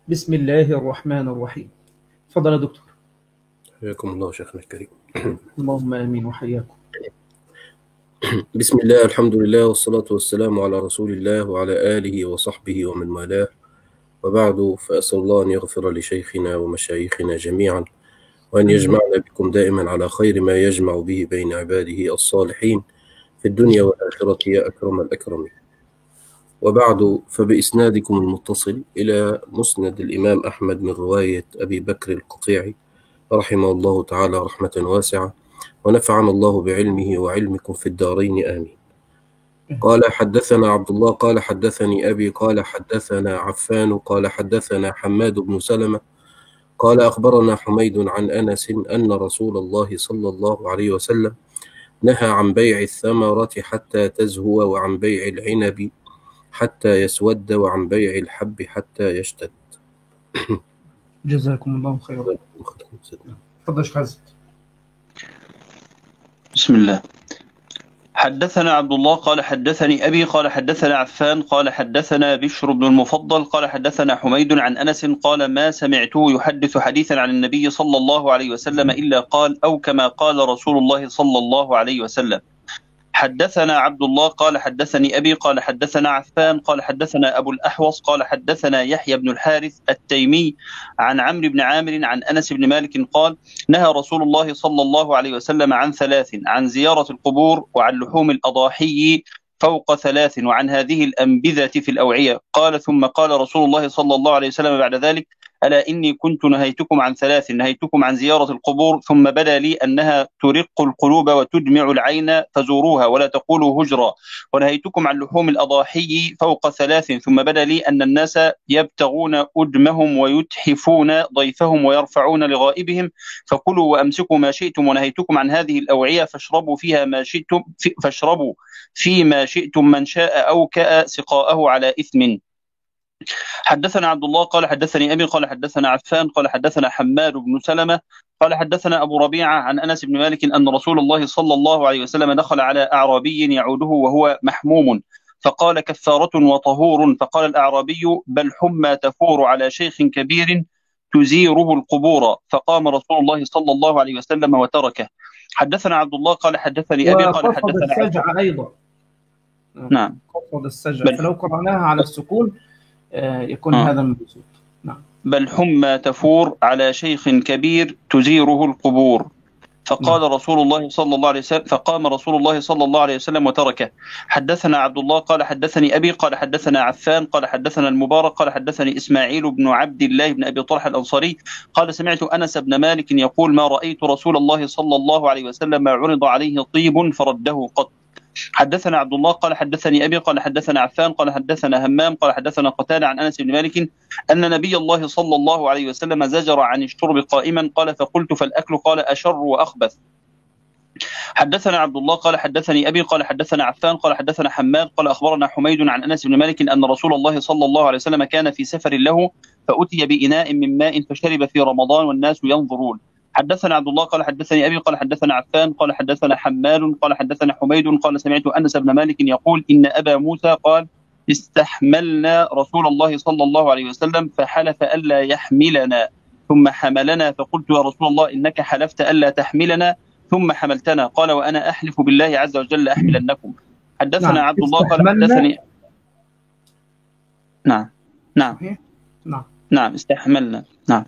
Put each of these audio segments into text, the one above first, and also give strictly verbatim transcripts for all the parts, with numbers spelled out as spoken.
بسم الله الرحمن الرحيم. تفضل يا دكتور. حياكم الله شيخنا الكريم. اللهم آمين وحياكم. بسم الله، الحمد لله، والصلاة والسلام على رسول الله وعلى آله وصحبه ومن والاه، وبعد، فأسأل الله أن يغفر لشيخنا ومشايخنا جميعا، وأن يجمعنا بكم دائما على خير ما يجمع به بين عباده الصالحين في الدنيا والآخرة يا أكرم الأكرمين. وبعد، فبإسنادكم المتصل إلى مسند الإمام أحمد من رواية أبي بكر القطيعي رحمه الله تعالى رحمة واسعة، ونفعنا الله بعلمه وعلمكم في الدارين آمين. قال حدثنا عبد الله قال حدثني أبي قال حدثنا عفان قال حدثنا حماد بن سلمة قال أخبرنا حميد عن أنس أن رسول الله صلى الله عليه وسلم نهى عن بيع الثمرة حتى تزهو، وعن بيع العنب حتى يسود، وعن بيع الحب حتى يشتد. جزاكم الله خيرا. تفضل شيخ عزت. بسم الله. حدثنا عبد الله قال حدثني أبي قال حدثنا عفان قال حدثنا بشر بن المفضل قال حدثنا حميد عن أنس قال ما سمعته يحدث حديثا عن النبي صلى الله عليه وسلم إلا قال أو كما قال رسول الله صلى الله عليه وسلم. حدثنا عبد الله قال حدثني أبي قال حدثنا عفان قال حدثنا أبو الأحوص قال حدثنا يحيى بن الحارث التيمي عن عمرو بن عامر عن أنس بن مالك قال نهى رسول الله صلى الله عليه وسلم عن ثلاث: عن زيارة القبور، وعن لحوم الأضاحي فوق ثلاث، وعن هذه الأنبذة في الأوعية. قال ثم قال رسول الله صلى الله عليه وسلم بعد ذلك: ألا إني كنت نهيتكم عن ثلاث: نهيتكم عن زيارة القبور، ثم بدا لي أنها ترق القلوب وتدمع العين فزوروها ولا تقولوا هجرا، ونهيتكم عن لحوم الأضاحي فوق ثلاث، ثم بدا لي أن الناس يبتغون أدمهم ويتحفون ضيفهم ويرفعون لغائبهم، فكلوا وأمسكوا ما شئتم، ونهيتكم عن هذه الأوعية فاشربوا فيها ما شئتم فاشربوا فيما شئتم، من شاء أوكأ سقاءه على إثم. حدثنا عبد الله قال حدثني أبي قال حدثنا عفان قال حدثنا حماد بن سلمة قال حدثنا أبو ربيعة عن أنس بن مالك أن رسول الله صلى الله عليه وسلم دخل على أعرابي يعوده وهو محموم، فقال: كفارة وطهور. فقال الأعرابي: بل حمى تفور على شيخ كبير تزيره القبور. فقام رسول الله صلى الله عليه وسلم وتركه. حدثنا عبد الله قال حدثني أبي قال حدثنا السجع أيضا. نعم، خفض السجع، فلو قرأناها على السكون يكون آه. هذا المقصود. نعم. بل حمى تفور على شيخ كبير تزيره القبور. فقال نعم. رسول الله صلى الله عليه وسلم فقام رسول الله صلى الله عليه وسلم وتركه. حدثنا عبد الله قال حدثني أبي قال حدثنا عفان قال حدثنا المبارك قال حدثني إسماعيل بن عبد الله بن أبي طلحة الأنصاري قال سمعت أنس بن مالك يقول: ما رأيت رسول الله صلى الله عليه وسلم عرض عليه طيب فرده قط. حدثنا عبد الله قال حدثني أبي قال حدثنا عفان قال حدثنا همام قال حدثنا قتادة عن أنس بن مالك أن نبي الله صلى الله عليه وسلم زجر عن الشرب قائما. قال: فقلت: فالأكل؟ قال: أشر وأخبث. حدثنا عبد الله قال حدثني أبي قال حدثنا عفان قال حدثنا حماد قال أخبرنا حميد عن أنس بن مالك أن رسول الله صلى الله عليه وسلم كان في سفر له فأتي بإناء من ماء فشرب في رمضان والناس ينظرون. حدثنا عبد الله قال حدثني أبي قال حدثنا عفان قال حدثنا حماد قال حدثنا حميد قال سمعت أنس بن مالك يقول: إن أبا موسى قال: استحملنا رسول الله صلى الله عليه وسلم فحلف ألا يحملنا ثم حملنا، فقلت: يا رسول الله إنك حلفت ألا تحملنا ثم حملتنا. قال: وأنا أحلف بالله عز وجل أحملنكم. حدثنا نعم. عبد الله قال حدثني نعم نعم نعم نعم استحملنا نعم.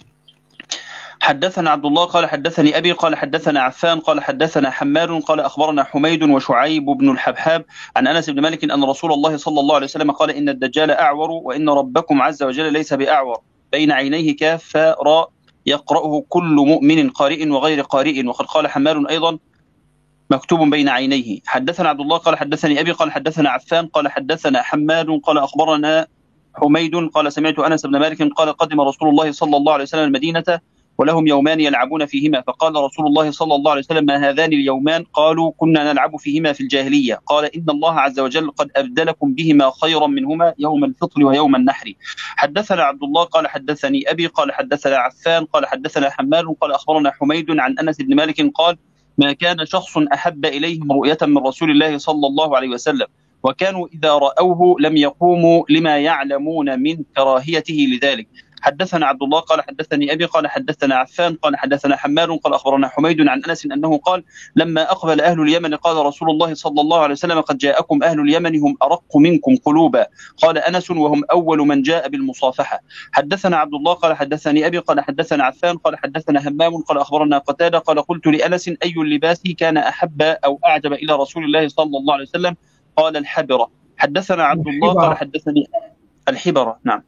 حدثنا عبد الله قال حدثني أبي قال حدثنا عفان قال حدثنا حماد قال أخبرنا حميد وشعيب بن الحبحاب عن أنس بن مالك أن رسول الله صلى الله عليه وسلم قال: إن الدجال أعور، وإن ربكم عز وجل ليس بأعور، بين عينيه كاف راء يقرأه كل مؤمن قارئ وغير قارئ. وقد قال حماد أيضا: مكتوب بين عينيه. حدثنا عبد الله قال حدثني أبي قال حدثنا عفان قال حدثنا حماد قال أخبرنا حميد قال سمعت أنس بن مالك قال: قدم رسول الله صلى الله عليه وسلم المدينة ولهم يومان يلعبون فيهما، فقال رسول الله صلى الله عليه وسلم: ما هذان اليومان؟ قالوا: كنا نلعب فيهما في الجاهلية. قال: إن الله عز وجل قد أبدلكم بهما خيرا منهما، يوم الفطر ويوم النحر. حدثنا عبد الله قال حدثني أبي قال حدثنا عفان قال حدثنا حماد قال أخبرنا حميد عن أنس بن مالك قال: ما كان شخص أحب إليهم رؤية من رسول الله صلى الله عليه وسلم، وكانوا إذا رأوه لم يقوموا لما يعلمون من كراهيته لذلك. حدثنا عبد الله قال حدثني أبي قال حدثنا عفان قال حدثنا حماد قال أخبرنا حميد عن أنس أنه قال لما أقبل أهل اليمن قال رسول الله صلى الله عليه وسلم قد جاءكم أهل اليمن هم أرق منكم قلوبا. قال أنس وهم أول من جاء بالمصافحة. حدثنا عبد الله قال حدثني أبي قال حدثنا عفان قال حدثنا همام قال أخبرنا قتادة قال قلت لأنس أي اللباس كان أحب أو أعجب إلى رسول الله صلى الله عليه وسلم؟ قال الحبرة. حدثنا عبد الله قال حدثني الحبرة. نعم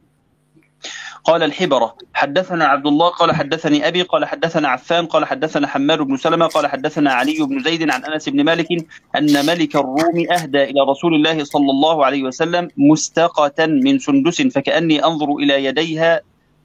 قال الحبرة. حدثنا عبد الله قال حدثني أبي قال حدثنا عفان قال حدثنا حماد بن سلمة قال حدثنا علي بن زيد عن أنس بن مالك أن ملك الروم أهدى إلى رسول الله صلى الله عليه وسلم مستقة من سندس فكأني أنظر إلى يديها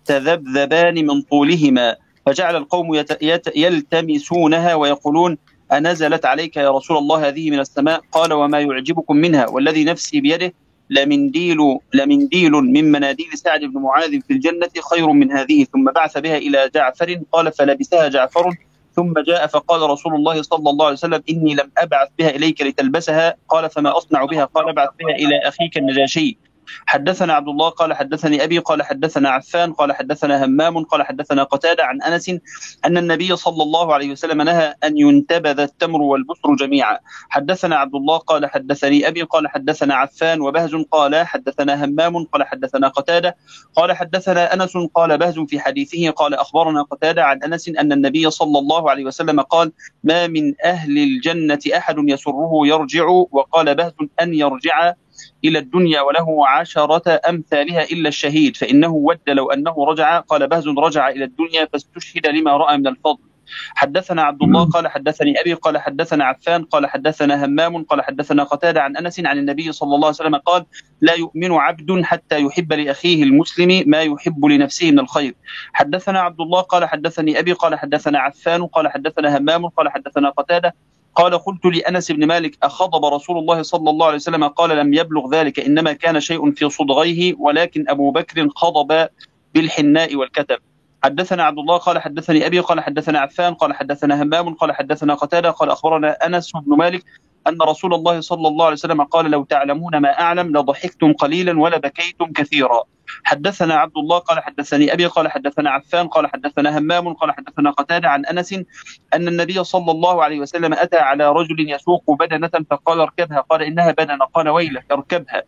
تذبذبان من طولهما، فجعل القوم يت... يت... يلتمسونها ويقولون أنزلت عليك يا رسول الله هذه من السماء؟ قال وما يعجبكم منها والذي نفسي بيده لمنديل لمنديل من مناديل سعد بن معاذ في الجنة خير من هذه. ثم بعث بها إلى جعفر قال فلبسها جعفر ثم جاء فقال رسول الله صلى الله عليه وسلم إني لم أبعث بها إليك لتلبسها. قال فما أصنع بها؟ قال ابعث بها إلى أخيك النجاشي. حدثنا عبد الله قال حدثني أبي قال حدثنا عفان قال حدثنا همام قال حدثنا قتادة عن أنس أن النبي صلى الله عليه وسلم نهى أن ينتبذ التمر والبصر جميعا. حدثنا عبد الله قال حدثني أبي قال حدثنا عفان وبهز قال حدثنا همام قال حدثنا قتادة قال حدثنا أنس قال بهز في حديثه قال أخبرنا قتادة عن أنس أن النبي صلى الله عليه وسلم قال ما من أهل الجنة أحد يسره يرجع. وقال بهز أن يرجع إلى الدنيا وله عشرة أمثالها إلا الشهيد فإنه ود لو أنه رجع. قال بهز رجع إلى الدنيا فاستشهد لما رأى من الفضل. حدثنا عبد الله قال حدثني أبي قال حدثنا عفان قال حدثنا همام قال حدثنا قتادة عن أنس عن النبي صلى الله عليه وسلم قال لا يؤمن عبد حتى يحب لأخيه المسلم ما يحب لنفسه من الخير. حدثنا عبد الله قال حدثني أبي قال حدثنا عفان قال حدثنا همام قال حدثنا قتادة قال قلت لأنس بن مالك أخضب رسول الله صلى الله عليه وسلم؟ قال لم يبلغ ذلك إنما كان شيء في صدغيه ولكن أبو بكر خضب بالحناء والكتب. حدثنا عبد الله قال حدثني أبي قال حدثنا عفان قال حدثنا همام قال حدثنا قتادة قال أخبرنا أنس بن مالك أن رسول الله صلى الله عليه وسلم قال لو تعلمون ما أعلم لضحكتم قليلا ولبكيتم كثيرا. حدثنا عبد الله قال حدثني أبي قال حدثنا عفان قال حدثنا همام قال حدثنا قتادة عن أنس أن النبي صلى الله عليه وسلم أتى على رجل يسوق بدنة فقال اركبها قال إنها بدنة قال ويلك اركبها.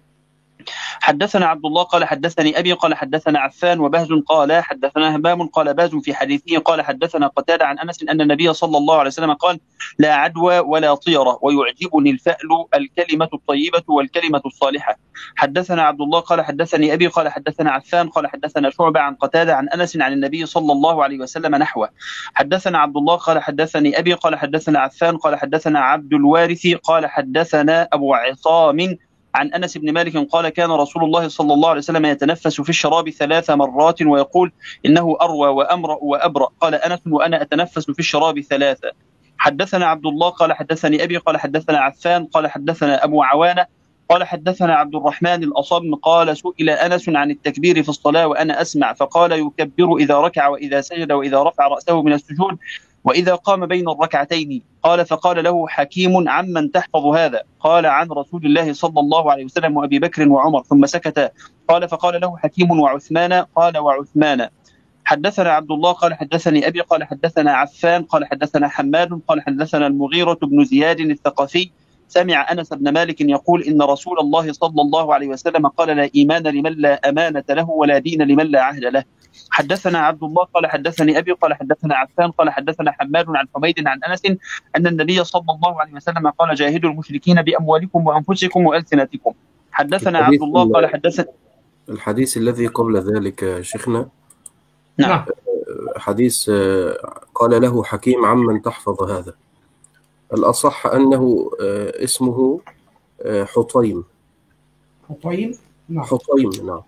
حدثنا عبد الله قال حدثني أبي قال حدثنا عفان وبهز قال حدثنا همام قال بهز في حديثه قال حدثنا قتادة عن أنس أن النبي صلى الله عليه وسلم قال لا عدوى ولا طيرة ويعجبني الفأل الكلمة الطيبة والكلمة الصالحة. حدثنا عبد الله قال حدثني أبي قال حدثنا عفان قال حدثنا شعبة عن قتادة عن أنس عن النبي صلى الله عليه وسلم نحوه. حدثنا عبد الله قال حدثني أبي قال حدثنا عفان قال حدثنا عبد الوارث قال حدثنا أبو عصام عن أنس بن مالك قال كان رسول الله صلى الله عليه وسلم يتنفس في الشراب ثلاث مرات ويقول إنه أروى وأمرأ وأبرأ. قال أنس وأنا أتنفس في الشراب ثلاثة. حدثنا عبد الله قال حدثني أبي قال حدثنا عفان قال حدثنا أبو عوانة قال حدثنا عبد الرحمن الأصم قال سئل أنس عن التكبير في الصلاة وأنا أسمع فقال يكبر إذا ركع وإذا سجد وإذا رفع رأسه من السجود وإذا قام بين الركعتين. قال فقال له حكيم عمن تحفظ هذا؟ قال عن رسول الله صلى الله عليه وسلم وأبي بكر وعمر ثم سكت. قال فقال له حكيم وعثمان؟ قال وعثمان. حدثنا عبد الله قال حدثني أبي قال حدثنا عفان قال حدثنا حماد قال حدثنا المغيرة بن زياد الثقفي سمع أنس بن مالك يقول إن رسول الله صلى الله عليه وسلم قال لا إيمان لمن لا أمانة له ولا دين لمن لا عهد له. حدثنا عبد الله قال حدثني أبي قال حدثنا عفان قال حدثنا حماد عن حميد عن أنس أن النبي صلى الله عليه وسلم قال جاهدوا المشركين بأموالكم وأنفسكم وألسنتكم. حدثنا عبد الله قال حدثنا الحديث الذي قبل ذلك شيخنا نعم حديث قال له حكيم عمن تحفظ هذا، الأصح أنه اسمه حطيم. حطيم نعم حطيم نعم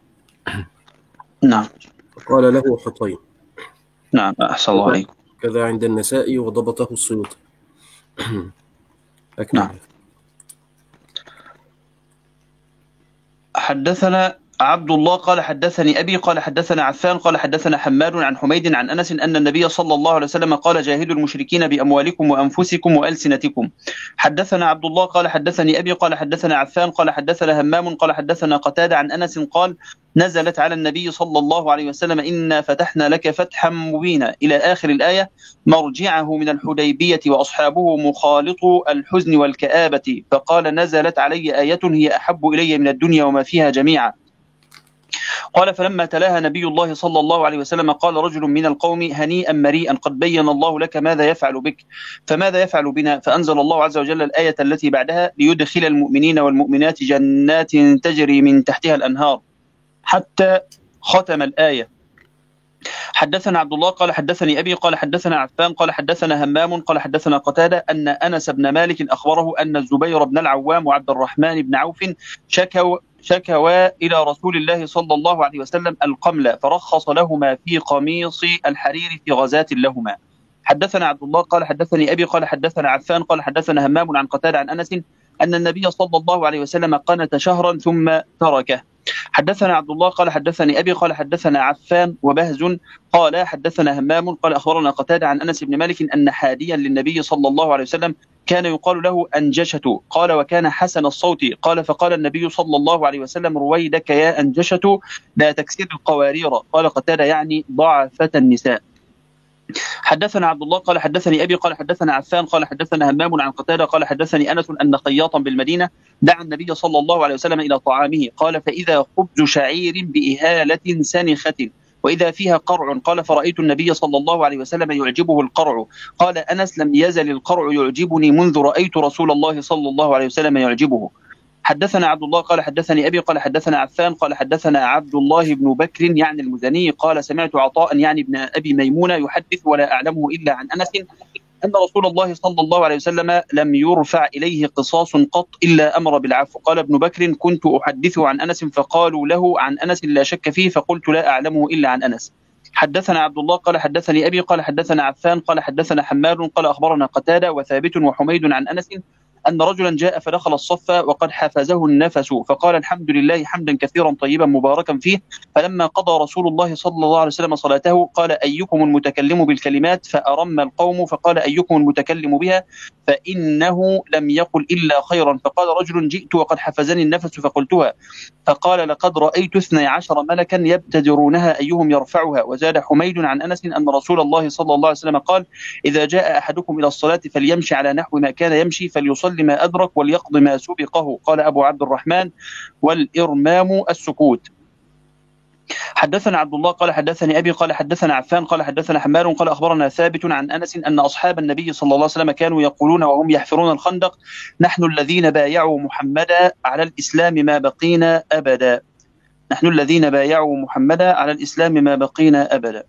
نعم قال له حطيم نعم أحسن الله عليكم. كذا عند النسائي وضبطه السيوطي. نعم. حدثنا عبد الله قال حدثني أبي قال حدثنا عفان قال حدثنا حماد عن حميد عن أنس أن النبي صلى الله عليه وسلم قال جاهدوا المشركين بأموالكم وأنفسكم وألسنتكم. حدثنا عبد الله قال حدثني أبي قال حدثنا عفان قال حدثنا همام قال حدثنا قتادة عن أنس قال نزلت على النبي صلى الله عليه وسلم إنا فتحنا لك فتحا مبينا إلى آخر الآية، مرجعه من الحديبية وأصحابه مخالط الحزن والكآبة، فقال نزلت علي آية هي أحب إلي من الدنيا وما فيها جميعا. قال فلما تلاها نبي الله صلى الله عليه وسلم قال رجل من القوم هنيئا مريئا قد بين الله لك ماذا يفعل بك، فماذا يفعل بنا؟ فأنزل الله عز وجل الآية التي بعدها ليدخل المؤمنين والمؤمنات جنات تجري من تحتها الأنهار حتى ختم الآية. حدثنا عبد الله قال حدثني أبي قال حدثنا عفان قال حدثنا همام قال حدثنا قتادة أن أنس بن مالك أخبره أن الزبير بن العوام وعبد الرحمن بن عوف شكوا شكوا إلى رسول الله صلى الله عليه وسلم القمل فرخص لهما في قميص الحرير في غزاة لهما. حدثنا عبد الله قال حدثني أبي قال حدثنا عفان قال حدثنا همام عن قتادة عن أنس أن النبي صلى الله عليه وسلم قنت شهرا ثم تركه. حدثنا عبد الله قال حدثني أبي قال حدثنا عفان وبهز قال حدثنا همام قال أخبرنا قتادة عن أنس بن مالك أن حاديا للنبي صلى الله عليه وسلم كان يقال له أنجشة قال وكان حسن الصوت قال فقال النبي صلى الله عليه وسلم رويدك يا أنجشة لا تكسر القوارير، قال قتادة يعني ضعفة النساء. حدثنا عبد الله قال حدثني أبي قال حدثنا عفان قال حدثنا همام عن قتادة قال حدثني أنس أن خياطا بالمدينة دعا النبي صلى الله عليه وسلم إلى طعامه قال فإذا خبز شعير بإهالة سنخة وإذا فيها قرع قال فرأيت النبي صلى الله عليه وسلم يعجبه القرع، قال أنس لم يزل القرع يعجبني منذ رأيت رسول الله صلى الله عليه وسلم يعجبه. حدثنا عبد الله قال حدثني أبي قال حدثنا عفان قال حدثنا عبد الله بن بكر يعني المزني قال سمعت عطاء يعني ابن أبي ميمونة يحدث ولا أعلمه إلا عن أنس أن رسول الله صلى الله عليه وسلم لم يرفع إليه قصاص قط إلا أمر بالعفو. قال ابن بكر كنت أحدثه عن أنس فقالوا له عن أنس لا شك فيه فقلت لا أعلمه إلا عن أنس. حدثنا عبد الله قال حدثني أبي قال حدثنا عفان قال حدثنا حماد قال أخبرنا قتادة وثابت وحميد عن أنس أن رجلا جاء فدخل الصف وقد حفزه النفس فقال الحمد لله حمدا كثيرا طيبا مباركا فيه، فلما قضى رسول الله صلى الله عليه وسلم صلاته قال أيكم المتكلم بالكلمات فأرم القوم فقال أيكم المتكلم بها فإنه لم يقل إلا خيرا، فقال رجل جئت وقد حفزني النفس فقلتها فقال لقد رأيت اثني عشر ملكا يبتدرونها أيهم يرفعها. وزاد حميد عن أنس أن رسول الله صلى الله عليه وسلم قال إذا جاء أحدكم إلى الصلاة فليمشي على نحو ما كان يمشي فليصلي ما أدرك وليقضي ما سبقه. قال أبو عبد الرحمن والإرمام السكوت. حدثنا عبد الله قال حدثني أبي قال حدثنا عفان قال حدثنا حمار قال أخبرنا ثابت عن أنس أن أصحاب النبي صلى الله عليه وسلم كانوا يقولون وهم يحفرون الخندق نحن الذين بايعوا محمدا على الإسلام ما بقينا أبدا، نحن الذين بايعوا محمدا على الإسلام ما بقينا أبدا.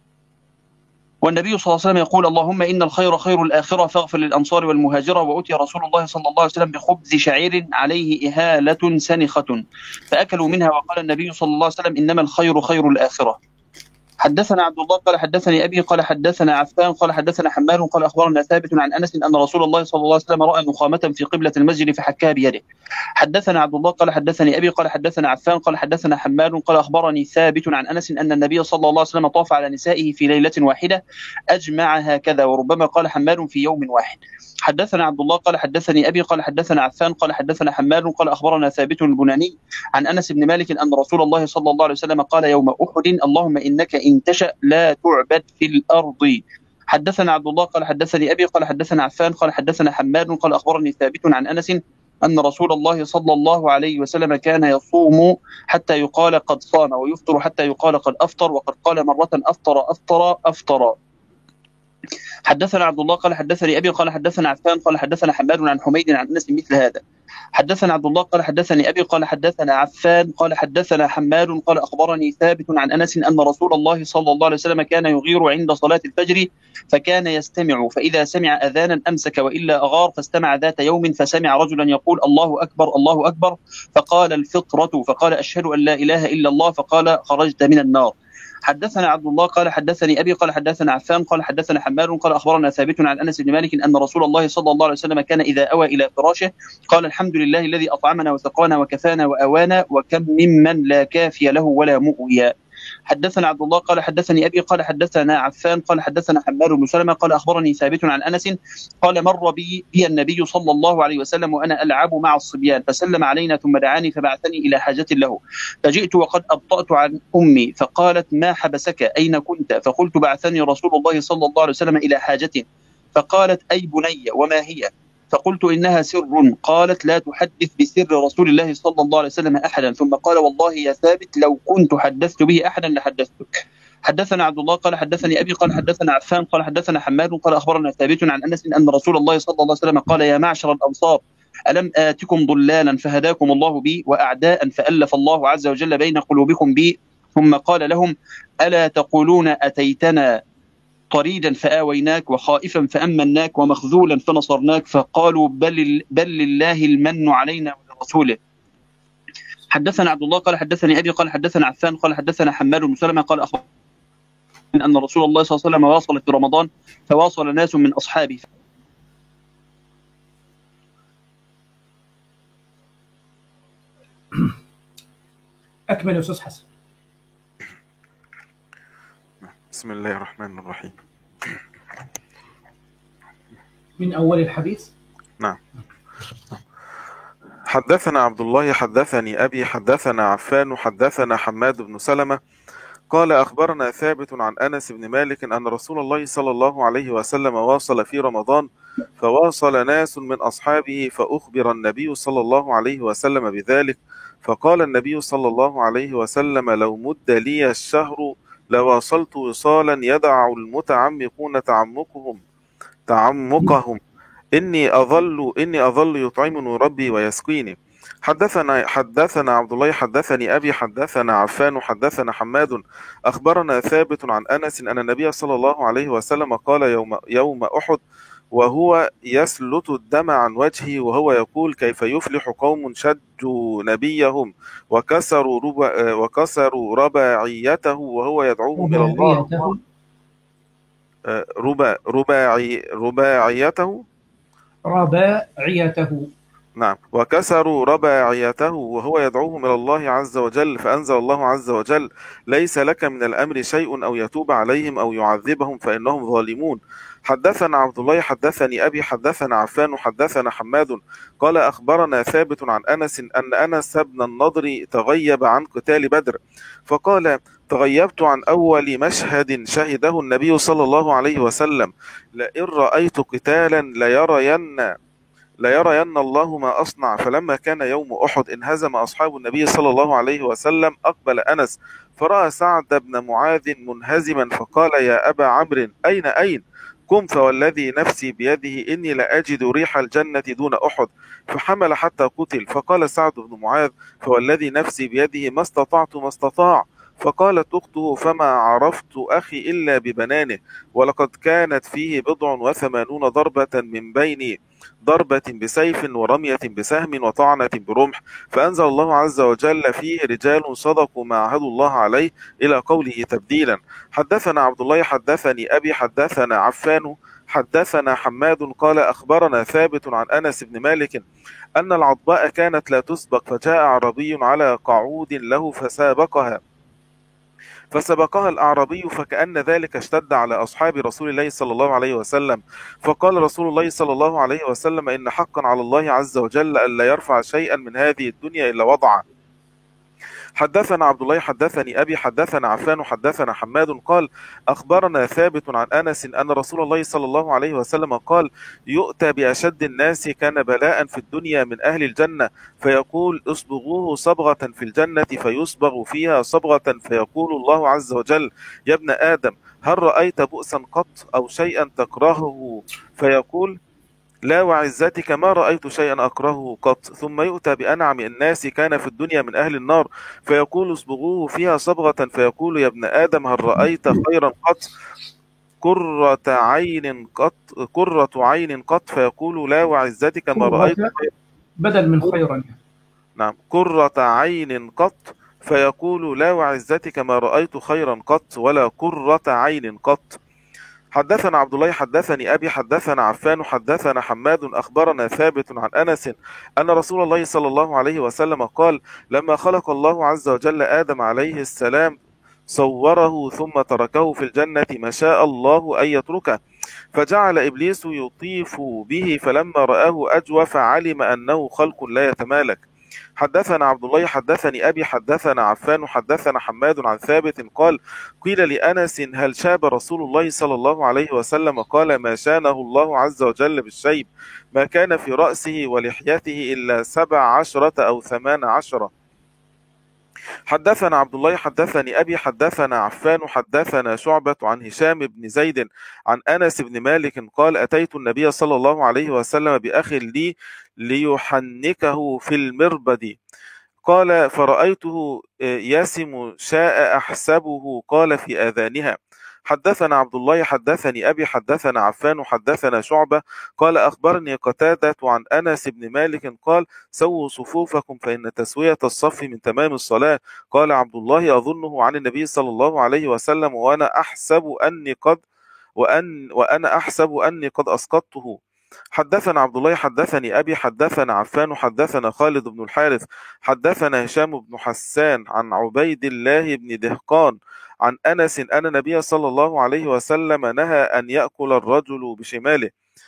والنبي صلى الله عليه وسلم يقول اللهم إن الخير خير الآخرة فاغفر للأنصار والمهاجرة. وأتي رسول الله صلى الله عليه وسلم بخبز شعير عليه إهالة سنخة فأكلوا منها وقال النبي صلى الله عليه وسلم إنما الخير خير الآخرة. حدثنا عبد الله قال حدثني أبي قال حدثنا عفان قال حدثنا حمار قال أخبرنا ثابت عن أنس أن رسول الله صلى الله عليه وسلم رأى نخامة في قبلة المسجد فحكاها بيده. حدثنا عبد الله قال حدثني أبي قال حدثنا عفان قال حدثنا حمار قال أخبرني ثابت عن أنس أن النبي صلى الله عليه وسلم طاف على نسائه في ليلة واحدة أجمع هكذا، وربما قال حمار في يوم واحد. حدثنا عبد الله قال حدثني أبي قال حدثنا عفان قال حدثنا حمار قال أخبرنا ثابت البناني عن أنس بن مالك أن رسول الله صلى الله عليه وسلم قال يوم أحد اللهم إنك إن تشأ لا تعبد في الأرض. حدثنا عبد الله قال حدثني أبي قال حدثنا عفان قال حدثنا حمار قال أخبرني ثابت عن أنس أن رسول الله صلى الله عليه وسلم كان يصوم حتى يقال قد صام ويفطر حتى يقال قد أفطر، وقد قال مرة أفطر أفطر أفطر. حدثنا عبد الله قال حدثني أبي قال حدثنا عفان قال حدثنا حماد عن حميد عن أنس مثل هذا. حدثنا عبد الله قال حدثني أبي قال حدثنا عفان قال حدثنا حماد قال أخبرني ثابت عن أنس أن رسول الله صلى الله عليه وسلم كان يغير عند صلاة الفجر فكان يستمع فإذا سمع أذانا أمسك وإلا أغار، فاستمع ذات يوم فسمع رجلا يقول الله أكبر الله أكبر فقال الفطرة، فقال أشهد أن لا إله إلا الله، فقال خرجت من النار. حدثنا عبد الله قال حدثني أبي قال حدثنا عفان قال حدثنا حماد قال أخبرنا ثابت عن أنس بن مالك أن رسول الله صلى الله عليه وسلم كان إذا أوى إلى فراشه قال الحمد لله الذي أطعمنا وسقانا وكفانا وأوانا وكم ممن لا كافي له ولا مؤوي. حدثنا عبد الله قال حدثني أبي قال حدثنا عفان قال حدثنا حماد بن سلمة قال أخبرني ثابت عن أنس قال مر بي, بي النبي صلى الله عليه وسلم وأنا ألعب مع الصبيان فسلم علينا ثم دعاني فبعثني إلى حاجة له فجئت وقد أبطأت عن أمي فقالت ما حبسك أين كنت؟ فقلت بعثني رسول الله صلى الله عليه وسلم إلى حاجة. فقالت أي بني وما هي؟ فقلت إنها سر. قالت لا تحدث بسر رسول الله صلى الله عليه وسلم أحدا. ثم قال والله يا ثابت لو كنت حدثت به أحدا لحدثتك. حدثنا عبد الله قال حدثني أبي قال حدثنا عفان قال حدثنا حماد قال أخبرنا ثابت عن أنس أن رسول الله صلى الله عليه وسلم قال يا معشر الأنصار ألم آتكم ضلالا فهداكم الله بي وأعداء فألف الله عز وجل بين قلوبكم بي. ثم قال لهم ألا تقولون أتيتنا طريدا فآويناك وخائفا فأمناك ومخذولا فنصرناك؟ فقالوا بل, بل لله المن علينا ولرسوله. حدثنا عبد الله قال حدثني أبي قال حدثنا عفان قال حدثنا حماد بن سلمة قال أخبرنا أن رسول الله صلى الله عليه وسلم واصل في رمضان فواصل ناس من أصحابه. أكمل يا أستاذ حسن. بسم الله الرحمن الرحيم. من أول الحديث. نعم. حدثنا عبد الله حدثني أبي حدثنا عفان حدثنا حماد بن سلمة قال أخبرنا ثابت عن أنس بن مالك أن رسول الله صلى الله عليه وسلم واصل في رمضان فواصل ناس من أصحابه فأخبر النبي صلى الله عليه وسلم بذلك فقال النبي صلى الله عليه وسلم لو مد لي الشهر لواصلت وصالا يدع المتعمقون تعمقهم تعمقهم إني أظل إني أظل يطعمني ربي ويسقيني. حدثنا حدثنا عبد الله حدثني أبي حدثنا عفان حدثنا حماد أخبرنا ثابت عن أنس أن النبي صلى الله عليه وسلم قال يوم يوم أحد وهو يسلط الدم عن وجهه وهو يقول كيف يفلح قوم شجوا نبيهم وكسروا ربا وكسروا رباعيته وهو يدعوهم إلى الله ربا رباعي رباعيته رباعيته نعم وكسروا رباعيته وهو يدعوهم إلى الله عز وجل فأنزل الله عز وجل ليس لك من الأمر شيء أو يتوب عليهم أو يعذبهم فإنهم ظالمون. حدثنا عبد الله حدثني أبي حدثنا عفان حدثنا حماد قال أخبرنا ثابت عن أنس أن أنس بن النضر تغيب عن قتال بدر فقال تغيبت عن أول مشهد شهده النبي صلى الله عليه وسلم لئن رأيت قتالا ليرين ليرين الله ما أصنع. فلما كان يوم أحد انهزم أصحاب النبي صلى الله عليه وسلم أقبل أنس فرأى سعد بن معاذ منهزما فقال يا أبا عمرو أين أين قم فوالذي نفسي بيده إني لأجد ريح الجنة دون أحد فحمل حتى قتل. فقال سعد بن معاذ فوالذي نفسي بيده ما استطعت ما استطاع. فقالت أخته فما عرفت أخي إلا ببنانه ولقد كانت فيه بضع وثمانون ضربة من بين ضربة بسيف ورمية بسهم وطعنة برمح فأنزل الله عز وجل فيه رجال صدقوا ما عهدوا الله عليه إلى قوله تبديلا. حدثنا عبد الله حدثني أبي حدثنا عفان حدثنا حماد قال أخبرنا ثابت عن أنس بن مالك أن العضباء كانت لا تسبق فجاء عربي على قعود له فسابقها فسبقها الأعرابي فكأن ذلك اشتد على أصحاب رسول الله صلى الله عليه وسلم فقال رسول الله صلى الله عليه وسلم إن حقا على الله عز وجل ألا يرفع شيئا من هذه الدنيا إلا وضعه. حدثنا عبد الله حدثني أبي حدثنا عفان حدثنا حماد قال أخبرنا ثابت عن أنس أن رسول الله صلى الله عليه وسلم قال يؤتى بأشد الناس كان بلاء في الدنيا من أهل الجنة فيقول اصبغوه صبغة في الجنة فيصبغ فيها صبغة فيقول الله عز وجل يا ابن آدم هل رأيت بؤسا قط أو شيئا تكرهه فيقول لا وعزتك ما رأيت شيئا أكرهه قط. ثم يؤتى بأنعم الناس كان في الدنيا من أهل النار فيقول اصبغوه فيها صبغة فيقول يا ابن آدم هل رأيت خيرا قط قرة عين قط قرة عين قط فيقول لا وعزتك ما رأيت بدل من خيرا نعم قرة عين قط فيقول لا وعزتك ما رأيت خيرا قط ولا قرة عين قط. حدثنا عبد الله حدثني أبي حدثنا عفان حدثنا حماد أخبرنا ثابت عن أنس أن رسول الله صلى الله عليه وسلم قال لما خلق الله عز وجل آدم عليه السلام صوره ثم تركه في الجنة ما شاء الله أن يتركه، فجعل إبليس يطيف به فلما رآه أجوف علم أنه خلق لا يتمالك. حدثنا عبد الله حدثني أبي حدثنا عفان حدثنا حماد عن ثابت قال قيل لأنس هل شاب رسول الله صلى الله عليه وسلم؟ قال ما شانه الله عز وجل بالشيب، ما كان في رأسه ولحيته إلا سبع عشرة أو ثمان عشرة. حدثنا عبد الله حدثني أبي حدثنا عفان حدثنا شعبة عن هشام بن زيد عن أنس بن مالك قال أتيت النبي صلى الله عليه وسلم بأخ لي ليحنكه في المربد، قال فرأيته يسم شاء أحسبه قال في آذانها. حدثنا عبد الله حدثني أبي حدثنا عفان حدثنا شعبة قال أخبرني قتادة عن أنس بن مالك قال سووا صفوفكم فإن تسوية الصف من تمام الصلاة. قال عبد الله أظنه عن النبي صلى الله عليه وسلم وأنا أحسب أني قد وأن وأنا أحسب أني قد أسقطته. حدثنا عبد الله حدثني أبي حدثنا عفان حدثنا خالد بن الحارث حدثنا هشام بن حسان عن عبيد الله بن دهقان عن أنس أن النبي صلى الله عليه وسلم نهى أن يأكل الرجل بشماله.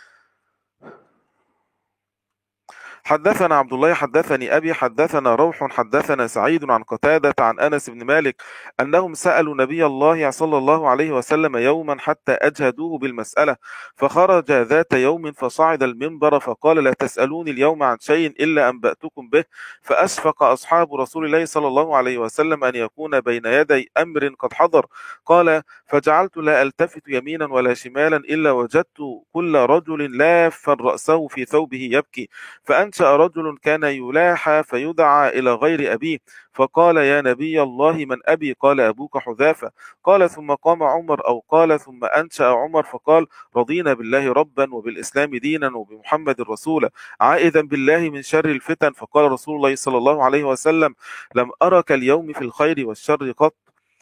حدثنا عبد الله حدثني أبي حدثنا روح حدثنا سعيد عن قتادة عن أنس بن مالك أنهم سألوا نبي الله صلى الله عليه وسلم يوما حتى أجهدوه بالمسألة، فخرج ذات يوم فصعد المنبر فقال لا تسألوني اليوم عن شيء إلا أنبأتكم به، فأشفق أصحاب رسول الله صلى الله عليه وسلم أن يكون بين يدي أمر قد حضر. قال فجعلت لا ألتفت يمينا ولا شمالا إلا وجدت كل رجل لافا رأسه في ثوبه يبكي، فأنشأ رجل كان يلاحى فيدعى إلى غير أبيه فقال يا نبي الله من أبي؟ قال أبوك حذافة. قال ثم قام عمر أو قال ثم أنشأ عمر فقال رضينا بالله ربا وبالإسلام دينا وبمحمد رسولا عائذا بالله من شر الفتن. فقال رسول الله صلى الله عليه وسلم لم أرك اليوم في الخير والشر قط،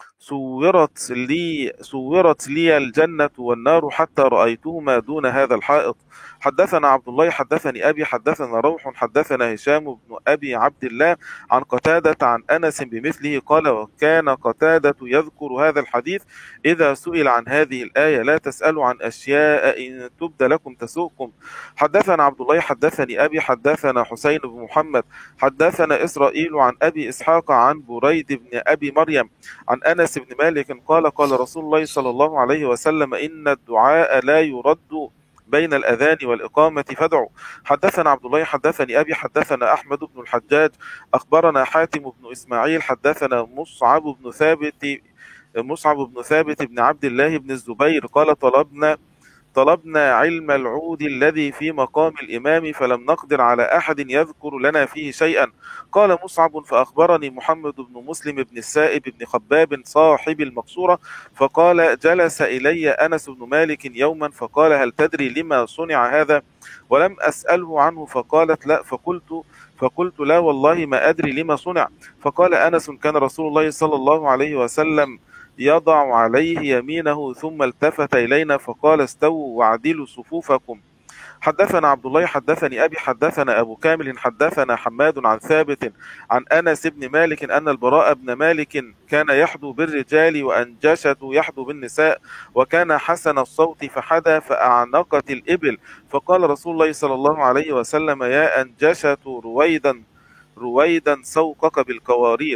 صورت لي صورت لي الجنة والنار حتى رأيتهما دون هذا الحائط. حدثنا عبد الله حدثني أبي حدثنا روح حدثنا هشام بن أبي عبد الله عن قتادة عن أنس بمثله قال وكان قتادة يذكر هذا الحديث إذا سئل عن هذه الآية لا تسألوا عن أشياء إن تبد لكم تسؤكم. حدثنا عبد الله حدثني أبي حدثنا حسين بن محمد حدثنا إسرائيل عن أبي إسحاق عن بريد بن أبي مريم عن أنس بن مالك قال قال رسول الله صلى الله عليه وسلم إن الدعاء لا يرد بين الأذان والإقامة فادعوا. حدثنا عبد الله حدثني أبي حدثنا أحمد بن الحجاج أخبرنا حاتم بن إسماعيل حدثنا مصعب بن ثابت مصعب بن ثابت بن عبد الله بن الزبير قال طلبنا طلبنا علم العود الذي في مقام الإمام فلم نقدر على أحد يذكر لنا فيه شيئا. قال مصعب فأخبرني محمد بن مسلم بن السائب بن خباب صاحب المقصورة فقال جلس إلي أنس بن مالك يوما فقال هل تدري لما صنع هذا؟ ولم أسأله عنه فقالت لا فقلت فقلت لا والله ما أدري لما صنع. فقال أنس كان رسول الله صلى الله عليه وسلم يضع عليه يمينه ثم التفت إلينا فقال استووا واعدلوا صفوفكم. حدثنا عبد الله حدثني أبي حدثنا أبو كامل حدثنا حماد عن ثابت عن أنس بن مالك أن البراء بن مالك كان يحدو بالرجال وأنجشة يحدو بالنساء وكان حسن الصوت فحدى فأعنقت الإبل فقال رسول الله صلى الله عليه وسلم يا أنجشة رويدا رويدا سوقك بالقوارير.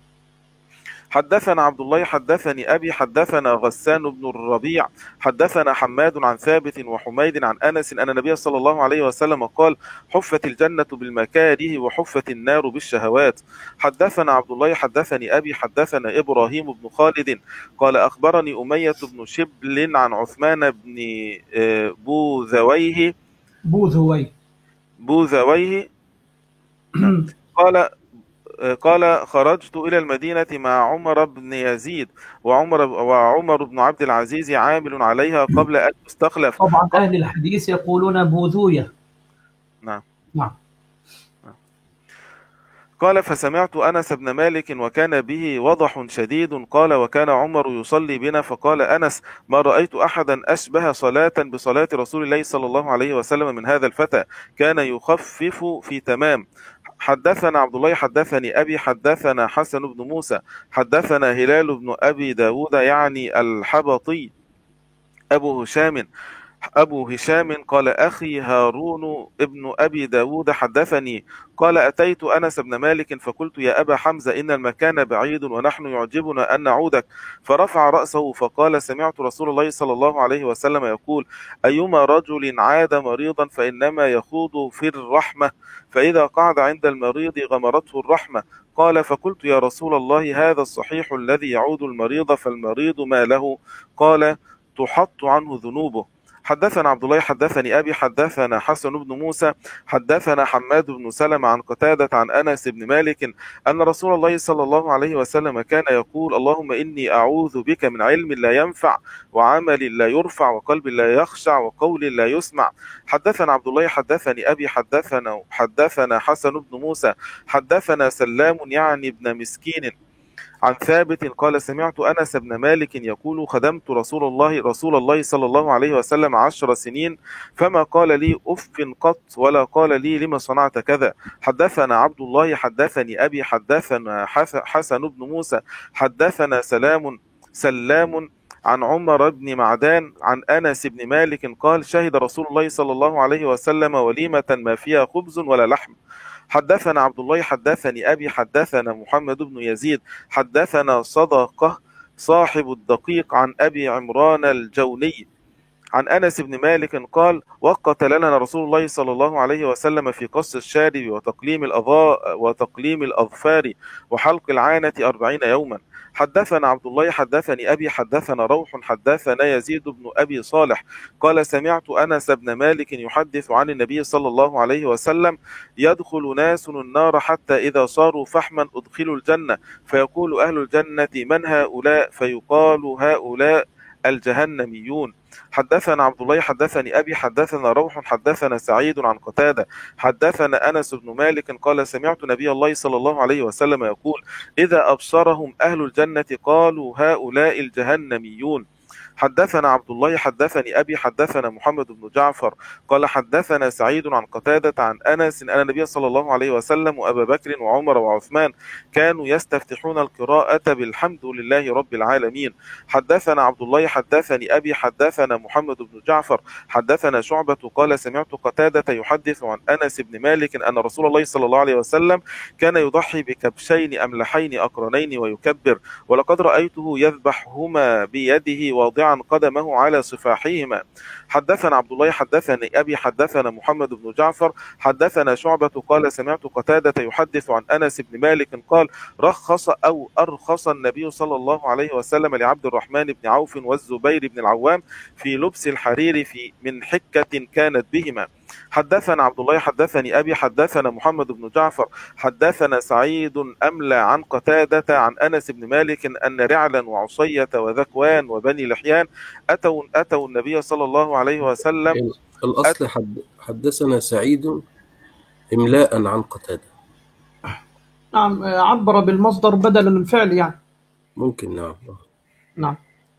حدثنا عبد الله حدثني أبي حدثنا غسان بن الربيع حدثنا حماد عن ثابت وحميد عن أنس أن النبي صلى الله عليه وسلم قال حفت الجنة بالمكاره وحفت النار بالشهوات. حدثنا عبد الله حدثني أبي حدثنا إبراهيم بن خالد قال أخبرني أمية بن شبل عن عثمان بن بوذويه بوذويه بوذويه قال قال خرجت إلى المدينة مع عمر بن يزيد وعمر وعمر بن عبد العزيز عامل عليها قبل أن تستخلف. طبعا أهل الحديث يقولون بوذوية. نعم نعم. قال فسمعت أنس بن مالك وكان به وضح شديد قال وكان عمر يصلي بنا فقال أنس ما رأيت أحدا أشبه صلاة بصلاة رسول الله صلى الله عليه وسلم من هذا الفتى كان يخفف في تمام. حدثنا عبد الله حدثني أبي حدثنا حسن بن موسى حدثنا هلال بن أبي داود يعني الحبطي أبو هشام أبو هشام قال أخي هارون ابن أبي داود حدثني قال أتيت أنس بن مالك فقلت يا أبا حمزة إن المكان بعيد ونحن يعجبنا أن نعودك، فرفع رأسه فقال سمعت رسول الله صلى الله عليه وسلم يقول أيما رجل عاد مريضا فإنما يخوض في الرحمة فإذا قعد عند المريض غمرته الرحمة. قال فقلت يا رسول الله هذا الصحيح الذي يعود المريض فالمريض ما له؟ قال تحط عنه ذنوبه. حدثنا عبد الله حدثني أبي حدثنا حسن بن موسى حدثنا حماد بن سلمة عن قتادة عن أنس بن مالك أن رسول الله صلى الله عليه وسلم كان يقول اللهم إني أعوذ بك من علم لا ينفع وعمل لا يرفع وقلب لا يخشع وقول لا يسمع. حدثنا عبد الله حدثني أبي حدثنا حدثنا حسن بن موسى حدثنا سلام يعني ابن مسكين عن ثابت قال سمعت أنس بن مالك يقول خدمت رسول الله رسول الله صلى الله عليه وسلم عشر سنين فما قال لي أف قط ولا قال لي لما صنعت كذا. حدثنا عبد الله حدثني أبي حدثنا حسن بن موسى حدثنا سلام سلام عن عمر بن معدان عن أنس بن مالك قال شهد رسول الله صلى الله عليه وسلم وليمة ما فيها خبز ولا لحم. حدثنا عبد الله حدثني أبي حدثنا محمد بن يزيد حدثنا صدقة صاحب الدقيق عن أبي عمران الجوني عن أنس بن مالك قال وقت لنا رسول الله صلى الله عليه وسلم في قص الشارب وتقليم الأظاء وتقليم الأظفار وحلق العانة أربعين يوما. حدثنا عبد الله حدثني أبي حدثنا روح حدثنا يزيد بن أبي صالح قال سمعت أنس بن مالك يحدث عن النبي صلى الله عليه وسلم يدخل ناس النار حتى إذا صاروا فحما أدخلوا الجنة فيقول أهل الجنة من هؤلاء فيقال هؤلاء الجهنميون. حدثنا عبد الله حدثني أبي حدثنا روح حدثنا سعيد عن قتادة حدثنا أنس بن مالك قال سمعت نبي الله صلى الله عليه وسلم يقول إذا أبصرهم أهل الجنة قالوا هؤلاء الجهنميون. حدثنا عبد الله حدثني أبي حدثنا محمد بن جعفر قال حدثنا سعيد عن قتادة عن أنس أن النبي صلى الله عليه وسلم وأبا بكر وعمر وعثمان كانوا يستفتحون القراءة بالحمد لله رب العالمين. حدثنا عبد الله حدثني أبي حدثنا محمد بن جعفر حدثنا شعبة قال سمعت قتادة يحدث عن أنس بن مالك أن رسول الله صلى الله عليه وسلم كان يضحي بكبشين أملحين أقرنين ويكبر ولقد رأيته يذبحهما بيده واضعا قدمه على صفاحهما. حدثنا عبد الله حدثني أبي حدثنا محمد بن جعفر حدثنا شعبة قال سمعت قتادة يحدث عن أنس بن مالك قال رخص أو أرخص النبي صلى الله عليه وسلم لعبد الرحمن بن عوف والزبير بن العوام في لبس الحرير في من حكة كانت بهما. حدثنا عبد الله حدثني أبي حدثنا محمد بن جعفر حدثنا سعيد أملى عن قتادة عن أنس بن مالك أن رعلا وعصية وذكوان وبني لحيان أتوا أتوا النبي صلى الله عليه وسلم. الأصل حد حدثنا سعيد إملاء عن قتادة. نعم عبر بالمصدر بدلا من فعل يعني ممكن. نعم نعم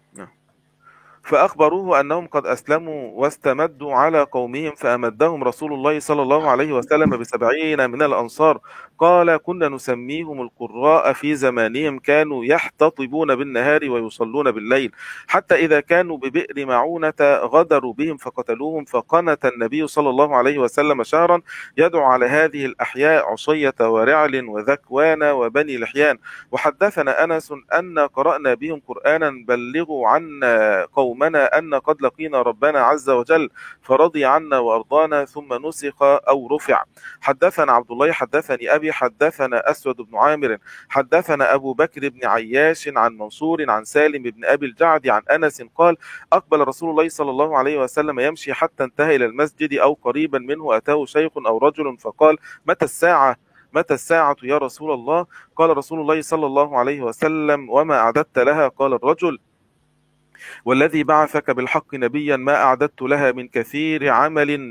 فأخبروه أنهم قد أسلموا واستمدوا على قومهم فأمدهم رسول الله صلى الله عليه وسلم بسبعين من الأنصار قال كنا نسميهم القراء في زمانهم كانوا يحتطبون بالنهار ويصلون بالليل حتى إذا كانوا ببئر معونة غدروا بهم فقتلوهم فقنت النبي صلى الله عليه وسلم شهرا يدعو على هذه الأحياء عصية ورعل وذكوان وبني لحيان. وحدثنا أنس أن قرأنا بهم قرآنا بلغوا عنا قوم منا أن قد لقينا ربنا عز وجل فرضي عنا وأرضانا ثم نسخ أو رفع. حدثنا عبد الله حدثني أبي حدثنا أسود بن عامر حدثنا أبو بكر بن عياش عن منصور عن سالم بن أبي الجعد عن أنس قال أقبل رسول الله صلى الله عليه وسلم يمشي حتى انتهى إلى المسجد أو قريبا منه أتاه شيخ أو رجل فقال متى الساعة متى الساعة يا رسول الله؟ قال رسول الله صلى الله عليه وسلم وما أعددت لها؟ قال الرجل والذي بعثك بالحق نبيا ما أعددت لها من كثير عمل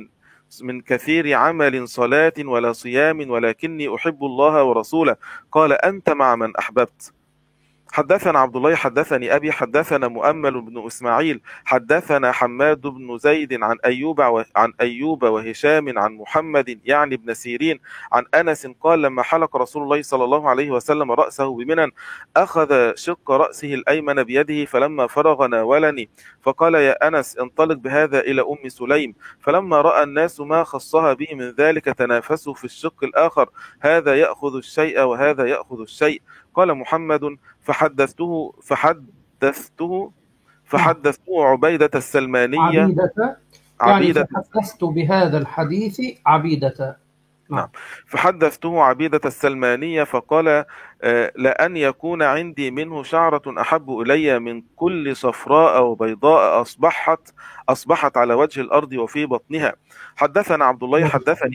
من كثير عمل صلاة ولا صيام، ولكني أحب الله ورسوله. قال أنت مع من أحببت. حدثنا عبد الله حدثني أبي حدثنا مؤمل بن إسماعيل حدثنا حماد بن زيد عن أيوب عن أيوب وهشام عن محمد يعني ابن سيرين عن أنس قال لما حلق رسول الله صلى الله عليه وسلم رأسه بمنى أخذ شق رأسه الأيمن بيده، فلما فرغ ناولني فقال يا أنس انطلق بهذا إلى أم سليم. فلما رأى الناس ما خصها به من ذلك تنافسوا في الشق الآخر، هذا يأخذ الشيء وهذا يأخذ الشيء. قال محمد فحدثته فحدثته فحدثته عبيدة السلمانية عبيدة عبيدة يعني فحدثت بهذا الحديث عبيدة. نعم. فحدثته عبيدة السلمانية فقال لأن يكون عندي منه شعرة أحب إلي من كل صفراء وبيضاء أصبحت أصبحت على وجه الأرض وفي بطنها. حدثنا عبد الله حدثني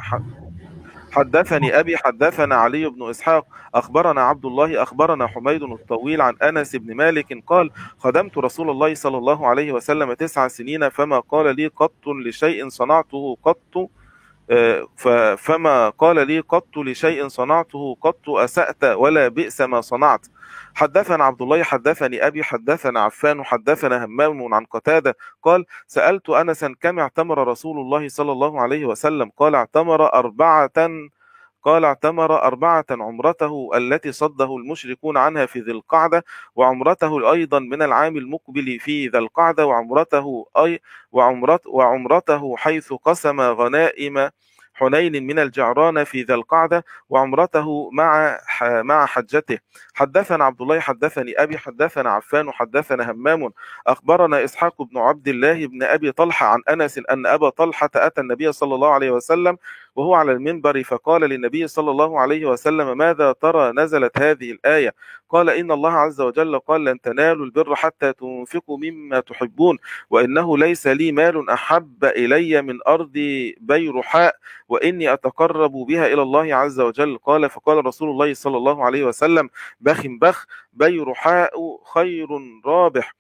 حدثني أبي حدثنا علي بن إسحاق أخبرنا عبد الله أخبرنا حميد الطويل عن أنس بن مالك قال خدمت رسول الله صلى الله عليه وسلم تسع سنين فما قال لي قط لشيء صنعته قط فما قال لي قط لشيء صنعته قط أسأت ولا بئس ما صنعت. حدثنا عبد الله حدثني أبي حدثنا عفان حدثنا همام عن قتادة قال سألت أنسا كم اعتمر رسول الله صلى الله عليه وسلم قال اعتمر أربعة قال اعتمر أربعة عمرته التي صده المشركون عنها في ذي القعدة، وعمرته أيضا من العام المقبل في ذي القعدة، وعمرته أي وعمرت وعمرته حيث قسم غنائم حنين من الجعران في ذي القعدة، وعمرته مع مع حجته. حدثنا عبد الله حدثني أبي حدثنا عفان حدثنا همام أخبرنا إسحاق بن عبد الله بن أبي طلحة عن أنس أن أبا طلحة أتى النبي صلى الله عليه وسلم وهو على المنبر فقال للنبي صلى الله عليه وسلم ماذا ترى نزلت هذه الآية؟ قال إن الله عز وجل قال لن تنالوا البر حتى تنفقوا مما تحبون، وإنه ليس لي مال أحب إلي من أرض بيرحاء وإني أتقرب بها إلى الله عز وجل. قال فقال رسول الله صلى الله عليه وسلم بخ بخ بيرحاء خير رابح،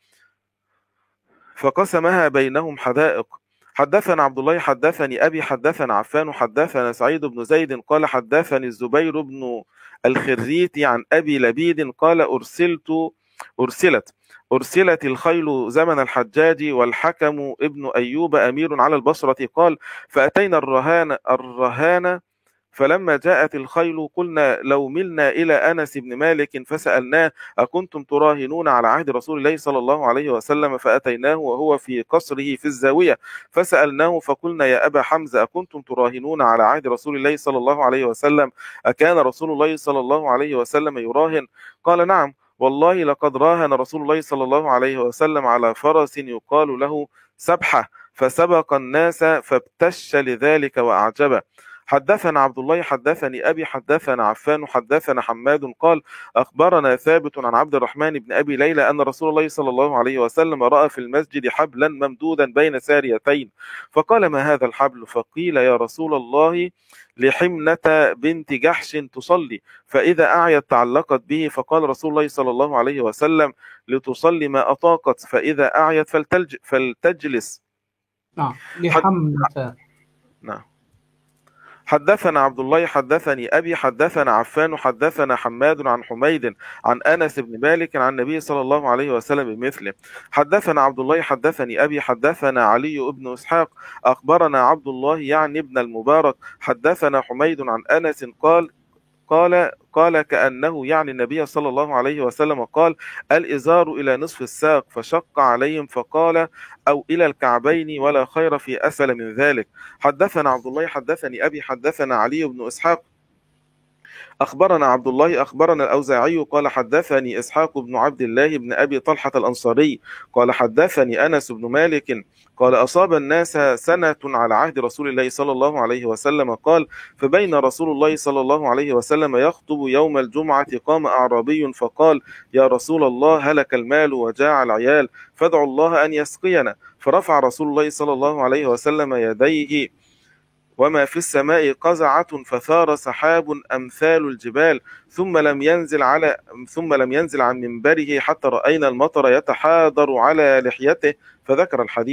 فقسمها بينهم حدائق. حدثنا عبد الله حدثني أبي حدثنا عفان حدثنا سعيد بن زيد قال حدثني الزبير بن الخريت عن أبي لبيد قال أرسلت أرسلت أرسلت الخيل زمن الحجاج والحكم ابن أيوب أمير على البصرة قال فأتينا الرهان الرهان فلما جاءت الخيل قلنا لو ملنا إلى أنس بن مالك فسألناه أكنتم تراهنون على عهد رسول الله صلى الله عليه وسلم؟ فأتيناه وهو في قصره في الزاوية فسألناه فقلنا يا أبا حمزة أكنتم تراهنون على عهد رسول الله صلى الله عليه وسلم؟ أكان رسول الله صلى الله عليه وسلم يراهن؟ قال نعم والله لقد راهن رسول الله صلى الله عليه وسلم على فرس يقال له سبحة فسبق الناس فابتش لذلك وأعجبه. حدثنا عبد الله حدثني أبي حدثنا عفان حدثنا حماد قال أخبرنا ثابت عن عبد الرحمن بن أبي ليلى أن رسول الله صلى الله عليه وسلم رأى في المسجد حبلا ممدودا بين ساريتين فقال ما هذا الحبل؟ فقيل يا رسول الله لحمنة بنت جحش تصلي فإذا أعيت تعلقت به، فقال رسول الله صلى الله عليه وسلم لتصلي ما أطاقت فإذا أعيت فلتلج فلتجلس. نعم لحمنة. نعم. حدثنا عبد الله حدثني أبي حدثنا عفان حدثنا حماد عن حميد عن أنس بن مالك عن النبي صلى الله عليه وسلم بمثله. حدثنا عبد الله حدثني أبي حدثنا علي بن إسحاق أخبرنا عبد الله يعني ابن المبارك حدثنا حميد عن أنس قال قال قال كأنه يعني النبي صلى الله عليه وسلم قال الإزار إلى نصف الساق فشق عليهم فقال أو إلى الكعبين ولا خير في أسفل من ذلك. حدثنا عبد الله حدثني أبي حدثنا علي بن إسحاق أخبرنا عبد الله أخبرنا الأوزاعي قال حدثني إسحاق بن عبد الله بن أبي طلحة الأنصاري قال حدثني أنس بن مالك قال أصاب الناس سنة على عهد رسول الله صلى الله عليه وسلم قال فبين رسول الله صلى الله عليه وسلم يخطب يوم الجمعة قام أعرابي فقال يا رسول الله هلك المال وجاع العيال فادعوا الله أن يسقينا، فرفع رسول الله صلى الله عليه وسلم يديه وما في السماء قزعة فثار سحاب أمثال الجبال ثم لم ينزل على ثم لم ينزل عن منبره حتى رأينا المطر يتحاضر على لحيته فذكر الحديث.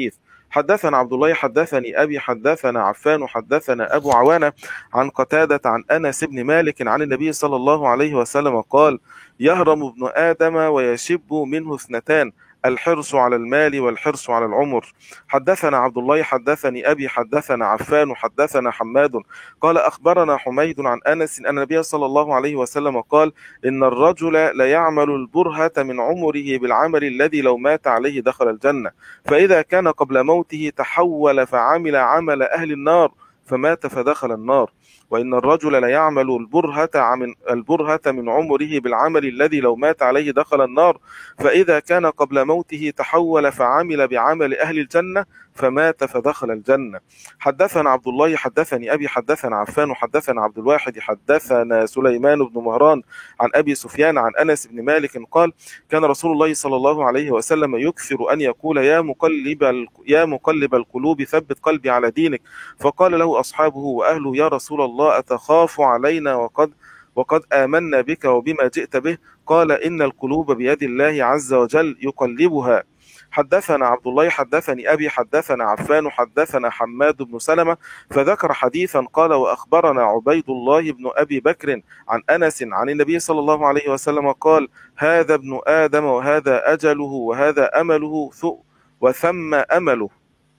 حدثنا عبد الله حدثني أبي حدثنا عفان حدثنا أبو عوانة عن قتادة عن أنس بن مالك عن النبي صلى الله عليه وسلم قال: يهرم ابن آدم ويشب منه اثنتان: الحرص على المال والحرص على العمر. حدثنا عبد الله حدثني أبي حدثنا عفان حدثنا حماد قال أخبرنا حميد عن أنس أن النبي صلى الله عليه وسلم قال: إن الرجل ليعمل البرهة من عمره بالعمل الذي لو مات عليه دخل الجنة، فإذا كان قبل موته تحول فعمل عمل أهل النار فمات فدخل النار. وإن الرجل ليعمل البرهة من البرهة من عمره بالعمل الذي لو مات عليه دخل النار، فإذا كان قبل موته تحول فعمل بعمل أهل الجنة فمات فدخل الجنة. حدثنا عبد الله حدثني أبي حدثنا عفان حدثنا عبد الواحد حدثنا سليمان بن مهران عن أبي سفيان عن أنس بن مالك قال: كان رسول الله صلى الله عليه وسلم يكثر أن يقول: يا مقلب يا مقلب القلوب ثبت قلبي على دينك. فقال له أصحابه وأهله: يا رسول الله أتخاف علينا وقد وقد آمنا بك وبما جئت به؟ قال: إن القلوب بيد الله عز وجل يقلبها. حدثنا عبد الله حدثني أبي حدثنا عفان حدثنا حماد بن سلمة فذكر حديثا قال: وأخبرنا عبيد الله بن أبي بكر عن أنس عن النبي صلى الله عليه وسلم قال: هذا ابن آدم وهذا أجله وهذا أمله وثم أمله.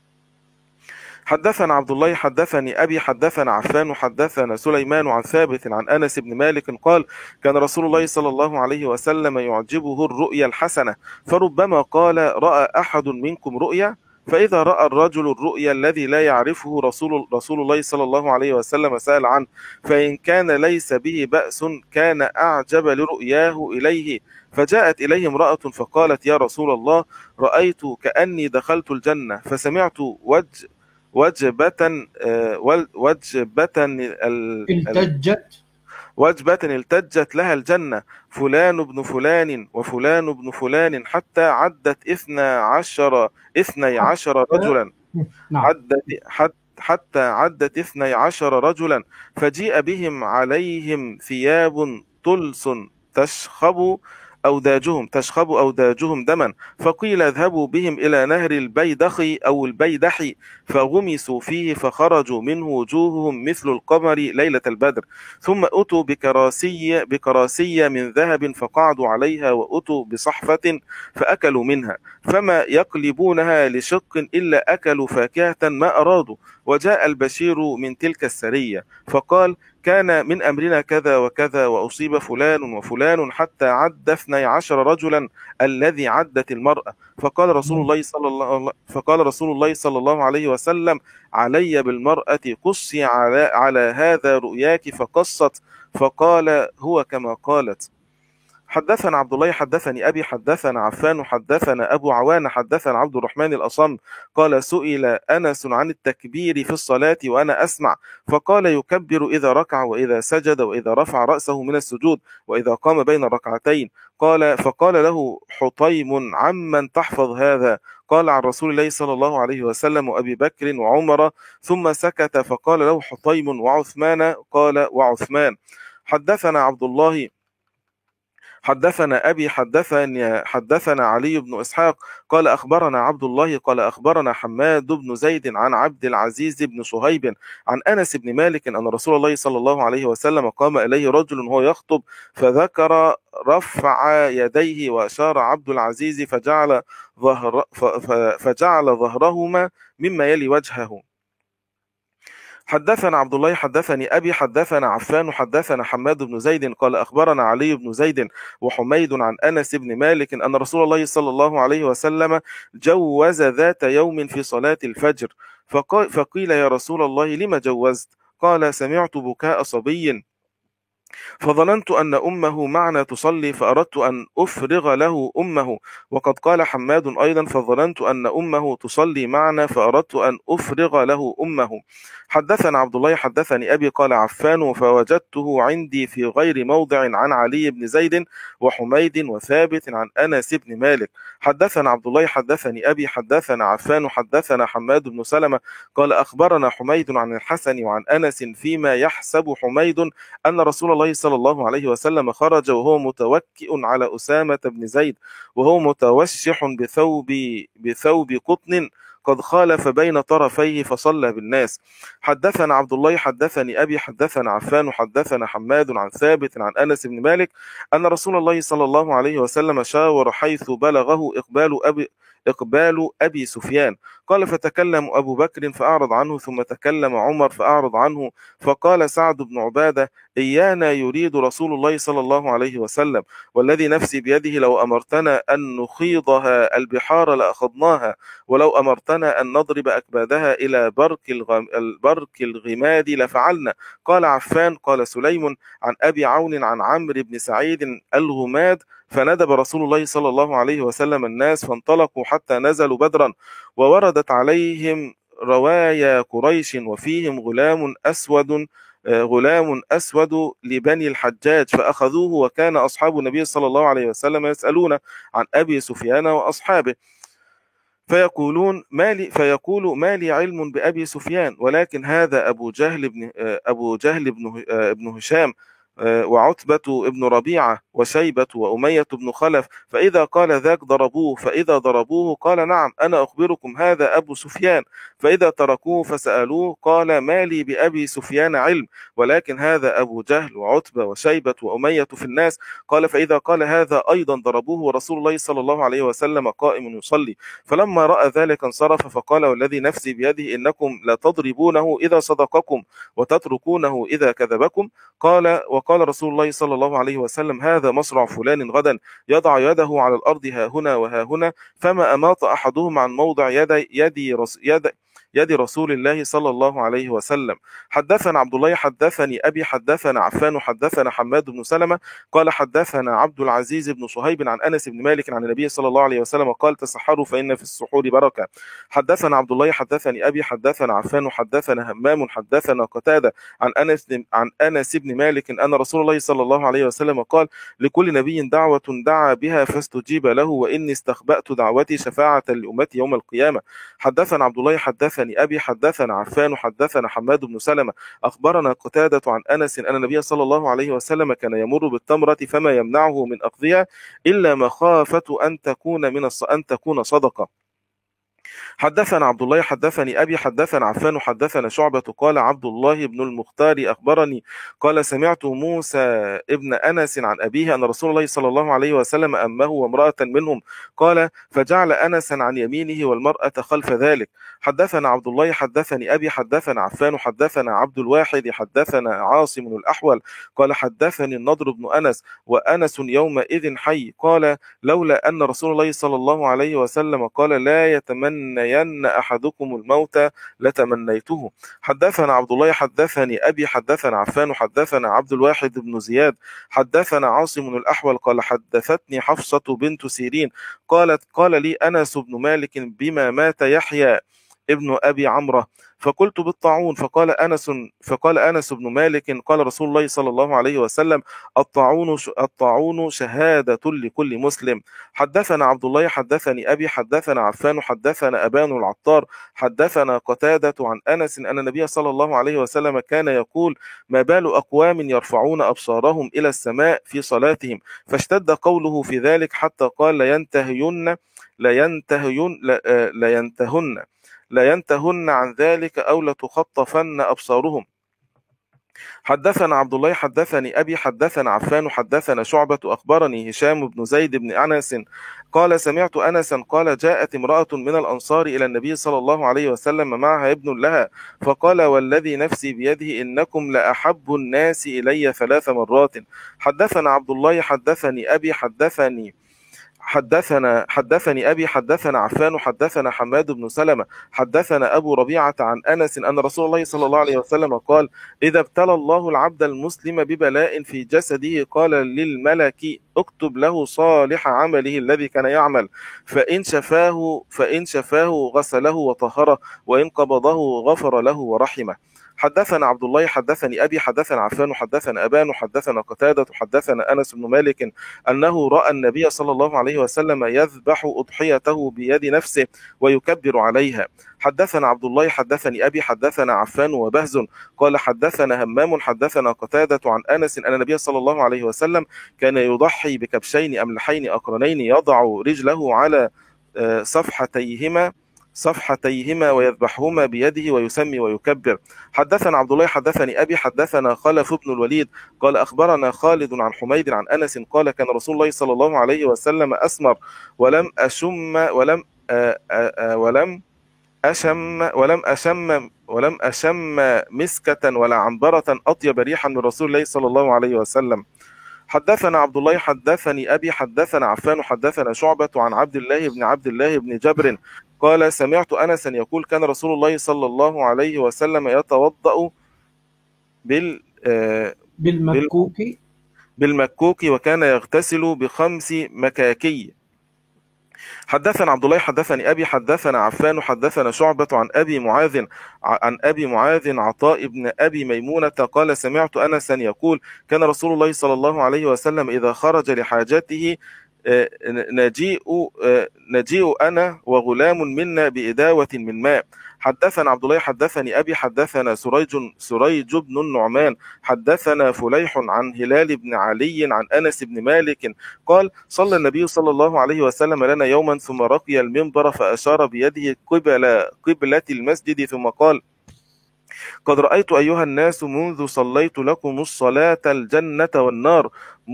حدثنا عبد الله حدثني أبي حدثنا عفان حدثنا سليمان عن ثابت عن أنس بن مالك قال: كان رسول الله صلى الله عليه وسلم يعجبه الرؤيا الحسنة، فربما قال: رأى أحد منكم رؤيا؟ فإذا رأى الرجل الرؤيا الذي لا يعرفه رسول, رسول الله صلى الله عليه وسلم سأل عنه، فإن كان ليس به بأس كان أعجب لرؤياه إليه. فجاءت إليه امرأة فقالت: يا رسول الله، رأيت كأني دخلت الجنة، فسمعت وجه وجبة وجبة التجت وجبة التجت لها الجنة، فلان ابن فلان وفلان ابن فلان، حتى عدت اثنى عشر اثني عشر رجلا عدت حتى عدت اثني عشر رجلا، فجيء بهم عليهم ثياب طلس تشخب أوداجهم تشخب أوداجهم دما، فقيل: اذهبوا بهم إلى نهر البيدخ أو البيدح، فغمسوا فيه فخرجوا منه وجوههم مثل القمر ليلة البدر، ثم أتوا بكراسي بكراسي من ذهب فقعدوا عليها، وأتوا بصحفة فأكلوا منها، فما يقلبونها لشق إلا أكلوا فاكهة ما أرادوا. وجاء البشير من تلك السرية فقال: كان من أمرنا كذا وكذا، وأصيب فلان وفلان، حتى عد اثني عشر رجلا الذي عدت المرأة. فقال رسول الله صلى الله فقال رسول الله صلى الله عليه وسلم: علي بالمرأة، قصي على على هذا رؤياك. فقصت، فقال: هو كما قالت. حدثنا عبد الله حدثني أبي حدثنا عفان حدثنا أبو عوانة حدثنا عبد الرحمن الأصم قال: سئل أنس عن التكبير في الصلاة وأنا أسمع، فقال: يكبر إذا ركع وإذا سجد وإذا رفع رأسه من السجود وإذا قام بين الركعتين. قال فقال له حطيم: عمن تحفظ هذا؟ قال: عن رسول الله صلى الله عليه وسلم وأبي بكر وعمر. ثم سكت، فقال له حطيم: وعثمان؟ قال: وعثمان. حدثنا عبد الله حدثنا أبي حدثنا حدثنا علي بن إسحاق قال أخبرنا عبد الله قال أخبرنا حماد بن زيد عن عبد العزيز بن صهيب عن أنس بن مالك أن رسول الله صلى الله عليه وسلم قام إليه رجل وهو يخطب، فذكر رفع يديه وأشار عبد العزيز فجعل ظهر فجعل ظهرهما مما يلي وجهه. حدثنا عبد الله حدثني أبي حدثنا عفان حدثنا حماد بن زيد قال أخبرنا علي بن زيد وحميد عن أنس بن مالك أن رسول الله صلى الله عليه وسلم جوز ذات يوم في صلاة الفجر، فقيل: يا رسول الله، لم جوزت؟ قال: سمعت بكاء صبي فظننت أن أمه معنا تصلي، فأردت أن أفرغ له أمه. وقد قال حماد أيضا: فظننت أن أمه تصلي معنا فأردت أن أفرغ له أمه. حدثنا عبد الله حدثني أبي قال عفان: فوجدته عندي في غير موضع عن علي بن زيد وحميد وثابت عن أنس بن مالك. حدثنا عبد الله حدثني أبي حدثنا عفان حدثنا حماد بن سلمة قال أخبرنا حميد عن الحسن وعن أنس فيما يحسب حميد أن رسول الله صلى الله عليه وسلم خرج وهو متوكئ على أسامة بن زيد وهو متوشح بثوب بثوب قطن، قد خالف بين طرفيه فصلى بالناس. حدثنا عبد الله حدثني أبي حدثنا عفان حدثنا حماد عن ثابت عن أنس بن مالك أن رسول الله صلى الله عليه وسلم شاور حيث بلغه إقبال أبي إقبال أبي سفيان. قال فتكلم أبو بكر فأعرض عنه، ثم تكلم عمر فأعرض عنه، فقال سعد بن عبادة إيانا يريد رسول الله صلى الله عليه وسلم، والذي نفسي بيده لو أمرتنا أن نخيضها البحار لأخذناها، ولو أمرتنا أن نضرب أكبادها إلى برك, الغم... البرك الغماد لفعلنا. قال عفان قال سليم عن أبي عون عن عمرو بن سعيد الغماد فندب رسول الله صلى الله عليه وسلم الناس فانطلقوا حتى نزلوا بدرا، ووردت عليهم روايا قريش وفيهم غلام أسود غلام أسود لبني الحجاج فأخذوه، وكان أصحاب النبي صلى الله عليه وسلم يسألون عن أبي سفيان وأصحابه فيقولون ما لي فيقول ما لي علم بأبي سفيان، ولكن هذا أبو جهل بن أبو جهل بن ابن هشام وعتبة ابن ربيعة وشيبة وأمية بن خلف، فإذا قال ذاك ضربوه، فإذا ضربوه قال نعم أنا أخبركم هذا أبو سفيان، فإذا تركوه فسألوه قال ما لي بأبي سفيان علم، ولكن هذا أبو جهل وعتبة وشيبة وأمية في الناس. قال فإذا قال هذا أيضا ضربوه، ورسول الله صلى الله عليه وسلم قائم يصلي. فلما رأى ذلك انصرف فقال والذي نفسي بيده إنكم لا تضربونه إذا صدقكم وتتركونه إذا كذبكم. قال وقال رسول الله صلى الله عليه وسلم هذا مصرع فلان غدا يضع يده على الأرض ها هنا وها هنا، فما أماط أحدهم عن موضع يد يد رس يد يد رسول الله صلى الله عليه وسلم. حدثنا عبد الله حدثني أبي حدثنا عفان حدثنا حماد بن سلمة قال حدثنا عبد العزيز بن صهيب عن أنس بن مالك عن النبي صلى الله عليه وسلم قال تسحروا فإن في السحور بركة. حدثنا عبد الله حدثني أبي حدثنا عفان حدثنا همام حدثنا قتادة عن أنس عن أنس بن مالك أن رسول الله صلى الله عليه وسلم قال لكل نبي دعوة دعا بها فاستجيب له، وإني استخبأت دعوتي شفاعة لأمتي يوم القيامة. حدثنا عبد الله حدثني أبي حدثنا عفان حدثنا حماد بن سلمة أخبرنا قتادة عن أنس أن النبي صلى الله عليه وسلم كان يمر بالتمرة فما يمنعه من أخذها إلا مخافة أن تكون من أن تكون صدقة. حدثنا عبد الله حدثني أبي حدثنا عفان حدثنا شعبة قال عبد الله بن المختار أخبرني قال سمعت موسى ابن أنس عن أبيه أن رسول الله صلى الله عليه وسلم أمه وامرأة منهم قال فجعل أنسا عن يمينه والمرأة خلف ذلك. حدثنا عبد الله حدثني أبي حدثنا عفان حدثنا عبد الواحد حدثنا عاصم الأحول قال حدثني النضر بن أنس وأنس يومئذ حي قال لولا أن رسول الله صلى الله عليه وسلم قال لا يتمنين أحدكم الموت لتمنيته. حدثنا عبد الله حدثني أبي حدثنا عفان حدثنا عبد الواحد بن زياد حدثنا عاصم الأحول قال حدثتني حفصة بنت سيرين قالت قال لي أنس بن مالك بما مات يحيى ابن أبي عمرو فقلت بالطاعون، فقال أنس فقال أنس بن مالك قال رسول الله صلى الله عليه وسلم الطاعون الطاعون شهادة لكل مسلم. حدثنا عبد الله حدثني أبي حدثنا عفان حدثنا أبان العطار حدثنا قتادة عن أنس أن النبي صلى الله عليه وسلم كان يقول ما بال أقوام يرفعون أبصارهم إلى السماء في صلاتهم، فاشتد قوله في ذلك حتى قال لا ينتهين لا ينتهين لا ينتهن لا ينتهن عن ذلك أو لتخطفن أبصارهم. حدثنا عبد الله حدثني أبي حدثنا عفان حدثنا شعبة أخبرني هشام بن زيد بن أنس قال سمعت أنسا قال جاءت امرأة من الأنصار إلى النبي صلى الله عليه وسلم معها ابن لها فقال والذي نفسي بيده إنكم لأحب الناس إلي ثلاث مرات. حدثنا عبد الله حدثني أبي حدثني حدثنا حدثني أبي حدثنا عفان حدثنا حماد بن سلمة حدثنا أبو ربيعة عن أنس أن رسول الله صلى الله عليه وسلم قال إذا ابتلى الله العبد المسلم ببلاء في جسده قال للملك اكتب له صالح عمله الذي كان يعمل فإن شفاه فإن شفاه غسله وطهره وإن قبضه غفر له ورحمه. حدثنا عبد الله حدثني أبي حدثنا عفان حدثنا أبان حدثنا قتادة حدثنا أنس بن مالك أنه رأى النبي صلى الله عليه وسلم يذبح أضحيته بيد نفسه ويكبر عليها. حدثنا عبد الله حدثني أبي حدثنا عفان وبهز قال حدثنا همام حدثنا قتادة عن أنس أن النبي صلى الله عليه وسلم كان يضحي بكبشين أملحين أقرنين يضع رجله على صفحتيهما صفحتيهما ويذبحهما بيده ويسمي ويكبر. حدثنا عبد الله حدثني أبي حدثنا خلف بن الوليد قال أخبرنا خالد عن حميد عن أنس قال كان رسول الله صلى الله عليه وسلم أسمر ولم أشم ولم آآ آآ ولم أشم ولم أشم ولم أشم مسكة ولا عنبرة أطيب ريحا من رسول الله صلى الله عليه وسلم. حدثنا عبد الله حدثني أبي حدثنا عفان حدثنا شعبة عن عبد الله بن عبد الله بن جبر قال سمعت أنسا يقول كان رسول الله صلى الله عليه وسلم يتوضأ بال بالمكوك بالمكوك وكان يغتسل بخمس مكاكي. حدثنا عبد الله حدثني أبي حدثنا عفان حدثنا شعبة عن أبي معاذ عن أبي معاذ عطاء بن أبي ميمونة قال سمعت أنسا يقول كان رسول الله صلى الله عليه وسلم إذا خرج لحاجته نجيء نجيء أنا وغلام منا بإداوة من ماء. حدثنا عبد الله حدثني أبي حدثنا سريج سريج بن النعمان حدثنا فليح عن هلال بن علي عن أنس بن مالك قال صلى النبي صلى الله عليه وسلم لنا يوما ثم رقي المنبر فأشار بيده قبل قبلة المسجد ثم قال قد رأيت أيها الناس منذ صليت لكم الصلاة الجنة والنار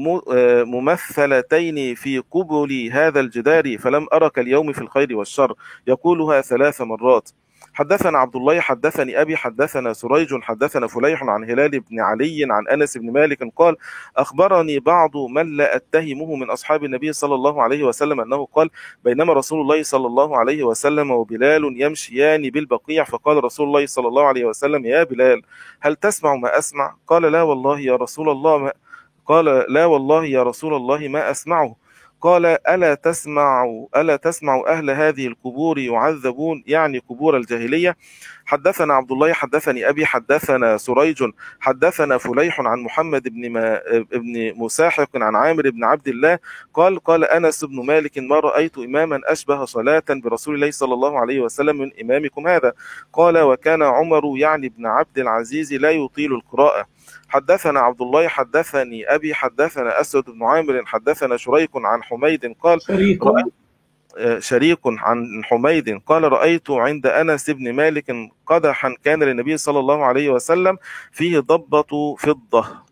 ممثلتين في قبل هذا الجدار فلم أرك اليوم في الخير والشر يقولها ثلاث مرات. حدثنا عبد الله حدثني أبي حدثنا سريج حدثنا فليح عن هلال بن علي عن أنس بن مالك قال أخبرني بعض من لا أتهمه من أصحاب النبي صلى الله عليه وسلم أنه قال بينما رسول الله صلى الله عليه وسلم وبلال يمشيان بالبقيع فقال رسول الله صلى الله عليه وسلم يا بلال هل تسمع ما أسمع؟ قال لا والله يا رسول الله ما قال لا والله يا رسول الله ما أسمعه. قال ألا تسمع ألا تسمع أهل هذه القبور يعذبون يعني قبور الجاهلية. حدثنا عبد الله حدثني أبي حدثنا سريج حدثنا فليح عن محمد بن ما ابن مساحق عن عامر بن عبد الله قال قال أنس بن مالك ما رأيت إماما أشبه صلاة برسول الله صلى الله عليه وسلم من إمامكم هذا. قال وكان عمر يعني بن عبد العزيز لا يطيل القراءة. حدثنا عبد الله حدثني أبي حدثنا أسود بن عامر حدثنا شريك عن حميد قال شريك شريك عن حميد قال رأيت عند أنس بن مالك قدحا كان للنبي صلى الله عليه وسلم فيه ضبة فضة.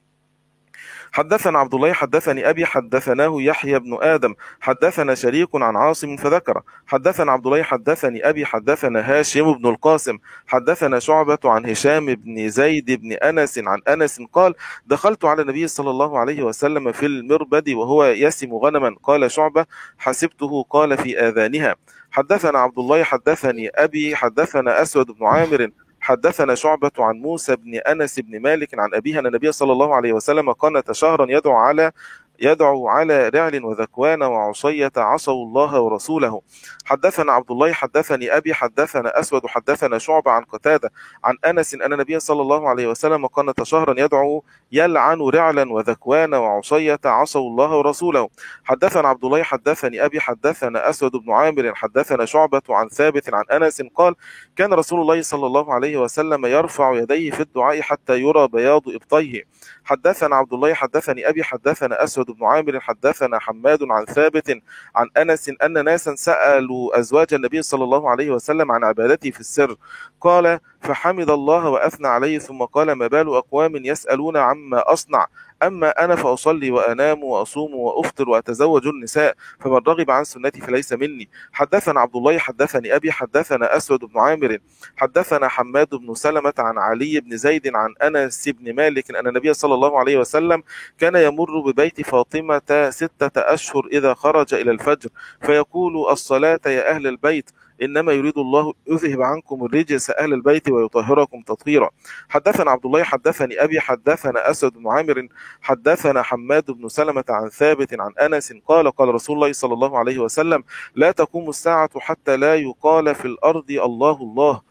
حدثنا عبد الله حدثني أبي حدثناه يحيى بن آدم حدثنا شريك عن عاصم فذكر. حدثنا عبد الله حدثني أبي حدثنا هاشم بن القاسم حدثنا شعبة عن هشام بن زيد بن أنس عن أنس قال دخلت على النبي صلى الله عليه وسلم في المربد وهو يسم غنما قال شعبة حسبته قال في آذانها. حدثنا عبد الله حدثني أبي حدثنا أسود بن عامر حدثنا شعبة عن موسى بن أنس بن مالك عن أبيه أن النبي صلى الله عليه وسلم قنت شهرا يدعو على يدعو على رعل وذكوان وعصية عصوا الله ورسوله. حدثنا عبد الله حدثني أبي حدثنا أسود حدثنا شعبة عن قتادة عن أنس أن النبي صلى الله عليه وسلم قنت شهرا يدعو يلعن رعلا وذكوان وعصية عصوا الله ورسوله. حدثنا عبد الله حدثني أبي حدثنا أسود بن عامر حدثنا شعبة عن ثابت عن أنس قال كان رسول الله صلى الله عليه وسلم يرفع يديه في الدعاء حتى يرى بياض إبطيه. حدثنا عبد الله حدثني أبي حدثنا أسود بن عامر حدثنا حماد عن ثابت عن أنس أن ناسا سألوا أزواج النبي صلى الله عليه وسلم عن عبادته في السر قال فحمد الله وأثنى عليه ثم قال ما بال أقوام يسألون عما أصنع أما أنا فأصلي وأنام وأصوم وأفطر وأتزوج النساء فمن رغب عن سنتي فليس مني. حدثنا عبد الله حدثني أبي حدثنا أسود بن عامر حدثنا حماد بن سلمة عن علي بن زيد عن أنس بن مالك أن النبي صلى الله عليه وسلم كان يمر ببيت فاطمة ستة أشهر إذا خرج إلى الفجر فيقول الصلاة يا أهل البيت إنما يريد الله يذهب عنكم الرجس أهل البيت ويطهركم تطهيرا. حدثنا عبد الله حدثني أبي حدثنا أسد بن عامر حدثنا حماد بن سلمة عن ثابت عن أنس قال قال رسول الله صلى الله عليه وسلم لا تقوم الساعة حتى لا يقال في الأرض الله الله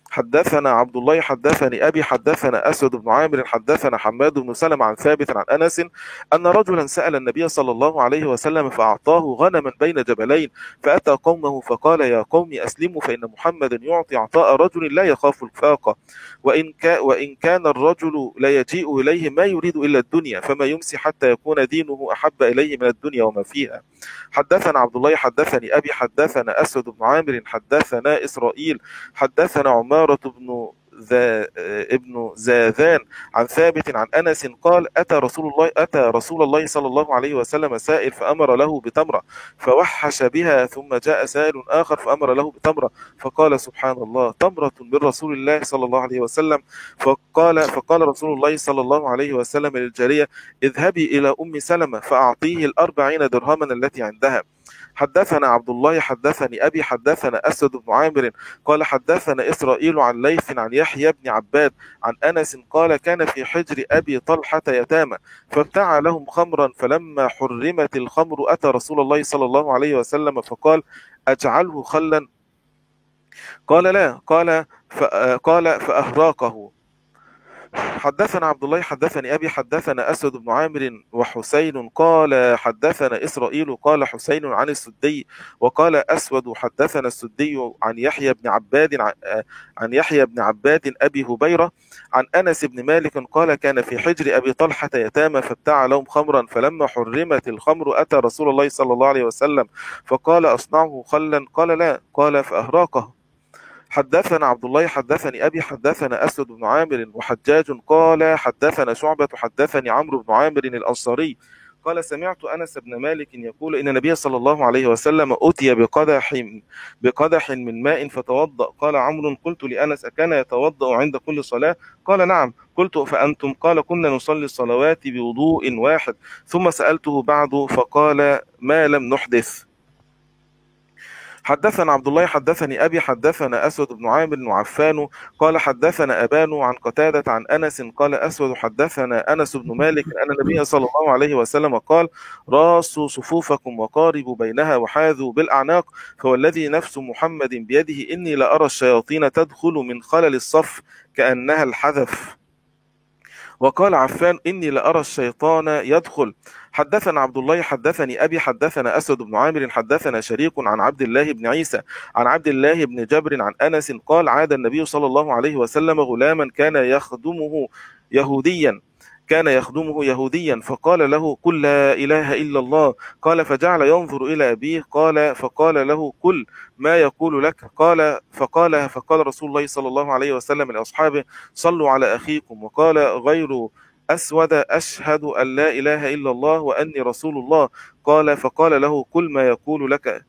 حدثنا عبد الله حدثني أبي حدثنا أسود بن عامر حدثنا حماد بن سلمة عن ثابت عن أنس أن رجلا سأل النبي صلى الله عليه وسلم فأعطاه غنما بين جبلين، فأتى قومه فقال يا قوم أسلموا فإن محمدا يعطي عطاء رجل لا يخاف الفاقة، وإن, كا وإن كان الرجل لا يجيء إليه ما يريد إلا الدنيا، فما يمسي حتى يكون دينه أحب إليه من الدنيا وما فيها. حدثنا عبد الله حدثني أبي حدثنا أسود بن عامر حدثنا إسرائيل حدثنا عمارة بن ذا ابن زاذان عن ثابت عن أنس قال أتى رسول الله أتى رسول الله صلى الله عليه وسلم سائل فأمر له بتمرة فوحش بها، ثم جاء سائل آخر فأمر له بتمرة فقال سبحان الله تمرة من رسول الله صلى الله عليه وسلم. فقال فقال رسول الله صلى الله عليه وسلم للجارية اذهبي إلى أم سلمة فأعطيه الأربعين درهما التي عندها. حدثنا عبد الله حدثني أبي حدثنا أسد بن عامر قال حدثنا إسرائيل عن ليث عن يحيى بن عباد عن أنس قال كان في حجر أبي طلحة يتامى فابتاع لهم خمرا، فلما حرمت الخمر أتى رسول الله صلى الله عليه وسلم فقال أجعله خلا؟ قال لا، قال فقال فأهراقه. حدثنا عبد الله حدثني أبي حدثنا أسد بن عامر وحسين قال حدثنا إسرائيل قال حسين عن السدي وقال أسود حدثنا السدي عن يحيى بن عباد عن يحيى بن عباد أبي هبيرة عن أنس بن مالك قال كان في حجر أبي طلحة يتامى فابتاع لهم خمرا، فلما حرمت الخمر أتى رسول الله صلى الله عليه وسلم فقال أصنعه خلا؟ قال لا، قال فأهراقه. حدثنا عبد الله حدثني أبي حدثنا أسد بن عامر وحجاج قال حدثنا شعبة حدثني عمرو بن عامر الأنصاري قال سمعت أنس بن مالك يقول إن النبي صلى الله عليه وسلم أتي بقدح بقدح من ماء فتوضأ. قال عمرو قلت لأنس أكان يتوضأ عند كل صلاة؟ قال نعم. قلت فأنتم؟ قال كنا نصلي الصلوات بوضوء واحد. ثم سألته بعد فقال ما لم نحدث. حدثنا عبد الله حدثني أبي حدثنا أسود بن عامر وعفان قال حدثنا أبان عن قتادة عن أنس قال أسود حدثنا أنس بن مالك أن النبي صلى الله عليه وسلم قال راسوا صفوفكم وقاربوا بينها وحاذوا بالأعناق، فوالذي نفس محمد بيده إني لأرى الشياطين تدخل من خلل الصف كأنها الحذف. وقال عفان إني لأرى الشيطان يدخل. حدثنا عبد الله حدثني أبي حدثنا أسد بن عامر حدثنا شريك عن عبد الله بن عيسى عن عبد الله بن جبر عن أنس قال عاد النبي صلى الله عليه وسلم غلاما كان يخدمه يهوديا كان يخدمه يهوديا فقال له قل لا إله إلا الله. قال فجعل ينظر إلى أبيه قال فقال له قل ما يقول لك. قال فقال فقال رسول الله صلى الله عليه وسلم لأصحابه صلوا على أخيكم. وقال غير أسود أشهد أن لا إله إلا الله وأني رسول الله. قال فقال له قل ما يقول لك.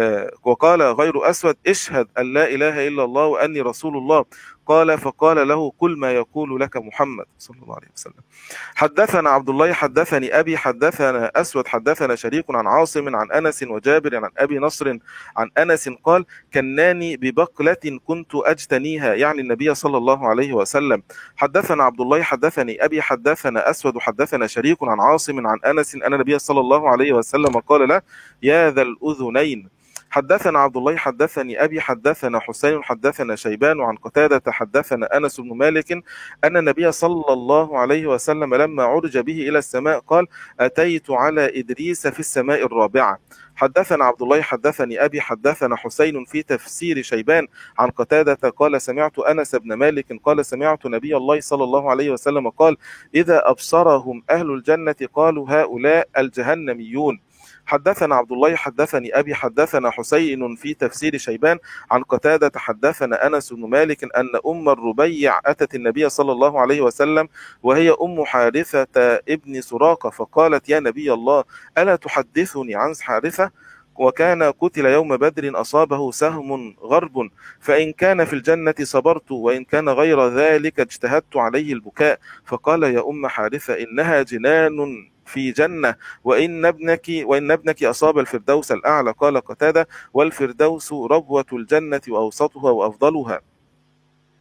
وقال غير أسود اشهد أن لا إله إلا الله وأني رسول الله. قال فقال له قل ما يقول لك محمد صلى الله عليه وسلم. حدثنا عبد الله حدثني أبي حدثنا أسود حدثنا شريك عن عاصم عن أنس وجابر عن أبي نصر عن أنس قال كناني ببقلة كنت أجتنيها يعني النبي صلى الله عليه وسلم. حدثنا عبد الله حدثني أبي حدثنا أسود حدثنا شريك عن عاصم عن أنس أن النبي صلى الله عليه وسلم قال له يا ذا الأذنين. حدثنا عبد الله حدثني أبي حدثنا حسين حدثنا شيبان عن قتادة حدثنا أنس بن مالك أن النبي صلى الله عليه وسلم لما عرج به إلى السماء قال أتيت على إدريس في السماء الرابعة. حدثنا عبد الله حدثني أبي حدثنا حسين في تفسير شيبان عن قتادة قال سمعت أنس بن مالك قال سمعت نبي الله صلى الله عليه وسلم قال إذا أبصرهم أهل الجنة قالوا هؤلاء الجهنميون. حدثنا عبد الله حدثني أبي حدثنا حسين في تفسير شيبان عن قتادة حدثنا أنس بن مالك أن أم الربيع أتت النبي صلى الله عليه وسلم وهي أم حارثة ابن سراقة فقالت يا نبي الله ألا تحدثني عن حارثة وكان قتل يوم بدر أصابه سهم غرب فإن كان في الجنة صبرت وإن كان غير ذلك اجتهدت عليه البكاء. فقال يا أم حارثة إنها جنان في جنة وإن ابنك وإن ابنك أصاب الفردوس الأعلى. قال قتادة والفردوس ربوة الجنة وأوسطها وأفضلها.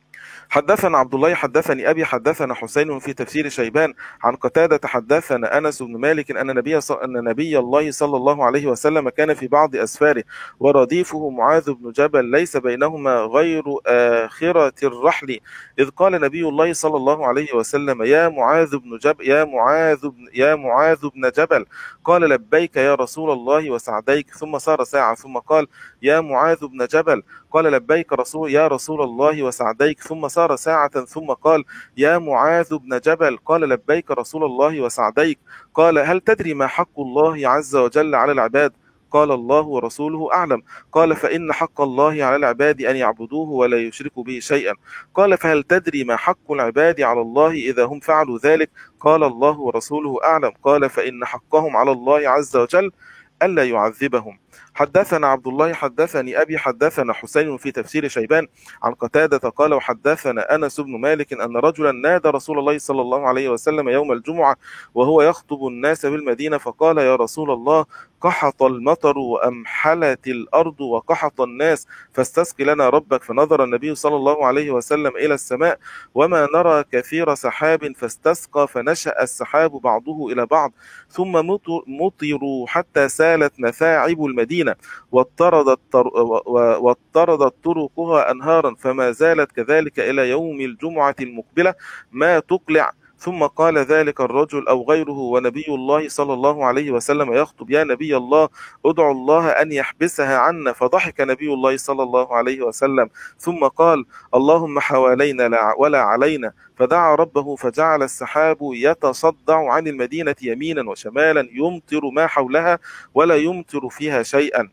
حدثنا عبد الله حدثني أبي حدثنا حسين في تفسير شيبان عن قتادة حدثنا أنس بن مالك أن نبي أن نبي الله صلى الله عليه وسلم كان في بعض أسفاره ورديفه معاذ بن جبل ليس بينهما غير آخرة الرحل، إذ قال نبي الله صلى الله عليه وسلم: يا معاذ بن جبل يا معاذ بن يا معاذ بن جبل، قال: لبيك يا رسول الله وسعديك، ثم سار ساعة ثم قال: يا معاذ بن جبل، قال: لبيك رسول يا رسول الله وسعديك، ثم سار ساعة ثم قال: يا معاذ بن جبل، قال: لبيك رسول الله وسعديك، قال: هل تدري ما حق الله عز وجل على العباد؟ قال: الله ورسوله أعلم. قال: فإن حق الله على العباد أن يعبدوه ولا يشركوا به شيئا. قال: فهل تدري ما حق العباد على الله إذا هم فعلوا ذلك؟ قال: الله ورسوله أعلم. قال: فإن حقهم على الله عز وجل ألا يعذبهم. حدثنا عبد الله حدثني أبي حدثنا حسين في تفسير شيبان عن قتادة قال: وحدثنا أنس بن مالك أن رجلا نادى رسول الله صلى الله عليه وسلم يوم الجمعة وهو يخطب الناس بالمدينة فقال: يا رسول الله، قحط المطر وأمحلت الأرض وقحط الناس فاستسق لنا ربك. فنظر النبي صلى الله عليه وسلم إلى السماء وما نرى كثير سحاب فاستسقى فنشأ السحاب بعضه إلى بعض ثم مطروا حتى سالت مثاعب المدينة واضطردت واضطردت طرقها أنهارا فما زالت كذلك إلى يوم الجمعة المقبلة ما تقلع. ثم قال ذلك الرجل أو غيره ونبي الله صلى الله عليه وسلم يخطب: يا نبي الله، ادعو الله أن يحبسها عنا. فضحك نبي الله صلى الله عليه وسلم ثم قال: اللهم حوالينا ولا علينا. فدعا ربه فجعل السحاب يتصدع عن المدينة يمينا وشمالا يمطر ما حولها ولا يمطر فيها شيئا.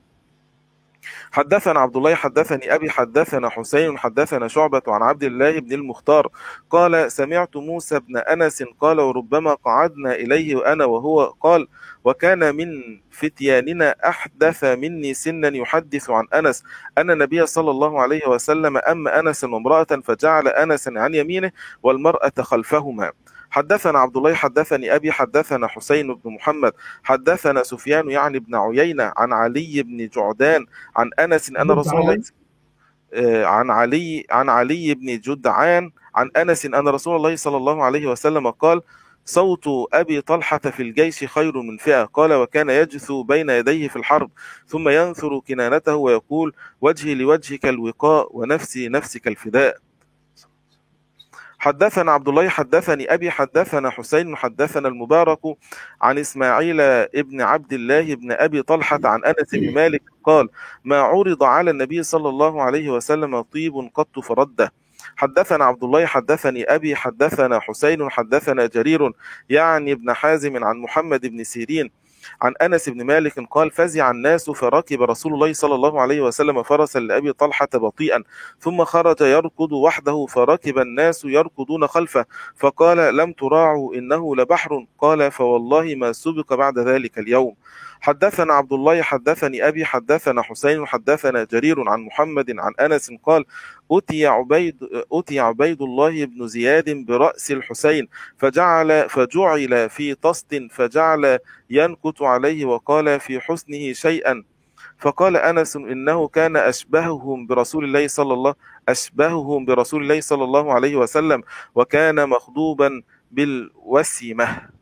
حدثنا عبد الله حدثني أبي حدثنا حسين حدثنا شعبة عن عبد الله بن المختار قال: سمعت موسى بن أنس قال: وربما قعدنا إليه وأنا وهو قال: وكان من فتياننا أحدث مني سنا يحدث عن أنس أن النبي صلى الله عليه وسلم أما أنس وامرأة فجعل أنس عن يمينه والمرأة خلفهما. حدثنا عبد الله حدثني أبي حدثنا حسين بن محمد حدثنا سفيان يعني بن عيينة عن علي بن جعدان عن أنس أن رسول الله عن علي عن علي بن جدعان عن أنس أن رسول الله صلى الله عليه وسلم قال: صوت أبي طلحة في الجيش خير من فئة. قال: وكان يجثو بين يديه في الحرب ثم ينثر كنانته ويقول: وجهي لوجهك الوقاء ونفسي نفسك الفداء. حدثنا عبد الله حدثني أبي حدثنا حسين حدثنا المبارك عن إسماعيل ابن عبد الله بن أبي طلحة عن أنس بن مالك قال: ما عرض على النبي صلى الله عليه وسلم طيب قط فرده. حدثنا عبد الله حدثني أبي حدثنا حسين حدثنا جرير يعني ابن حازم عن محمد بن سيرين عن أنس بن مالك قال: فزع الناس فركب رسول الله صلى الله عليه وسلم فرسا لأبي طلحة بطيئا ثم خرج يركض وحده فركب الناس يركضون خلفه فقال: لم تراعوا إنه لبحر. قال: فوالله ما سبق بعد ذلك اليوم. حدثنا عبد الله حدثني أبي حدثنا حسين حدثنا جرير عن محمد عن أنس قال: أتي عبيد أتي عبيد الله بن زياد برأس الحسين فجعل فجعل في طست فجعل ينكت عليه وقال في حسنه شيئا. فقال أنس: إنه كان أشبههم برسول الله صلى الله أشبههم برسول الله صلى الله عليه وسلم وكان مخضوبا بالوسيمة.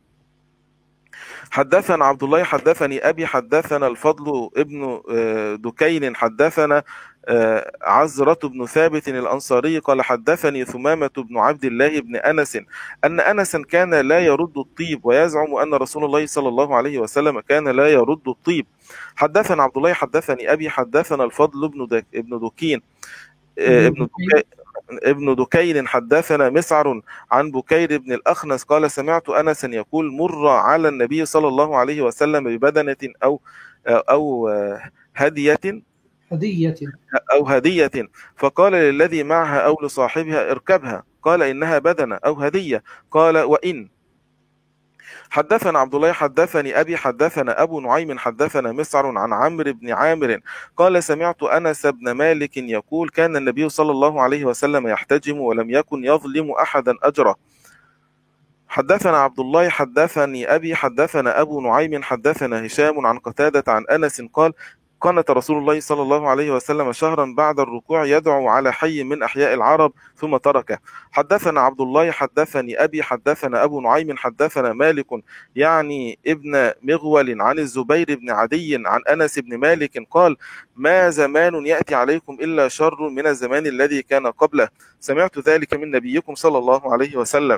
حدثنا عبد الله حدثني أبي حدثنا الفضل ابن دكين حدثنا عزرة بن ثابت الأنصاري قال: حدثني ثمامة بن عبد الله بن أنس أن أنسا كان لا يرد الطيب ويزعم أن رسول الله صلى الله عليه وسلم كان لا يرد الطيب. حدثنا عبد الله حدثني أبي حدثنا الفضل ابن دك ابن دكين ابن دكين ابن دكين حدثنا مسعر عن بكير بن الأخنس قال: سمعت أنسا يقول: مر على النبي صلى الله عليه وسلم ببدنة أو أو هدية هدية أو هدية فقال للذي معها أو لصاحبها: اركبها. قال: إنها بدنة أو هدية. قال: وإن. حدثنا عبد الله حدثني أبي حدثنا أبو نعيم حدثنا مسعر عن عمرو بن عامر قال: سمعت أنس بن مالك يقول: كان النبي صلى الله عليه وسلم يحتجم ولم يكن يظلم أحدا أجره. حدثنا عبد الله حدثني أبي حدثنا أبو نعيم حدثنا هشام عن قتادة عن أنس قال: قنت رسول الله صلى الله عليه وسلم شهرا بعد الركوع يدعو على حي من أحياء العرب ثم تركه. حدثنا عبد الله حدثني أبي حدثنا أبو نعيم حدثنا مالك يعني ابن مغول عن الزبير بن عدي عن أنس بن مالك قال: ما زمان يأتي عليكم إلا شر من الزمان الذي كان قبله، سمعت ذلك من نبيكم صلى الله عليه وسلم.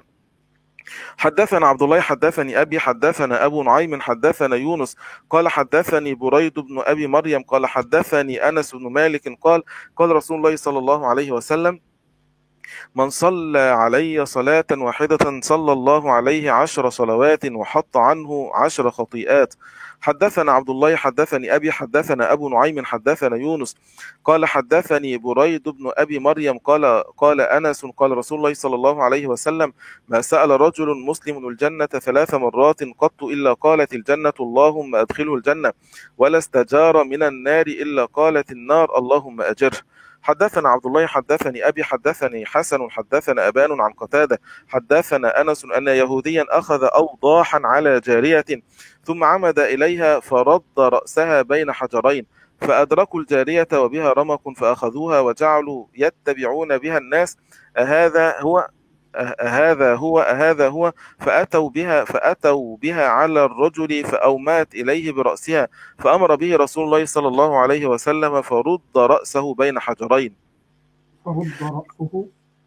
حدثنا عبد الله حدثني أبي حدثنا أبو نعيم حدثنا يونس قال حدثني بريد بن أبي مريم قال حدثني أنس بن مالك قال: قال رسول الله صلى الله عليه وسلم: من صلى علي صلاة واحدة صلى الله عليه عشر صلوات وحط عنه عشر خطيئات. حدثنا عبد الله حدثني أبي حدثنا أبو نعيم حدثنا يونس قال حدثني بريد بن أبي مريم قال قال أنس قال رسول الله صلى الله عليه وسلم: ما سأل رجل مسلم الجنة ثلاث مرات قط إلا قالت الجنة اللهم أدخله الجنة، ولا استجار من النار إلا قالت النار اللهم أجره. حدثنا عبد الله حدثني أبي حدثني حسن حدثنا أبان عن قتادة حدثنا أنس أن يهوديا أخذ أوضاحا على جارية ثم عمد إليها فرد رأسها بين حجرين، فأدركوا الجارية وبها رمق فأخذوها وجعلوا يتبعون بها الناس: أهذا هو أهذا هو أهذا هو فأتوا بها فأتوا بها على الرجل فأومات إليه برأسها، فأمر به رسول الله صلى الله عليه وسلم فرد رأسه بين حجرين فرد رأسه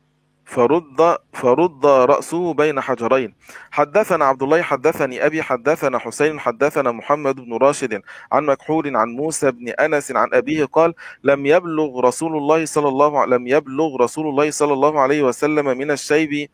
فرد فرد رأسه بين حجرين. حدثنا عبد الله حدثني أبي حدثنا حسين حدثنا محمد بن راشد عن مكحول عن موسى بن أنس عن أبيه قال: لم يبلغ رسول الله صلى الله لم يبلغ رسول الله صلى الله عليه وسلم من الشيب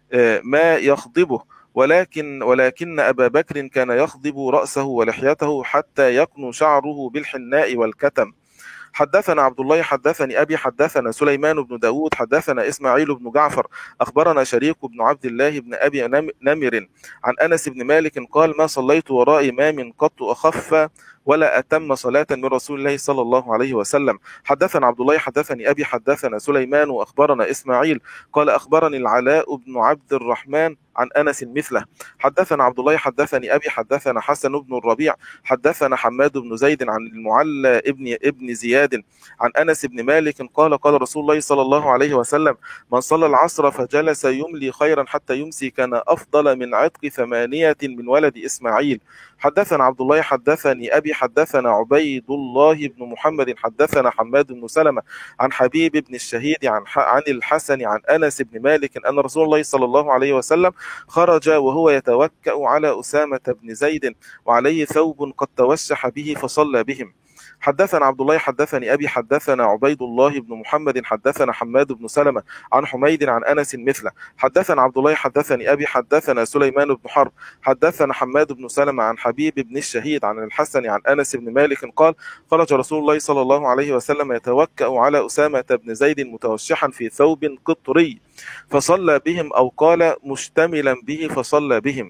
ما يخضبه، ولكن ولكن أبا بكر كان يخضب رأسه ولحيته حتى يقنو شعره بالحناء والكتم. حدثنا عبد الله حدثني أبي حدثنا سليمان بن داود حدثنا إسماعيل بن جعفر أخبرنا شريك بن عبد الله بن أبي نمر عن أنس بن مالك قال: ما صليت وراء إمام قط أخف ولا أتم صلاة من رسول الله صلى الله عليه وسلم. حدثنا عبد الله حدثني أبي حدثنا سليمان وأخبرنا إسماعيل قال: أخبرني العلاء بن عبد الرحمن عن أنس مثله. حدثنا عبد الله حدثني أبي حدثنا حسن بن الربيع حدثنا حماد بن زيد عن المعلى ابن ابن زياد عن أنس بن مالك قال: قال رسول الله صلى الله عليه وسلم: من صلى العصر فجلس يملي خيرا حتى يمسي كان أفضل من عتق ثمانية من ولد إسماعيل. حدثنا عبد الله حدثني أبي حدثنا عبيد الله بن محمد حدثنا حماد بن سلمة عن حبيب بن الشهيد عن عن الحسن عن أنس بن مالك أن رسول الله صلى الله عليه وسلم خرج وهو يتوكأ على أسامة بن زيد وعليه ثوب قد توشح به فصلى بهم. حدثنا عبد الله حدثني أبي حدثنا عبيد الله بن محمد حدثنا حماد بن سلمة عن حميد عن أنس مثله. حدثنا عبد الله حدثني أبي حدثنا سليمان بن حرب حدثنا حماد بن سلمة عن حبيب بن الشهيد عن الحسن عن أنس بن مالك قال: خرج رسول الله صلى الله عليه وسلم يتوكأ على أسامة بن زيد متوشحا في ثوب قطري فصلى بهم، أو قال مشتملا به فصلى بهم.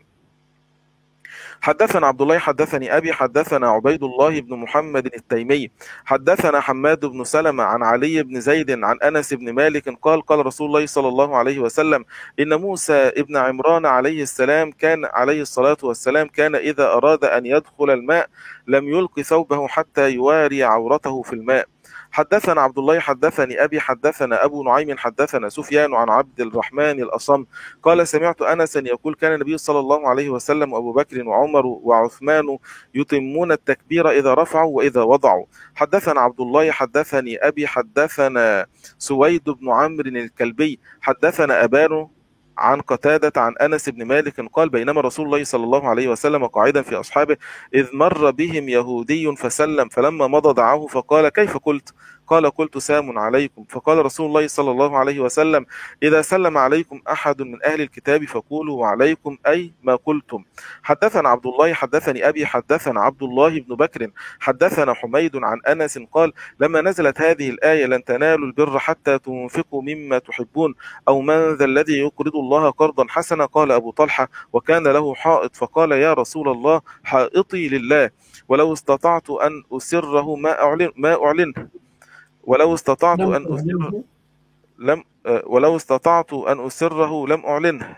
حدثنا عبد الله حدثني أبي حدثنا عبيد الله بن محمد التيمي حدثنا حماد بن سلمة عن علي بن زيد عن أنس بن مالك قال: قال رسول الله صلى الله عليه وسلم: إن موسى ابن عمران عليه السلام كان عليه الصلاة والسلام كان إذا أراد أن يدخل الماء لم يلق ثوبه حتى يواري عورته في الماء. حدثنا عبد الله حدثني أبي حدثنا أبو نعيم حدثنا سفيان عن عبد الرحمن الأصم قال: سمعت أنسا يقول: كان النبي صلى الله عليه وسلم وأبو بكر وعمر وعثمان يتمون التكبير إذا رفعوا وإذا وضعوا. حدثنا عبد الله حدثني أبي حدثنا سويد بن عمرو الكلبي حدثنا أبان عن قتادة عن أنس بن مالك قال: بينما رسول الله صلى الله عليه وسلم قاعدا في أصحابه إذ مر بهم يهودي فسلم، فلما مضى دعاه فقال: كيف قلت؟ قال: قلت سام عليكم. فقال رسول الله صلى الله عليه وسلم: إذا سلم عليكم أحد من أهل الكتاب فقولوا وعليكم أي ما قلتم. حدثنا عبد الله حدثني أبي حدثنا عبد الله بن بكر حدثنا حميد عن أنس قال: لما نزلت هذه الآية لن تنالوا البر حتى تنفقوا مما تحبون أو من ذا الذي يقرض الله قرضا حسنا، قال أبو طلحة: وكان له حائط فقال: يا رسول الله حائطي لله ولو استطعت أن أسره ما أعلن ما أعلنه ولو استطعت أن أسره لم ولو استطعت أن أسره لم أعلنه.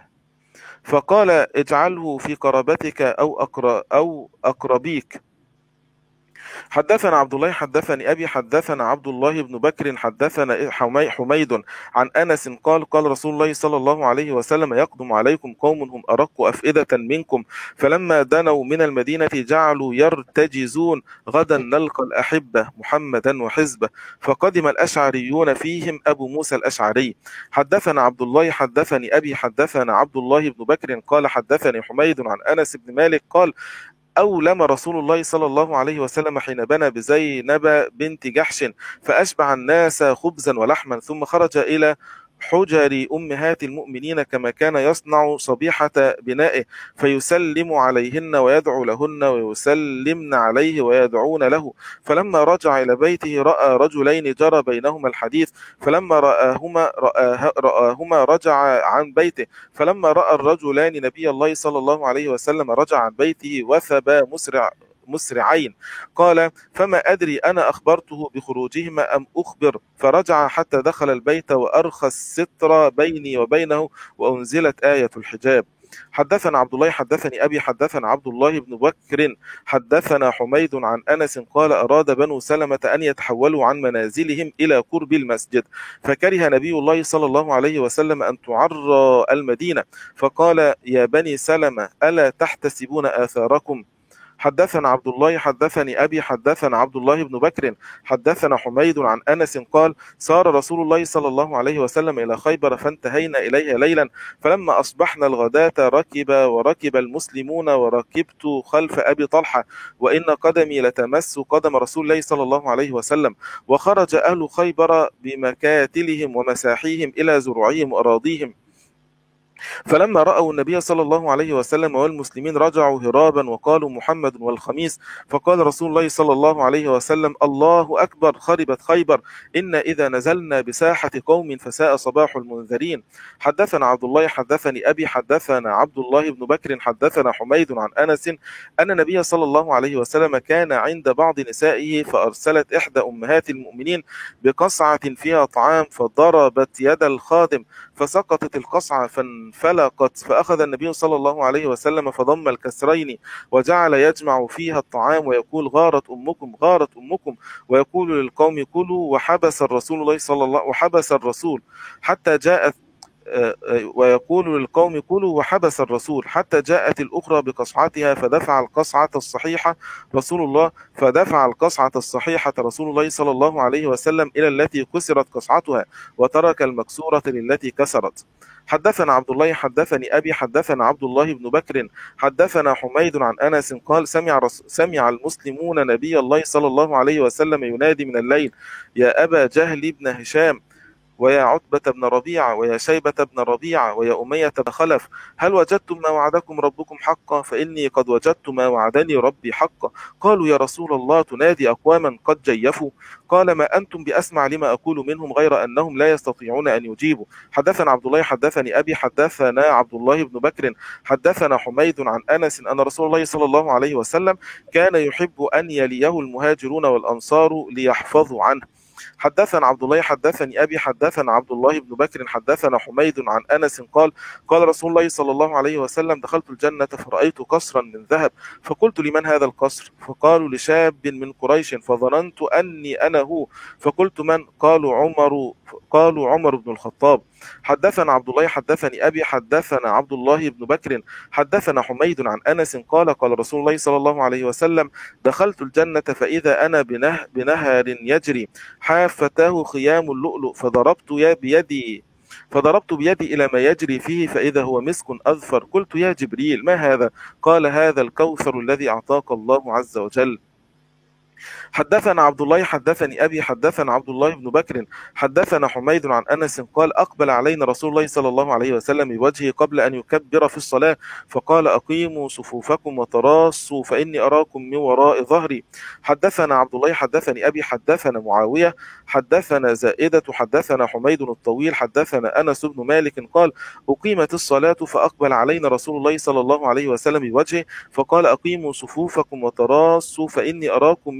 فقال: اجعله في قرابتك أو أقر أو أقربيك. حدثنا عبد الله حدثني أبي حدثنا عبد الله بن بكر حدثنا حمي- حميد عن أنس قال قال رسول الله صلى الله عليه وسلم يقدم عليكم قوم هم أرق أفئدة منكم فلما دنوا من المدينة جعلوا يرتجزون غدا نلقى الأحبة محمدا وحزبه فقدم الأشعريون فيهم أبو موسى الأشعري. حدثنا عبد الله حدثني أبي حدثنا عبد الله بن بكر قال حدثني حميد عن أنس بن مالك قال أولم رسول الله صلى الله عليه وسلم حين بنى بزينب بنت جحش فأشبع الناس خبزا ولحما ثم خرج إلى حجر أمهات المؤمنين كما كان يصنع صبيحة بنائه فيسلم عليهن ويدعو لهن ويسلمن عليه ويدعون له فلما رجع إلى بيته رأى رجلين جرى بينهما الحديث فلما رآهما, رآه رآهما رجع عن بيته فلما رأى الرجلان نبي الله صلى الله عليه وسلم رجع عن بيته وثبا مسرع مسرعين قال فما أدري أنا أخبرته بخروجهما أم أخبر فرجع حتى دخل البيت وأرخى الستر بيني وبينه وأنزلت آية الحجاب. حدثنا عبد الله حدثني أبي حدثنا عبد الله بن بكر حدثنا حميد عن أنس قال أراد بنو سلمة أن يتحولوا عن منازلهم إلى قرب المسجد فكره نبي الله صلى الله عليه وسلم أن تعرى المدينة فقال يا بني سلمة ألا تحتسبون آثاركم. حدثنا عبد الله حدثني أبي حدثنا عبد الله بن بكر حدثنا حميد عن أنس قال سار رسول الله صلى الله عليه وسلم إلى خيبر فانتهينا إليها ليلا فلما أصبحنا الغداة ركب وركب المسلمون وركبت خلف أبي طلحة وإن قدمي لتمس قدم رسول الله صلى الله عليه وسلم وخرج أهل خيبر بمكاتلهم ومساحيهم إلى زروعهم وأراضيهم فلما رأوا النبي صلى الله عليه وسلم والمسلمين رجعوا هرابا وقالوا محمد والخميس فقال رسول الله صلى الله عليه وسلم الله أكبر خربت خيبر إن إذا نزلنا بساحة قوم فساء صباح المنذرين. حدثنا عبد الله حدثني أبي حدثنا عبد الله بن بكر حدثنا حميد عن أنس أن النبي صلى الله عليه وسلم كان عند بعض نسائه فأرسلت إحدى أمهات المؤمنين بقصعة فيها طعام فضربت يد الخادم فسقطت القصعة فانفلقت فأخذ النبي صلى الله عليه وسلم فضم الكسرين وجعل يجمع فيها الطعام ويقول غارت أمكم غارت أمكم ويقول للقوم كلوا وحبس الرسول الله صلى الله وحبس الرسول حتى جاءت ويقول للقوم كلوا وحبس الرسول حتى جاءت الأخرى بقصعتها فدفع القصعة الصحيحة رسول الله فدفع القصعة الصحيحة رسول الله صلى الله عليه وسلم إلى التي كسرت قصعتها وترك المكسورة للتي كسرت. حدثنا عبد الله حدثني أبي حدثنا عبد الله بن بكر حدثنا حميد عن أنس قال سمع, رس... سمع المسلمون نبي الله صلى الله عليه وسلم ينادي من الليل يا أبا جهل بن هشام ويا عتبة بن ربيعة ويا شيبة بن ربيعة ويا أمية بن خلف هل وجدتم ما وعدكم ربكم حقا فإني قد وجدت ما وعدني ربي حقا. قالوا يا رسول الله تنادي أقواما قد جيفوا قال ما أنتم بأسمع لما أقول منهم غير أنهم لا يستطيعون أن يجيبوا. حدثنا عبد الله حدثني أبي حدثنا عبد الله بن بكر حدثنا حميد عن أنس أن رسول الله صلى الله عليه وسلم كان يحب أن يليه المهاجرون والأنصار ليحفظوا عنه. حدثنا عبد الله حدثني أبي حدثنا عبد الله بن بكر حدثنا حميد عن أنس قال قال رسول الله صلى الله عليه وسلم دخلت الجنة فرأيت قصرا من ذهب فقلت لمن هذا القصر فقالوا لشاب من قريش فظننت أني أنا هو فقلت من قالوا عمر قالوا عمر بن الخطاب. حدثنا عبد الله حدثني أبي حدثنا عبد الله بن بكر حدثنا حميد عن أنس قال قال رسول الله صلى الله عليه وسلم دخلت الجنة فإذا أنا بنه بنهر يجري حافتاه خيام اللؤلؤ فضربت بيدي فضربت بيدي إلى ما يجري فيه فإذا هو مسك أذفر قلت يا جبريل ما هذا قال هذا الكوثر الذي أعطاك الله عز وجل. حدثنا عبد الله حدثني أبي حدثنا عبد الله بن بكر حدثنا حميد عن أنس قال أقبل علينا رسول الله صلى الله عليه وسلم بوجهه قبل أن يكبر في الصلاة فقال أقيموا صفوفكم وتراصوا فإني أراكم من وراء ظهري. حدثنا عبد الله حدثني أبي حدثنا معاوية حدثنا زائدة حدثنا حميد الطويل حدثنا أنس بن مالك قال أقيمت الصلاة فأقبل علينا رسول الله صلى الله عليه وسلم بوجهه فقال أقيموا صفوفكم وتراصوا فإني أراكم من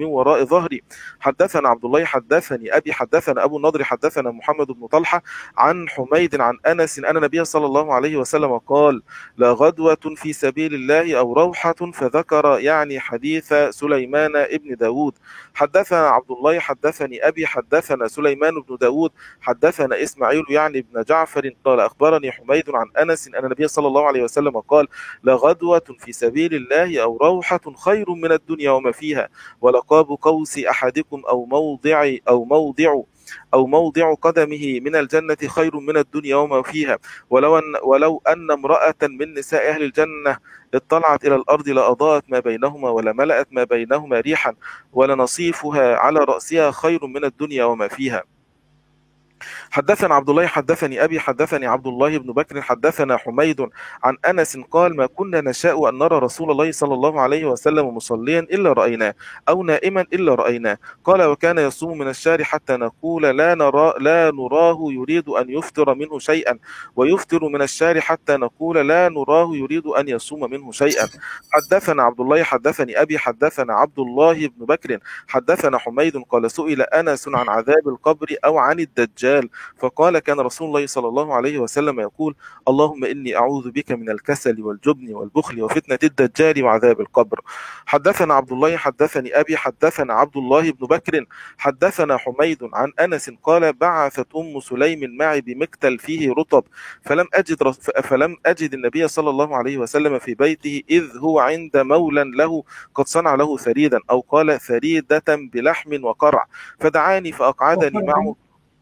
من وراء ظهري. حدثنا عبد الله حدثني أبي حدثنا أبو النضر حدثنا محمد بن طلحة عن حميد عن أنس أن النبي صلى الله عليه وسلم قال لا غدوة في سبيل الله أو روحة، فذكر يعني حديث سليمان ابن داود. حدثنا عبد الله حدثني أبي حدثنا سليمان بن داود حدثنا إسماعيل يعني ابن جعفر قال أخبرني حميد عن أنس أن النبي صلى الله عليه وسلم قال لا غدوة في سبيل الله أو روحة خير من الدنيا وما فيها، ولقاب قوس أحدكم أو موضع أو موضع أو موضع قدمه من الجنة خير من الدنيا وما فيها، ولو أن, ولو أن امرأة من نساء أهل الجنة اطلعت إلى الأرض لأضاءت ما بينهما ولملأت ما بينهما ريحا، ولنصيفها على رأسها خير من الدنيا وما فيها. حدثنا عبد الله حدثني أبي حدثني عبد الله بن بكر حدثنا حميد عن أنس قال ما كنا نشاء أن نرى رسول الله صلى الله عليه وسلم مصليا إلا رأيناه أو نائما إلا رأيناه. قال وكان يصوم من الشهر حتى نقول لا نرى لا نراه يريد أن يفطر منه شيئا، ويفطر من الشهر حتى نقول لا نراه يريد أن يصوم منه شيئا. حدثنا عبد الله حدثني أبي حدثنا عبد الله بن بكر حدثنا حميد قال سئل أنس عن عذاب القبر أو عن الدجال، فقال كان رسول الله صلى الله عليه وسلم يقول اللهم إني أعوذ بك من الكسل والجبن والبخل وفتنة الدجال وعذاب القبر. حدثنا عبد الله حدثني أبي حدثنا عبد الله بن بكر حدثنا حميد عن أنس قال بعثت أم سليم معي بمكتل فيه رطب، فلم أجد فلم أجد النبي صلى الله عليه وسلم في بيته إذ هو عند مولى له قد صنع له ثريدا، أو قال ثريدة بلحم وقرع، فدعاني فأقعدني معه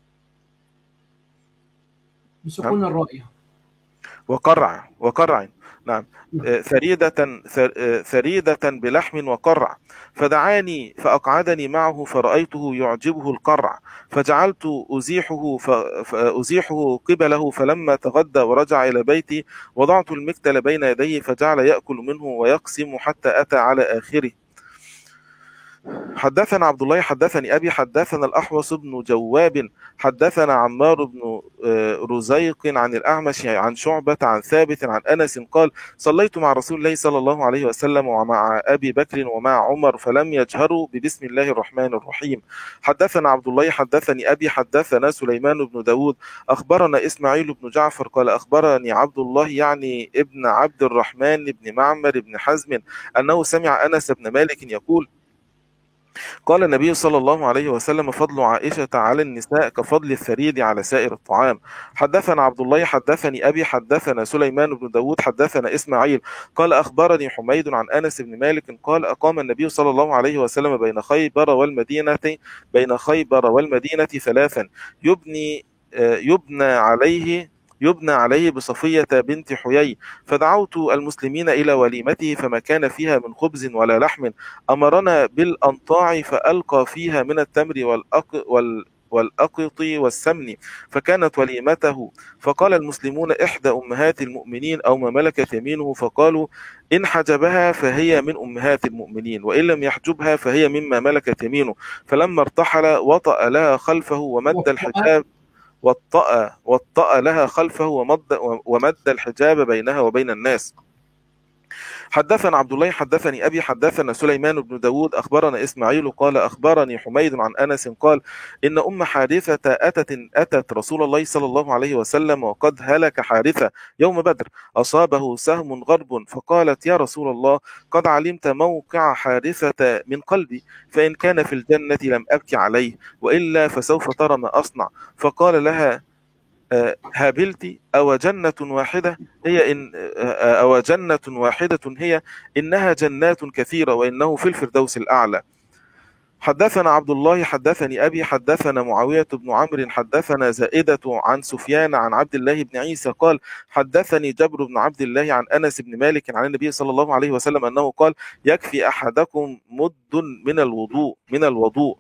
بسكون الرائية وقرع وقرع نعم ثريدة ثريدة بلحم وقرع، فدعاني فأقعدني معه فرأيته يعجبه القرع، فجعلت أزيحه فأزيحه قبله، فلما تغدى ورجع إلى بيتي وضعت المكتل بين يديه فجعل يأكل منه ويقسم حتى أتى على آخره. حدثنا عبد الله حدثني أبي حدثنا الأحوص بن جواب حدثنا عمار بن رزيق عن الأعمش عن شعبة عن ثابت عن أنس قال صليت مع رسول الله صلى الله عليه وسلم ومع أبي بكر ومع عمر فلم يجهروا ببسم الله الرحمن الرحيم. حدثنا عبد الله حدثني أبي حدثنا سليمان بن داود أخبرنا إسماعيل بن جعفر قال أخبرني عبد الله يعني ابن عبد الرحمن بن معمر بن حزم أنه سمع أنس بن مالك يقول قال النبي صلى الله عليه وسلم فضل عائشة على النساء كفضل الثريد على سائر الطعام. حدثنا عبد الله حدثني أبي حدثنا سليمان بن داود حدثنا إسماعيل قال أخبرني حميد عن أنس بن مالك قال أقام النبي صلى الله عليه وسلم بين خيبر والمدينة بين خيبر والمدينة ثلاثا يبني يبنى عليه يبنى عليه بصفية بنت حيي، فدعوت المسلمين إلى وليمته فما كان فيها من خبز ولا لحم، أمرنا بالأنطاع فألقى فيها من التمر والأق وال والأقط والسمن، فكانت وليمته. فقال المسلمون إحدى أمهات المؤمنين أو ما ملكت يمينه، فقالوا إن حجبها فهي من أمهات المؤمنين، وإن لم يحجبها فهي مما ملكت يمينه. فلما ارتحل وطأ لها خلفه ومد الحجاب وطأ وطأ لها خلفه ومد ومد الحجاب بينها وبين الناس. حدثنا عبد الله حدثني أبي حدثنا سليمان بن داود أخبرنا إسماعيل قال أخبرني حميد عن أنس قال إن أم حارثة أتت أتت رسول الله صلى الله عليه وسلم وقد هلك حارثة يوم بدر، أصابه سهم غرب، فقالت يا رسول الله قد علمت موقع حارثة من قلبي، فإن كان في الجنة لم أبكي عليه، وإلا فسوف ترى ما أصنع. فقال لها هابلت أو جنة واحدة هي إن أو جنة واحدة هي إنها جنات كثيرة وإنه في الفردوس الأعلى. حدثنا عبد الله حدثني أبي حدثنا معاوية بن عمرو حدثنا زائدة عن سفيان عن عبد الله بن عيسى قال حدثني جبر بن عبد الله عن أنس بن مالك عن النبي صلى الله عليه وسلم أنه قال يكفي أحدكم مد من الوضوء من الوضوء.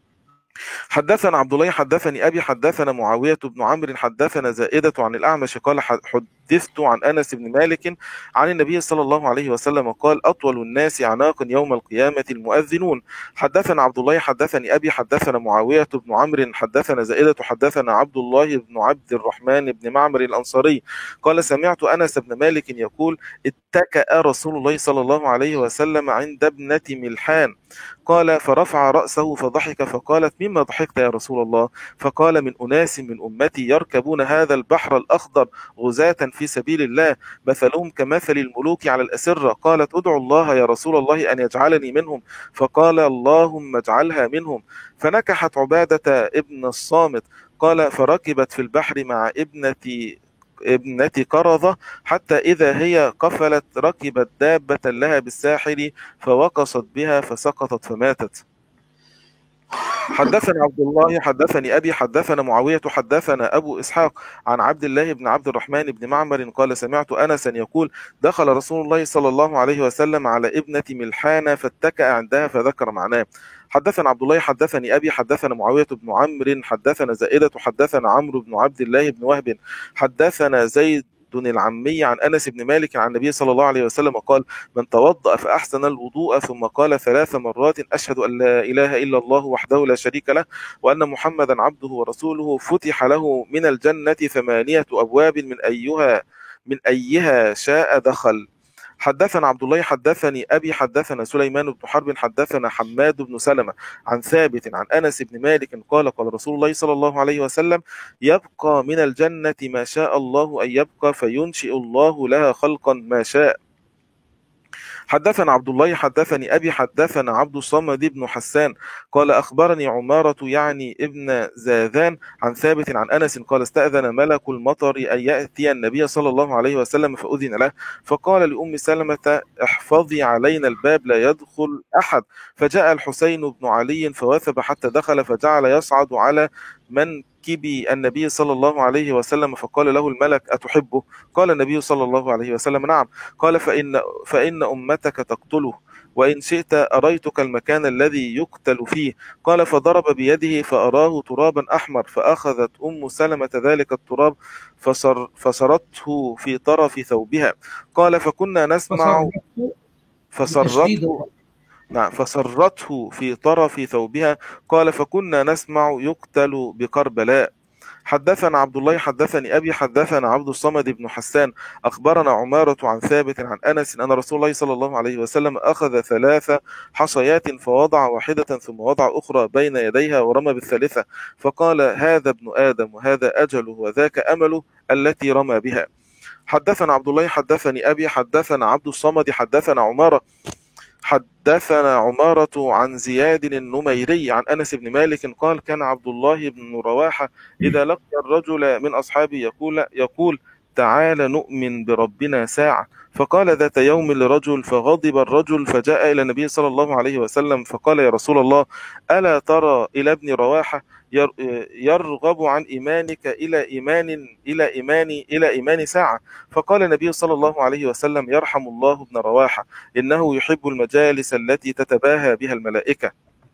حدثنا عبد الله حدثني أبي حدثنا معاوية بن عمرو حدثنا زائدة عن الأعمش قال حدثت عن أنس بن مالك عن النبي صلى الله عليه وسلم قال أطول الناس أعناقا يوم القيامة المؤذنون. حدثنا عبد الله حدثني أبي حدثنا معاوية بن عمرو حدثنا زائدة حدثنا عبد الله بن عبد الرحمن بن معمر الأنصاري قال سمعت أنس بن مالك يقول اتكأ رسول الله صلى الله عليه وسلم عند ابنة ملحان قال فرفع رأسه فضحك فقالت مما ضحكت يا رسول الله؟ فقال من أناس من أمتي يركبون هذا البحر الأخضر غزاة في سبيل الله مثلهم كمثل الملوك على الأسرة. قالت ادعو الله يا رسول الله أن يجعلني منهم فقال اللهم اجعلها منهم. فنكحت عبادة ابن الصامت قال فركبت في البحر مع ابنة ابنة قرظة حتى إذا هي قفلت ركبت دابة لها بالساحل فوقصت بها فسقطت فماتت. حدثنا عبد الله حدثني أبي حدثنا معاوية حدثنا أبو إسحاق عن عبد الله بن عبد الرحمن بن معمر قال سمعت أنسا يقول دخل رسول الله صلى الله عليه وسلم على ابنة ملحان فاتكأ عندها فذكر معناه. حدثنا عبد الله حدثني أبي حدثنا معاوية بن عمرو حدثنا زائدة حدثنا عمرو بن عبد الله بن وهب حدثنا زيد العمي عن أنس بن مالك عن النبي صلى الله عليه وسلم قال من توضأ فأحسن الوضوء ثم قال ثلاث مرات أشهد أن لا إله إلا الله وحده لا شريك له وأن محمدا عبده ورسوله فتح له من الجنة ثمانية أبواب من أيها من أيها شاء دخل. حدثنا عبد الله حدثني أبي حدثنا سليمان بن حرب حدثنا حماد بن سلمة عن ثابت عن أنس بن مالك قال قال رسول الله صلى الله عليه وسلم يبقى من الجنة ما شاء الله أن يبقى فينشئ الله لها خلقا ما شاء. حدثنا عبد الله حدثني أبي حدثنا عبد الصمد بن حسان قال أخبرني عمارة يعني ابن زاذان عن ثابت عن أنس قال استأذن ملك المطر أن يأتي النبي صلى الله عليه وسلم فأذن له فقال لأم سلمة احفظي علينا الباب لا يدخل أحد فجاء الحسين بن علي فوثب حتى دخل فجعل يصعد على من كبي النبي صلى الله عليه وسلم فقال له الملك أتحبه؟ قال النبي صلى الله عليه وسلم نعم. قال فإن, فإن أمتك تقتله وإن شئت أريتك المكان الذي يقتل فيه. قال فضرب بيده فأراه ترابا أحمر فأخذت أم سلمة ذلك التراب فصر فصرته في طرف ثوبها. قال فكنا نسمع فصرته نعم فسرته في طرف ثوبها. قال فكنا نسمع يقتل بكربلاء. حدثنا عبد الله حدثني أبي حدثنا عبد الصمد بن حسان أخبرنا عمارة عن ثابت عن أنس أن رسول الله صلى الله عليه وسلم أخذ ثلاث حصيات فوضع واحدة ثم وضع أخرى بين يديها ورمى بالثالثة فقال هذا ابن آدم وهذا أجله وذاك أمله التي رمى بها. حدثنا عبد الله حدثني أبي حدثنا عبد الصمد حدثنا عمارة حدثنا عمارة عن زياد النميري عن أنس بن مالك قال كان عبد الله بن رواحة إذا لقي الرجل من أصحابه يقول, يقول تعال نؤمن بربنا ساعة. فقال ذات يوم لرجل فغضب الرجل فجاء إلى النبي صلى الله عليه وسلم فقال يا رسول الله ألا ترى إلى ابن رواحة يرغب عن إيمانك إلى إيمان إلى إيمان إلى إيمان ساعة. فقال النبي صلى الله عليه وسلم يرحم الله ابن رواحة إنه يحب المجالس التي تتباهى بها الملائكة.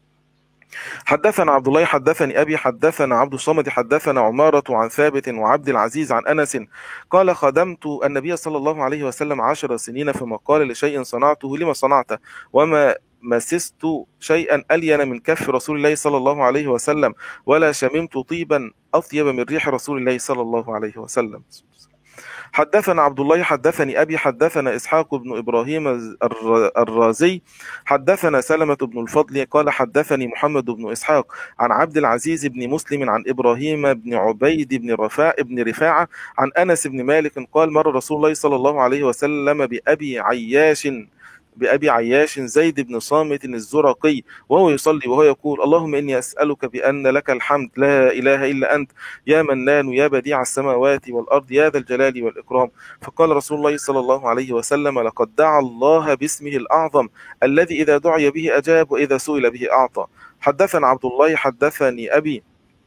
حدثنا عبد الله حدثني أبي حدثنا عبد الصمد حدثنا عمارة عن ثابت وعبد العزيز عن أنس قال خدمت النبي صلى الله عليه وسلم عشر سنين فما قال لشيء صنعته لما صنعته وما مسست شيئا ألين من كف رسول الله صلى الله عليه وسلم ولا شممت طيبا أطيب من ريح رسول الله صلى الله عليه وسلم. حدثنا عبد الله حدثني أبي حدثنا إسحاق بن إبراهيم الرازي حدثنا سلمة بن الفضل قال حدثني محمد بن إسحاق عن عبد العزيز بن مسلم عن إبراهيم بن عبيد بن رفاع بن رفاعة عن أنس بن مالك قال مر رسول الله صلى الله عليه وسلم بأبي عياش بأبي عياش زيد بن صامت الزرقي وهو يصلي وهو يقول اللهم إني أسألك بأن لك الحمد لا إله إلا أنت يا منان يا بديع السماوات والأرض يا ذا الجلال والإكرام. فقال رسول الله صلى الله عليه وسلم لقد دعا الله باسمه الأعظم الذي إذا دعي به أجاب وإذا سئل به أعطى. حدثنا عبد الله حدثني أبي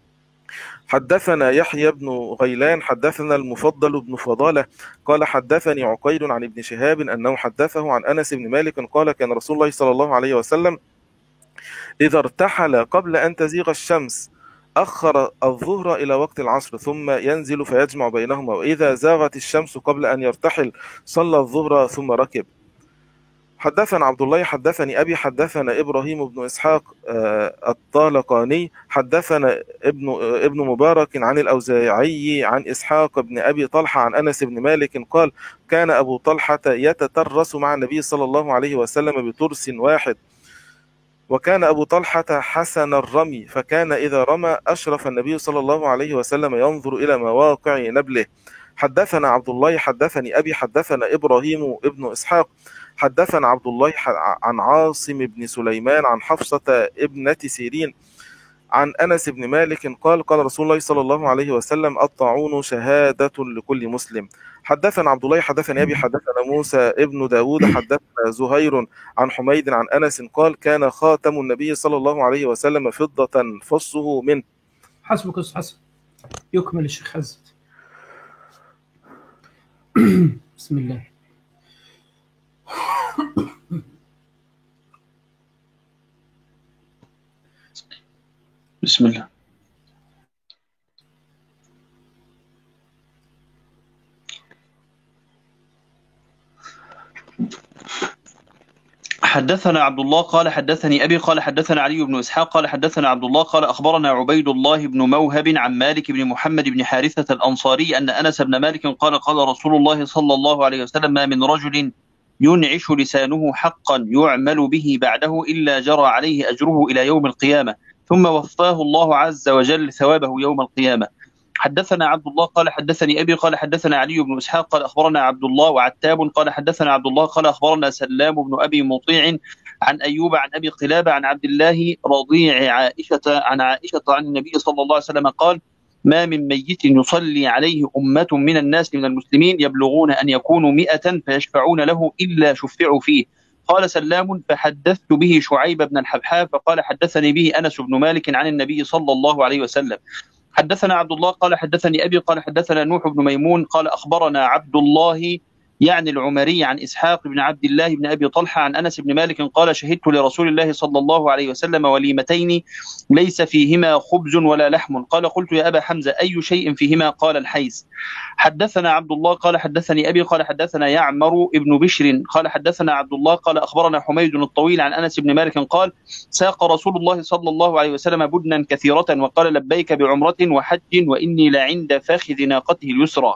حدثنا يحيى بن غيلان حدثنا المفضل بن فضالة قال حدثني عقيل عن ابن شهاب أنه حدثه عن أنس بن مالك قال كان رسول الله صلى الله عليه وسلم إذا ارتحل قبل أن تزيغ الشمس أخر الظهر إلى وقت العصر ثم ينزل فيجمع بينهما، وإذا زاغت الشمس قبل أن يرتحل صلى الظهر ثم ركب. حدثنا عبد الله حدثني أبي حدثنا إبراهيم بن إسحاق الطالقاني حدثنا ابن ابن مبارك عن الأوزاعي عن إسحاق بن أبي طلحة عن أنس بن مالك قال: كان أبو طلحة يتترس مع النبي صلى الله عليه وسلم بترس واحد، وكان أبو طلحة حسن الرمي، فكان إذا رمى أشرف النبي صلى الله عليه وسلم ينظر إلى مواقع نبله. حدثنا عبد الله حدثني أبي حدثنا إبراهيم ابن إسحاق حدثنا عبد الله عن عاصم بن سليمان عن حفصة ابنة سيرين عن أنس بن مالك قال: قال رسول الله صلى الله عليه وسلم: الطاعون شهادة لكل مسلم. حدثنا عبد الله حدثني أبي حدثنا موسى ابن داود حدثنا زهير عن حميد عن أنس قال: كان خاتم النبي صلى الله عليه وسلم فضة فصه منه. حسبك أستاذ حسن، يكمل الشيخ عزت. بسم الله. بسم الله. حدثنا عبد الله قال حدثني أبي قال حدثنا علي بن إسحاق قال حدثنا عبد الله قال أخبرنا عبيد الله بن موهب عن مالك بن محمد بن حارثة الأنصاري أن أنس بن مالك قال: قال رسول الله صلى الله عليه وسلم: ما من رجل ينعش لسانه حقا يعمل به بعده إلا جرى عليه أجره إلى يوم القيامة، ثم وفاه الله عز وجل ثوابه يوم القيامة. حدثنا عبد الله قال حدثني أبي قال حدثنا علي بن إسحاق قال أخبرنا عبد الله وعتاب قال حدثنا عبد الله قال أخبرنا سلام بن أبي مطيع عن أيوب عن أبي قلابة عن عبد الله رضيع عائشة عن عائشة عن النبي صلى الله عليه وسلم قال: ما من ميت يصلي عليه أمة من الناس من المسلمين يبلغون أن يكونوا مئة فيشفعون له إلا شفعوا فيه. قال سلام: فحدثت به شعيب بن الحبحاب فقال: حدثني به أنس بن مالك عن النبي صلى الله عليه وسلم. حدثنا عبد الله قال حدثني أبي قال حدثنا نوح بن ميمون قال أخبرنا عبد الله يعني العمري عن إسحاق بن عبد الله بن أبي طلحة عن أنس بن مالك قال: شهدت لرسول الله صلى الله عليه وسلم وليمتين ليس فيهما خبز ولا لحم. قال: قلت يا أبا حمزة: أي شيء فيهما؟ قال: الحيز. حدثنا عبد الله قال حدثني أبي قال حدثنا يعمر ابن بشر قال حدثنا عبد الله قال أخبرنا حميد الطويل عن أنس بن مالك قال: ساق رسول الله صلى الله عليه وسلم بدنا كثيرة وقال: لبيك بعمرة وحج وإني لعند فاخذ ناقته اليسرى.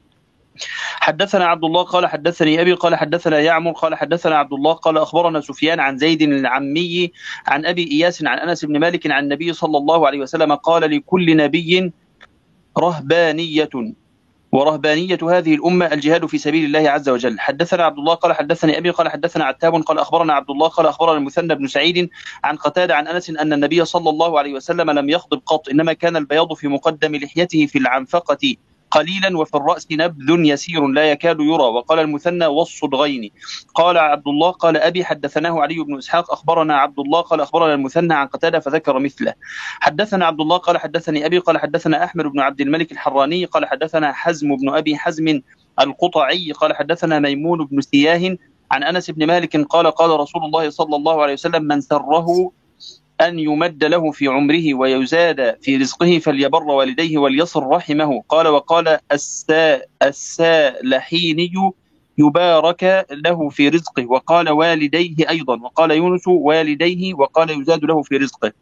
حدثنا عبد الله قال حدثني أبي قال حدثنا يعمر قال حدثنا عبد الله قال أخبرنا سفيان عن زيد العمي عن أبي إياس عن أنس بن مالك عن النبي صلى الله عليه وسلم قال: لكل نبي رهبانية ورهبانية هذه الأمة الجهاد في سبيل الله عز وجل. حدثنا عبد الله قال حدثني أبي قال حدثنا عتاب قال أخبرنا عبد الله قال أخبرنا المثنى بن سعيد عن قتادة عن أنس أن النبي صلى الله عليه وسلم لم يخضب قط، إنما كان البياض في مقدم لحيته في العنفقة قليلا وفي الرأس نبذ يسير لا يكاد يرى. وقال المثنى: والصدغين. قال عبد الله قال أبي حدثناه علي بن إسحاق أخبرنا عبد الله قال أخبرنا المثنى عن قتادة فذكر مثله. حدثنا عبد الله قال حدثني أبي قال حدثنا أحمد بن عبد الملك الحراني قال حدثنا حزم بن أبي حزم القطعي قال حدثنا ميمون بن سياه عن أنس بن مالك قال: قال رسول الله صلى الله عليه وسلم: من سره أن يمد له في عمره ويزاد في رزقه فليبر والديه وليصل رحمه. قال: وقال السا السالحيني: يبارك له في رزقه. وقال: والديه أيضا. وقال يونس: والديه. وقال: يزاد له في رزقه.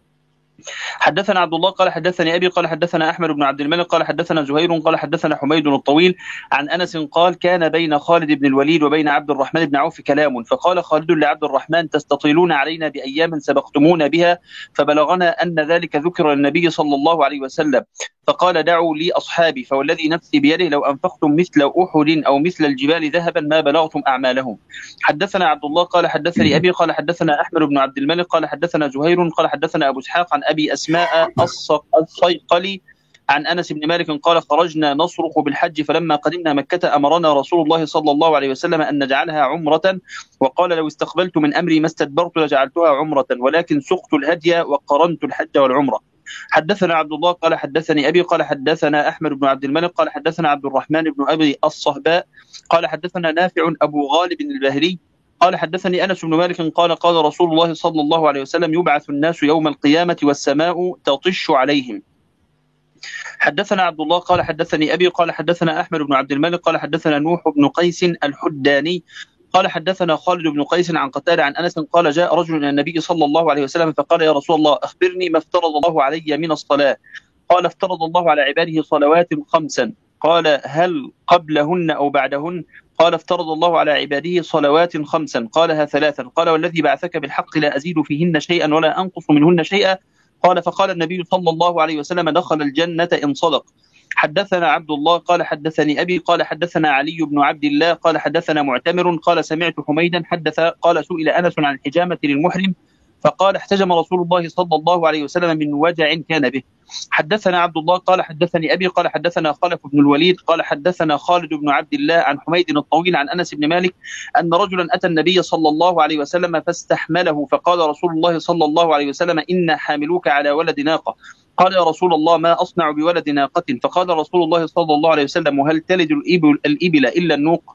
حدثنا عبد الله قال حدثني أبي قال حدثنا أحمد بن عبد الملك قال حدثنا زهير قال حدثنا حميد الطويل عن أنس قال: كان بين خالد بن الوليد وبين عبد الرحمن بن عوف كلام، فقال خالد لعبد الرحمن: تستطيلون علينا بأيام سبقتمونا بها، فبلغنا أن ذلك ذكر للنبي صلى الله عليه وسلم، فقال: دعوا لي أصحابي، فوالذي نفسي بيده لو أنفقتم مثل أحد أو مثل الجبال ذهبا ما بلغتم أعمالهم. حدثنا عبد الله قال حدثني أبي قال حدثنا أحمد بن عبد الملك قال حدثنا زهير قال حدثنا أبو إسحاق عن أبي أسماء الصيقلي عن أنس بن مالك قال: خرجنا نصرخ بالحج، فلما قدمنا مكة أمرنا رسول الله صلى الله عليه وسلم أن نجعلها عمرة، وقال: لو استقبلت من أمري ما استدبرت لجعلتها عمرة، ولكن سقت الهدي وقرنت الحج والعمرة. حدثنا عبد الله قال حدثني أبي قال حدثنا أحمد بن عبد الملك قال حدثنا عبد الرحمن بن أبي الصهباء قال حدثنا نافع أبو غالب الباهلي قال حدثني أنس بن مالك قال قال رسول الله صلى الله عليه وسلم يبعث الناس يوم القيامة والسماء تطش عليهم. حدثنا عبد الله قال حدثني أبي قال حدثنا أحمد بن عبد الملك قال حدثنا نوح بن قيس الحداني قال حدثنا خالد بن قيس عن قتادة عن أنس قال جاء رجل إلى النبي صلى الله عليه وسلم فقال يا رسول الله أخبرني ما افترض الله علي من الصلاة. قال افترض الله على عباده صلوات خمسا. قال هل قبلهن أو بعدهن؟ قال افترض الله على عباده صلوات خمسا قالها ثلاثا. قال والذي بعثك بالحق لا أزيد فيهن شيئا ولا أنقص منهن شيئا. قال فقال النبي صلى الله عليه وسلم دخل الجنة إن صدق. حدثنا عبد الله قال حدثني أبي قال حدثنا علي بن عبد الله قال حدثنا معتمر قال سمعت حميدا حدث قال سئل أنس عن الحجامة للمحرم فقال احتجم رسول الله صلى الله عليه وسلم من وجع كان به. حدثنا عبد الله قال حدثني أبي قال حدثنا خلف بن الوليد قال حدثنا خالد بن عبد الله عن حميد الطويل عن أنس بن مالك أن رجلا أتى النبي صلى الله عليه وسلم فاستحمله فقال رسول الله صلى الله عليه وسلم إن حاملوك على ولد ناقة. قال يا رسول الله ما أصنع بولد ناقة؟ فقال رسول الله صلى الله عليه وسلم وهل تلد الإبل, الإبل إلا النوق؟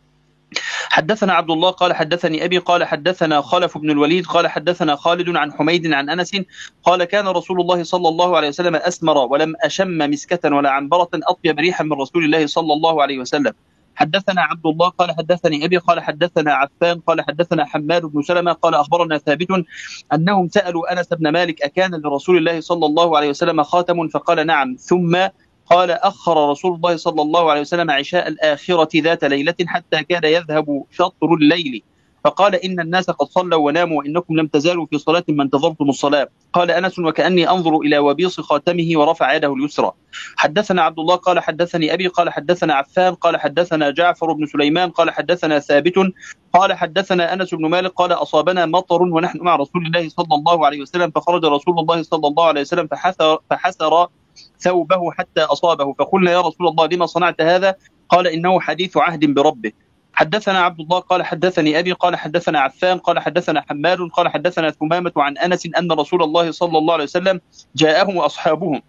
حدثنا عبد الله قال حدثني أبي قال حدثنا خلف بن الوليد قال حدثنا خالد عن حميد عن أنس قال كان رسول الله صلى الله عليه وسلم أسمر ولم أشم مسكة ولا عنبرة أطيب ريحا من رسول الله صلى الله عليه وسلم. حدثنا عبد الله قال حدثني أبي قال حدثنا عفان قال حدثنا حماد بن سلمة قال أخبرنا ثابت أنهم سألوا أنس بن مالك أكان لرسول الله صلى الله عليه وسلم خاتم؟ فقال نعم. ثم قال أخر رسول الله صلى الله عليه وسلم عشاء الآخرة ذات ليلة حتى كاد يذهب شطر الليل فقال إن الناس قد صلوا وناموا وإنكم لم تزالوا في صلاة ما انتظرتم الصلاة. قال أنس وكأني أنظر إلى وبيص خاتمه ورفع يده اليسرى. حدثنا عبد الله قال حدثني أبي قال حدثنا عفان قال حدثنا جعفر بن سليمان قال حدثنا ثابت قال حدثنا أنس بن مالك قال أصابنا مطر ونحن مع رسول الله صلى الله عليه وسلم فخرج رسول الله صلى الله عليه وسلم فحسر, فحسر ثوبه حتى أصابه فقلنا يا رسول الله لما صنعت هذا؟ قال إنه حديث عهد بربه. حدثنا عبد الله قال حدثني أبي قال حدثنا عفان قال حدثنا حماد قال حدثنا ثمامة عن أنس أن رسول الله صلى الله عليه وسلم جاءهم وأصحابهم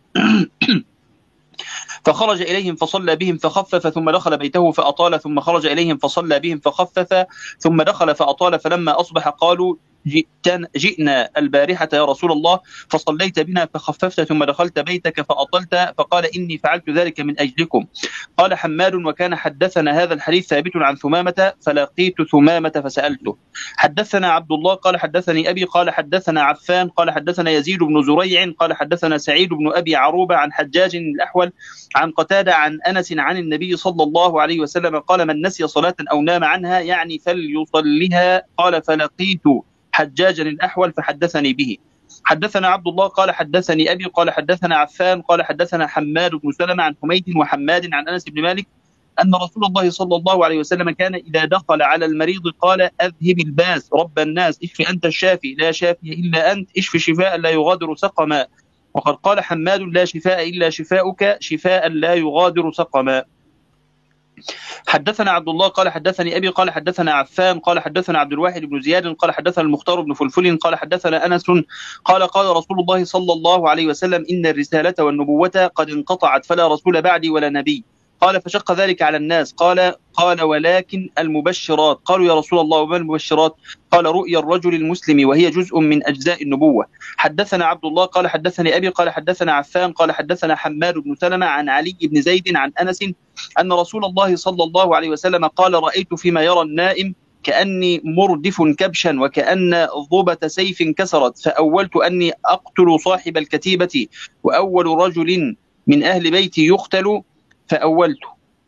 فخرج إليهم فصلى بهم فخفف ثم دخل بيته فأطال ثم خرج إليهم فصلى بهم فخفف ثم دخل فأطال فلما أصبح قالوا جئنا البارحة يا رسول الله فصليت بنا فخففت ثم دخلت بيتك فأطلت فقال إني فعلت ذلك من أجلكم. قال حماد وكان حدثنا هذا الحديث ثابت عن ثمامة فلقيت ثمامة فسألته. حدثنا عبد الله قال حدثني أبي قال حدثنا عفان قال حدثنا يزيد بن زريع قال حدثنا سعيد بن أبي عروبة عن حجاج الأحول عن قتادة عن أنس عن النبي صلى الله عليه وسلم قال من نسي صلاة أو نام عنها يعني فليصلها. قال فلقيت حجاجا الأحول فحدثني به. حدثنا عبد الله قال حدثني أبي قال حدثنا عفان قال حدثنا حماد بن سلمة عن حميد وحماد عن أنس بن مالك أن رسول الله صلى الله عليه وسلم كان إذا دخل على المريض قال أذهب الباس رب الناس اشف أنت الشافي لا شافي إلا أنت اشف شفاء لا يغادر سقما. وقد قال حماد لا شفاء إلا شفاؤك شفاء لا يغادر سقما. حدثنا عبد الله قال حدثني أبي قال حدثنا عفان قال حدثنا عبد الواحد بن زياد قال حدثنا المختار بن فلفل قال حدثنا أنس قال قال رسول الله صلى الله عليه وسلم إن الرسالة والنبوة قد انقطعت فلا رسول بعدي ولا نبي. قال فشق ذلك على الناس قال قال ولكن المبشرات. قالوا يا رسول الله وما المبشرات؟ قال رؤيا الرجل المسلم وهي جزء من أجزاء النبوة. حدثنا عبد الله قال حدثني أبي قال حدثنا عفان قال حدثنا حماد بن سلمة عن علي بن زيد عن أنس أن رسول الله صلى الله عليه وسلم قال رأيت فيما يرى النائم كأني مردف كبشا وكأن ضبة سيف كسرت فأولت أني أقتل صاحب الكتيبة وأول رجل من أهل بيتي يقتل فأولته.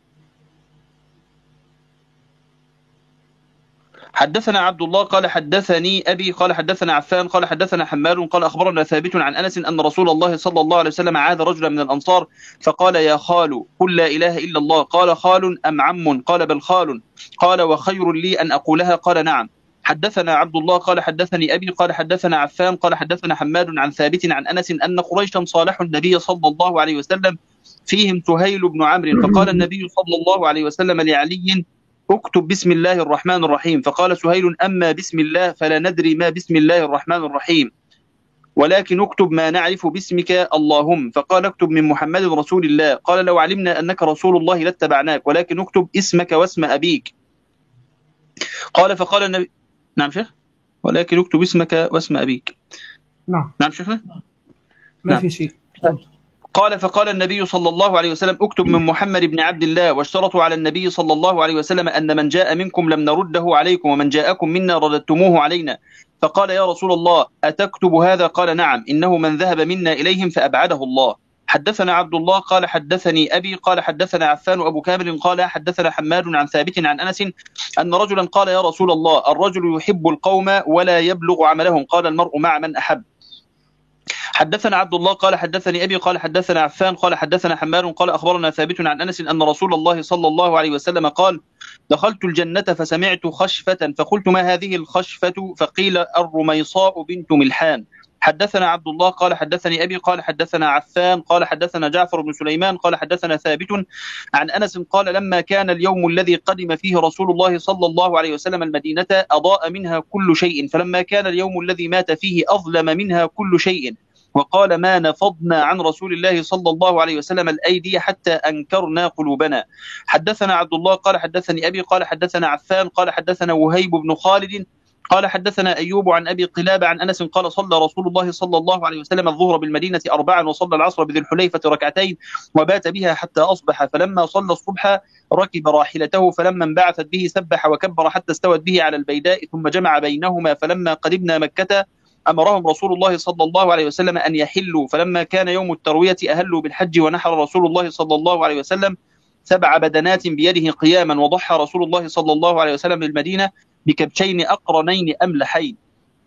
حدثنا عبد الله قال حدثني أبي قال حدثنا عفان قال حدثنا حماد قال أخبرنا ثابت عن أنس أن رسول الله صلى الله عليه وسلم عاد رجلا من الأنصار فقال يا خال قل لا إله إلا الله. قال خال أم عم؟ قال بل خال. قال وخير لي أن أقولها؟ قال نعم. حدثنا عبد الله قال حدثني أبي قال حدثنا عفان قال حدثنا حماد عن ثابت عن أنس أن قريشا صالحوا النبي صلى الله عليه وسلم فيهم سهيل بن عمرو فقال النبي صلى الله عليه وسلم لعلي اكتب بسم الله الرحمن الرحيم. فقال سهيل أما بسم الله فلا ندري ما بسم الله الرحمن الرحيم ولكن اكتب ما نعرف باسمك اللهم. فقال اكتب من محمد رسول الله. قال لو علمنا أنك رسول الله لاتبعناك ولكن اكتب اسمك واسم أبيك. قال فقال النبي. نعم شيخ، ولكن اكتب اسمك واسم أبيك. نعم نعم شيخنا. ما نعم. في شيء. قال فقال النبي صلى الله عليه وسلم اكتب من محمد بن عبد الله، واشترطوا على النبي صلى الله عليه وسلم أن من جاء منكم لم نرده عليكم ومن جاءكم منا رددتموه علينا. فقال يا رسول الله أتكتب هذا؟ قال نعم، إنه من ذهب منا إليهم فأبعده الله. حدثنا عبد الله قال حدثني أبي قال حدثنا عفان أبو كامل قال حدثنا حماد عن ثابت عن أنس أن رجلا قال يا رسول الله الرجل يحب القوم ولا يبلغ عملهم، قال المرء مع من أحب. حدثنا عبد الله قال حدثني أبي قال حدثنا عفان قال حدثنا حماد قال أخبرنا ثابت عن أنس أن رسول الله صلى الله عليه وسلم قال دخلت الجنة فسمعت خشفة فقلت ما هذه الخشفة؟ فقيل الرميصاء بنت ملحان. حدثنا عبد الله قال حدثني أبي قال حدثنا عفان قال حدثنا جعفر بن سليمان قال حدثنا ثابت عن أنس قال لما كان اليوم الذي قدم فيه رسول الله صلى الله عليه وسلم المدينة أضاء منها كل شيء، فلما كان اليوم الذي مات فيه أظلم منها كل شيء، وقال ما نفضنا عن رسول الله صلى الله عليه وسلم الأيدي حتى أنكرنا قلوبنا. حدثنا عبد الله قال حدثني أبي قال حدثنا عفان قال حدثنا وهيب بن خالد قال حدثنا أيوب عن أبي قلابة عن أنس قال صلى رسول الله صلى الله عليه وسلم الظهر بالمدينة أربعا وصلى العصر بذي الحليفة ركعتين وبات بها حتى أصبح، فلما صلى الصبح ركب راحلته فلما انبعثت به سبح وكبر حتى استوت به على البيداء ثم جمع بينهما، فلما قدمنا مكة أمرهم رسول الله صلى الله عليه وسلم أن يحلوا، فلما كان يوم التروية أهلوا بالحج ونحر رسول الله صلى الله عليه وسلم سبع بدنات بيده قياما، وضحى رسول الله صلى الله عليه وسلم للمدينة بكبشين أقرنين أملحين.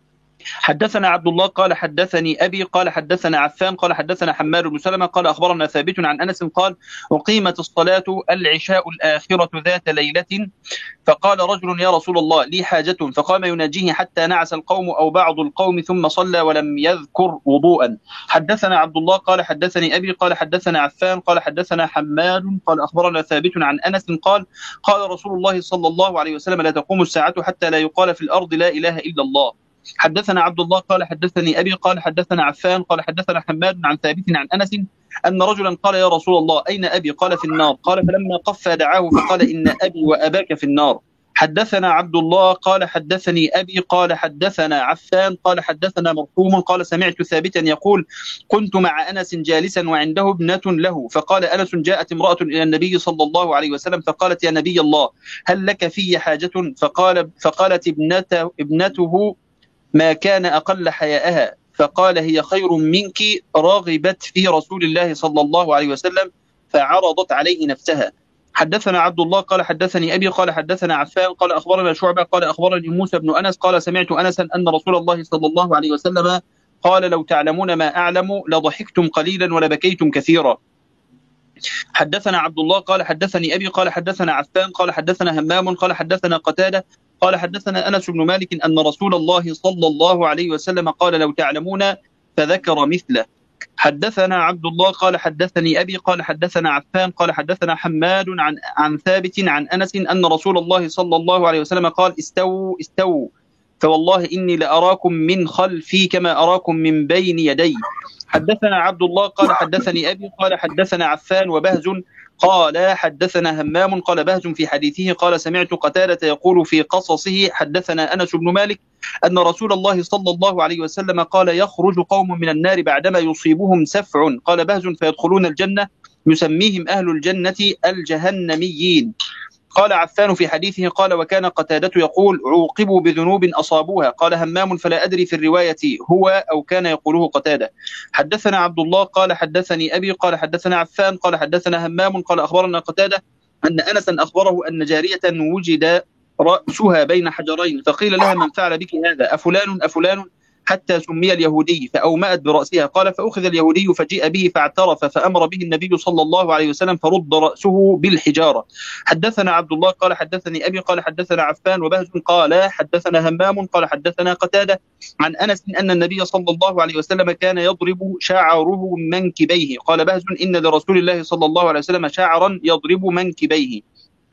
حدثنا عبد الله قال حدثني أبي قال حدثنا عفان قال حدثنا حماد بن سلمة قال أخبرنا ثابت عن أنس قال أقيمت الصلاة العشاء الآخرة ذات ليلة فقال رجل يا رسول الله لي حاجة، فقام يناجيه حتى نعس القوم أو بعض القوم ثم صلى ولم يذكر وضوءا. حدثنا عبد الله قال حدثني أبي قال حدثنا عفان قال حدثنا حماد قال أخبرنا ثابت عن أنس قال قال رسول الله صلى الله عليه وسلم لا تقوم الساعة حتى لا يقال في الأرض لا إله إلا الله. حدثنا عبد الله قال حدثني أبي قال حدثنا عفان قال حدثنا حماد عن ثابت عن أنس أن رجلا قال يا رسول الله أين أبي؟ قال في النار. قال فلما قف دعاه فقال إن أبي وأباك في النار. حدثنا عبد الله قال حدثني أبي قال حدثنا عفان قال حدثنا مرحوم قال سمعت ثابتا يقول كنت مع أنس جالسا وعنده ابنة له، فقال أنس جاءت امرأة إلى النبي صلى الله عليه وسلم فقالت يا نبي الله هل لك في حاجة؟ فقال فقالت ابنته, ابنته ما كان أقل حياءها، فقال هي خير منك راغبت في رسول الله صلى الله عليه وسلم فعرضت عليه نفسها. حدثنا عبد الله قال حدثني أبي قال حدثنا عفان قال أخبرنا شعبة قال أخبرني موسى بن أنس قال سمعت أنسا أن رسول الله صلى الله عليه وسلم قال لو تعلمون ما أعلم لضحكتم قليلا ولبكيتم كثيرا. حدثنا عبد الله قال حدثني أبي قال حدثنا عفان قال حدثنا همام قال حدثنا قتادة قال حدثنا أنس بن مالك أن رسول الله صلى الله عليه وسلم قال لو تعلمون فذكر مثله. حدثنا عبد الله قال حدثني أبي قال حدثنا عفان قال حدثنا حماد عن عن ثابت عن أنس أن رسول الله صلى الله عليه وسلم قال استووا استووا فوالله إني لأراكم من خلفي كما أراكم من بين يدي. حدثنا عبد الله قال حدثني أبي قال حدثنا عفان وبهز قال حدثنا همام قال بهز في حديثه قال سمعت قتادة يقول في قصصه حدثنا أنس بن مالك أن رسول الله صلى الله عليه وسلم قال يخرج قوم من النار بعدما يصيبهم سفع قال بهز فيدخلون الجنة يسميهم أهل الجنة الجهنميين. قال عفان في حديثه قال وكان قتادة يقول عوقبوا بذنوب أصابوها. قال همام فلا أدري في الرواية هو أو كان يقوله قتادة. حدثنا عبد الله قال حدثني أبي قال حدثنا عفان قال حدثنا همام قال أخبرنا قتادة أن أنسا أخبره أن جارية وجد رأسها بين حجرين فقيل لها من فعل بك هذا أفلان أفلان حتى سمي اليهودي فأومأت برأسها. قال فأخذ اليهودي فجيء به فاعترف فأمر به النبي صلى الله عليه وسلم فرد رأسه بالحجارة. حدثنا عبد الله قال حدثني أبي قال حدثنا عفان وبهز قال حدثنا همام قال حدثنا قتادة عن أنس أن النبي صلى الله عليه وسلم كان يضرب شعره منكبيه. قال بهز إن لرسول الله صلى الله عليه وسلم شعرا يضرب منكبيه.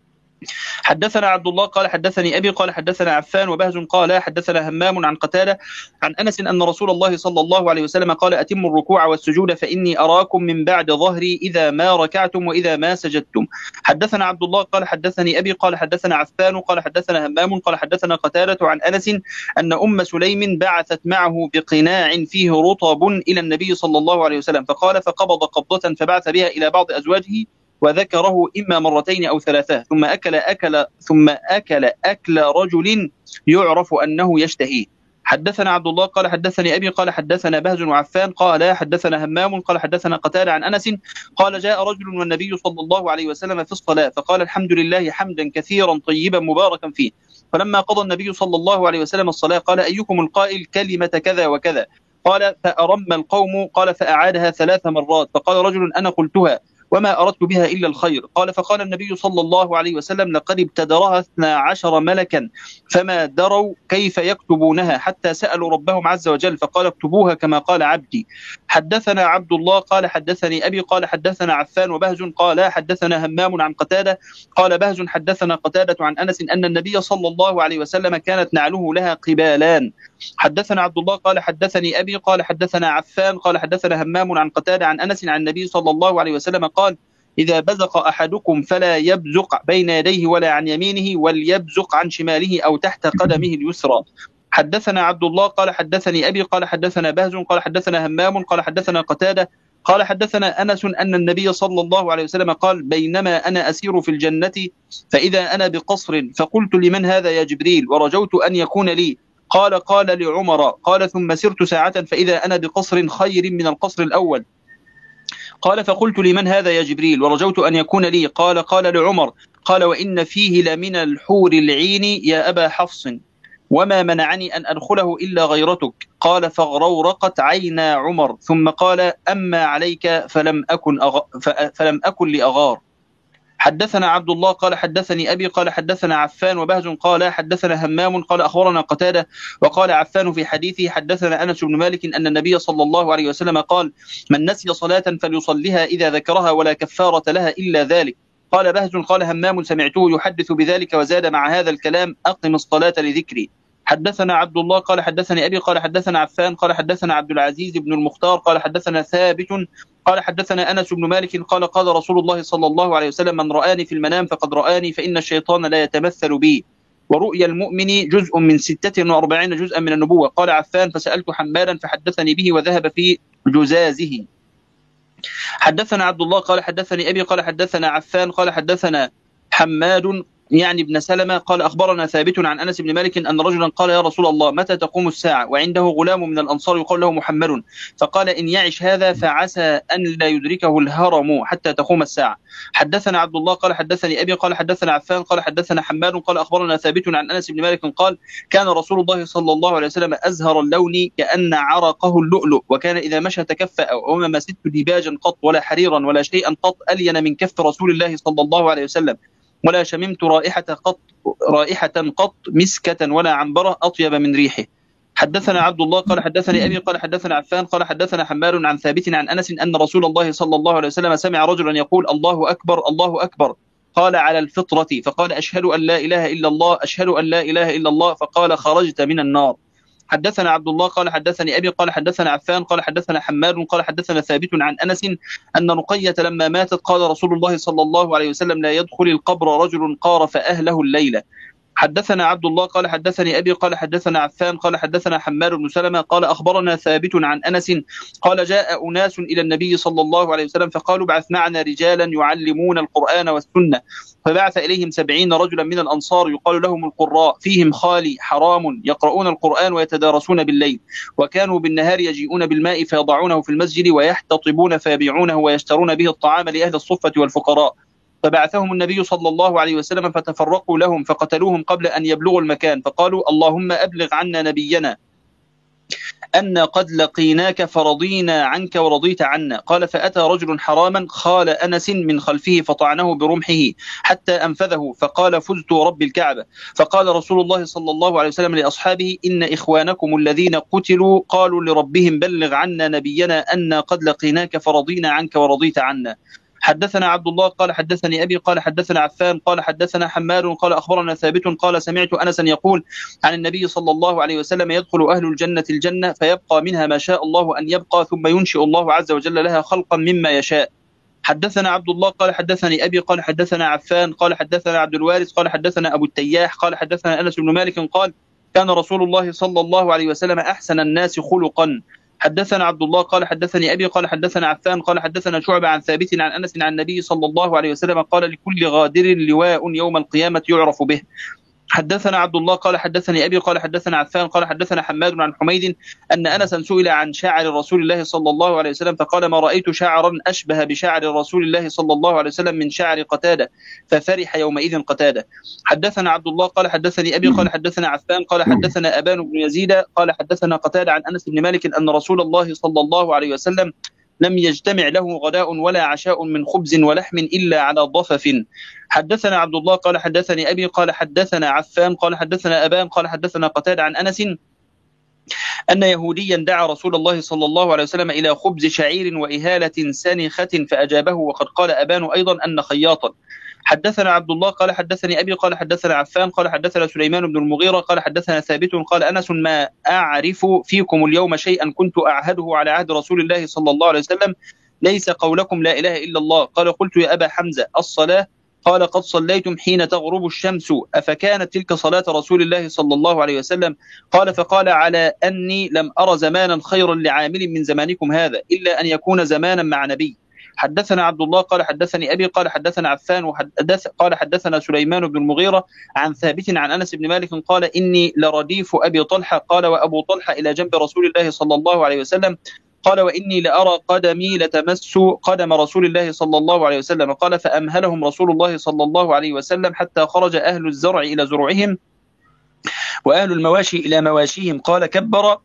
حدثنا عبد الله قال حدثني أبي قال حدثنا عفان وبهز قال حدثنا همام عن قتادة عن أنس أن رسول الله صلى الله عليه وسلم قال أتموا الركوع والسجود فإني أراكم من بعد ظهري إذا ما ركعتم وإذا ما سجدتم. حدثنا عبد الله قال حدثني أبي قال حدثنا عفان قال حدثنا همام قال حدثنا قتادة عن أنس أن أم سليم بعثت معه بقناع فيه رطب إلى النبي صلى الله عليه وسلم فقال فقبض قبضة فبعث بها إلى بعض أزواجه وذكره إما مرتين أو ثلاثة ثم أكل أكل ثم أكل أكل رجل يعرف أنه يشتهيه. حدثنا عبد الله قال حدثني أبي قال حدثنا بهز وعفان قال حدثنا همام قال حدثنا قتادة عن أنس قال جاء رجل والنبي صلى الله عليه وسلم في الصلاة فقال الحمد لله حمدا كثيرا طيبا مباركا فيه. فلما قضى النبي صلى الله عليه وسلم الصلاة قال أيكم القائل كلمة كذا وكذا؟ قال فأرم القوم قال فأعادها ثلاث مرات فقال رجل أنا قلتها وما أردت بها إلا الخير. قال فقال النبي صلى الله عليه وسلم لقد ابتدرها اثنا عشر ملكا فما دروا كيف يكتبونها حتى سألوا ربهم عز وجل فقال اكتبوها كما قال عبدي. حدثنا عبد الله قال حدثني أبي قال حدثنا عفان وبهز قال حدثنا همام عن قتادة قال بهز حدثنا قتادة عن أنس أن النبي صلى الله عليه وسلم كانت نعله لها قبالان. حدثنا عبد الله قال حدثني أبي قال حدثنا عفان قال حدثنا همام عن قتادة عن أنس عن النبي صلى الله عليه وسلم قال إذا بزق أحدكم فلا يبزق بين يديه ولا عن يمينه وليبزق عن شماله أو تحت قدمه اليسرى. حدثنا عبد الله قال حدثني أبي قال حدثنا بهز قال حدثنا همام قال حدثنا قتادة قال حدثنا أنس أن النبي صلى الله عليه وسلم قال بينما أنا أسير في الجنة فإذا أنا بقصر فقلت لمن هذا يا جبريل ورجوت أن يكون لي قال قال لعمر قال ثم سرت ساعة فإذا أنا بقصر خير من القصر الأول قال فقلت لمن هذا يا جبريل ورجوت أن يكون لي قال قال لعمر قال وإن فيه لمن الحور العين يا أبا حفص وما منعني أن أدخله إلا غيرتك قال فاغرورقت عينا عمر ثم قال أما عليك فلم أكن, أغ... فلم أكن لأغار. حدثنا عبد الله قال حدثني أبي قال حدثنا عفان وبهز قال حدثنا همام قال أخبرنا قتادة وقال عفان في حديثه حدثنا أنس بن مالك أن النبي صلى الله عليه وسلم قال من نسي صلاة فليصليها إذا ذكرها ولا كفارة لها إلا ذلك. قال بهز قال همام سمعته يحدث بذلك وزاد مع هذا الكلام أقم الصلاة لذكري. حدثنا عبد الله قال حدثني أبي قال حدثنا عفان قال حدثنا عبد العزيز بن المختار قال حدثنا ثابت قال حدثنا أنس بن مالك قال قال رسول الله صلى الله عليه وسلم من رآني في المنام فقد رآني فإن الشيطان لا يتمثل بي ورؤيا المؤمن جزء من ستة وأربعين جزءا من النبوة. قال عفان فسألت حمادا فحدثني به وذهب في جزازه. حدثنا عبد الله قال حدثني أبي قال حدثنا عفان قال حدثنا حماد يعني ابن سلمة قال أخبرنا ثابت عن أنس بن مالك أن رجلا قال يا رسول الله متى تقوم الساعة وعنده غلام من الأنصار يقال له محمد فقال إن يعش هذا فعسى أن لا يدركه الهرم حتى تقوم الساعة. حدثنا عبد الله قال حدثني أبي قال حدثنا عفان قال حدثنا حماد قال أخبرنا ثابت عن أنس بن مالك قال كان رسول الله صلى الله عليه وسلم أزهر اللون كأن عرقه اللؤلؤ وكان إذا مشى تكفأ وما مسدت ديباجا قط ولا حريرا ولا شيئا قط ألين من كف رسول الله صلى الله عليه وسلم ولا شممت رائحة قط رائحة قط مسكة ولا عنبرة أطيب من ريحه. حدثنا عبد الله قال حدثني أبي قال حدثنا عفان قال حدثنا حماد عن ثابت عن أنس أن رسول الله صلى الله عليه وسلم سمع رجلا يقول الله أكبر الله أكبر قال على الفطرة فقال أشهد أن لا إله إلا الله أشهد أن لا إله إلا الله فقال خرجت من النار. حدثنا عبد الله قال حدثني أبي قال حدثنا عفان قال حدثنا حماد قال حدثنا ثابت عن أنس أن رقية لما ماتت قال رسول الله صلى الله عليه وسلم لا يدخل القبر رجل قارف أهله الليلة. حدثنا عبد الله قال حدثني أبي قال حدثنا عفان قال حدثنا حماد بن سلمة قال أخبرنا ثابت عن أنس قال جاء أناس إلى النبي صلى الله عليه وسلم فقالوا بعث معنا رجالا يعلمون القرآن والسنة فبعث إليهم سبعين رجلا من الأنصار يقال لهم القراء فيهم خالي حرام يقرؤون القرآن ويتدارسون بالليل وكانوا بالنهار يجيئون بالماء فيضعونه في المسجد ويحتطبون فيبيعونه ويشترون به الطعام لأهل الصفة والفقراء. فبعثهم النبي صلى الله عليه وسلم فتفرقوا لهم فقتلوهم قبل أن يبلغوا المكان فقالوا اللهم أبلغ عنا نبينا أن قد لقيناك فرضينا عنك ورضيت عنا. قال فأتى رجل حراما خال أنس من خلفه فطعنه برمحه حتى أنفذه فقال فزت رب الكعبة. فقال رسول الله صلى الله عليه وسلم لأصحابه إن إخوانكم الذين قتلوا قالوا لربهم بلغ عنا نبينا أن قد لقيناك فرضينا عنك ورضيت عنا. حدثنا عبد الله قال حدثني أبي قال حدثنا عفان قال حدثنا حماد قال أخبرنا ثابت قال سمعت أنسا يقول عن النبي صلى الله عليه وسلم يدخل أهل الجنة الجنة فيبقى منها ما شاء الله أن يبقى ثم ينشئ الله عز وجل لها خلقا مما يشاء. حدثنا عبد الله قال حدثني أبي قال حدثنا عفان قال حدثنا عبد الوارث قال حدثنا أبو التياح قال حدثنا أنس بن مالك قال كان رسول الله صلى الله عليه وسلم أحسن الناس خلقا. حدثنا عبد الله قال حدثني أبي قال حدثنا عفان قال حدثنا شعبة عن ثابت عن أنس عن النبي صلى الله عليه وسلم قال لكل غادر لواء يوم القيامة يعرف به. حدثنا عبد الله قال حدثني أبي قال حدثنا عفان قال حدثنا حماد عن حميد أن أنسا سئل عن شعر رسول الله صلى الله عليه وسلم فقال ما رأيت شعرا أشبه بشعر رسول الله صلى الله عليه وسلم من شعر قتادة ففرح يومئذ قتادة. حدثنا عبد الله قال حدثني أبي قال حدثنا عفان قال حدثنا أبان بن يزيد قال حدثنا قتادة عن أنس بن مالك أن رسول الله صلى الله عليه وسلم لم يجتمع له غداء ولا عشاء من خبز ولحم إلا على ضفف. حدثنا عبد الله قال حدثني أبي قال حدثنا عفان قال حدثنا أبان قال حدثنا قتادة عن أنس أن يهوديا دعا رسول الله صلى الله عليه وسلم إلى خبز شعير وإهالة سنخة فأجابه وقد قال أبان أيضا أن خياطا. حدثنا عبد الله قال حدثني أبي قال حدثنا عفان قال حدثنا سليمان بن المغيرة قال حدثنا ثابت قال أنس ما أعرف فيكم اليوم شيئا كنت أعهده على عهد رسول الله صلى الله عليه وسلم ليس قولكم لا إله إلا الله. قال قلت يا أبا حمزة الصلاة قال قد صليتم حين تغرب الشمس أفكانت تلك صلاة رسول الله صلى الله عليه وسلم؟ قال فقال على أني لم أرى زمانا خيرا لعامل من زمانكم هذا إلا أن يكون زمانا مع نبي. حدثنا عبد الله قال حدثني أبي قال حدثنا عفان وحدث قال حدثنا سليمان بن المغيرة عن ثابت عن أنس بن مالك قال إني لرديف أبي طلحة قال وأبو طلحة إلى جنب رسول الله صلى الله عليه وسلم قال وإني لأرى قدمي لتمس قدم رسول الله صلى الله عليه وسلم قال فأمهلهم رسول الله صلى الله عليه وسلم حتى خرج أهل الزرع إلى زروعهم وأهل المواشي إلى مواشيهم قال كبر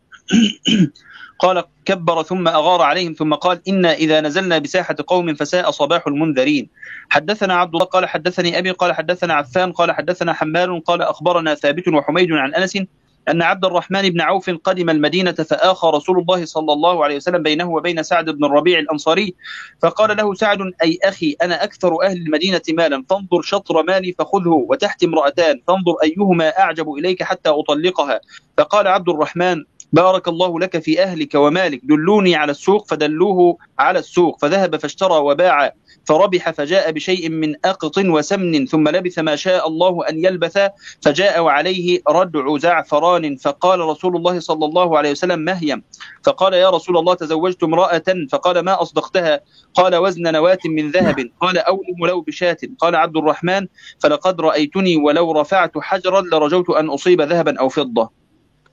قال كبر ثم أغار عليهم ثم قال إنا إذا نزلنا بساحة قوم فساء صباح المنذرين. حدثنا عبد الله قال حدثني أبي قال حدثنا عفان قال حدثنا حمال قال أخبرنا ثابت وحميد عن أنس أن عبد الرحمن بن عوف قدم المدينة فآخى رسول الله صلى الله عليه وسلم بينه وبين سعد بن الربيع الأنصاري فقال له سعد أي أخي أنا أكثر أهل المدينة مالا فانظر شطر مالي فخذه وتحت امرأتان فانظر أيهما أعجب إليك حتى أطلقها. فقال عبد الرحمن بارك الله لك في أهلك ومالك دلوني على السوق فدلوه على السوق فذهب فاشترى وباع فربح فجاء بشيء من أقط وسمن ثم لبث ما شاء الله أن يلبث فجاء وعليه ردع زعفران فقال رسول الله صلى الله عليه وسلم مهيم فقال يا رسول الله تزوجت امرأة فقال ما أصدقتها قال وزن نواة من ذهب قال أولم لو بشاة قال عبد الرحمن فلقد رأيتني ولو رفعت حجرا لرجوت أن أصيب ذهبا أو فضة.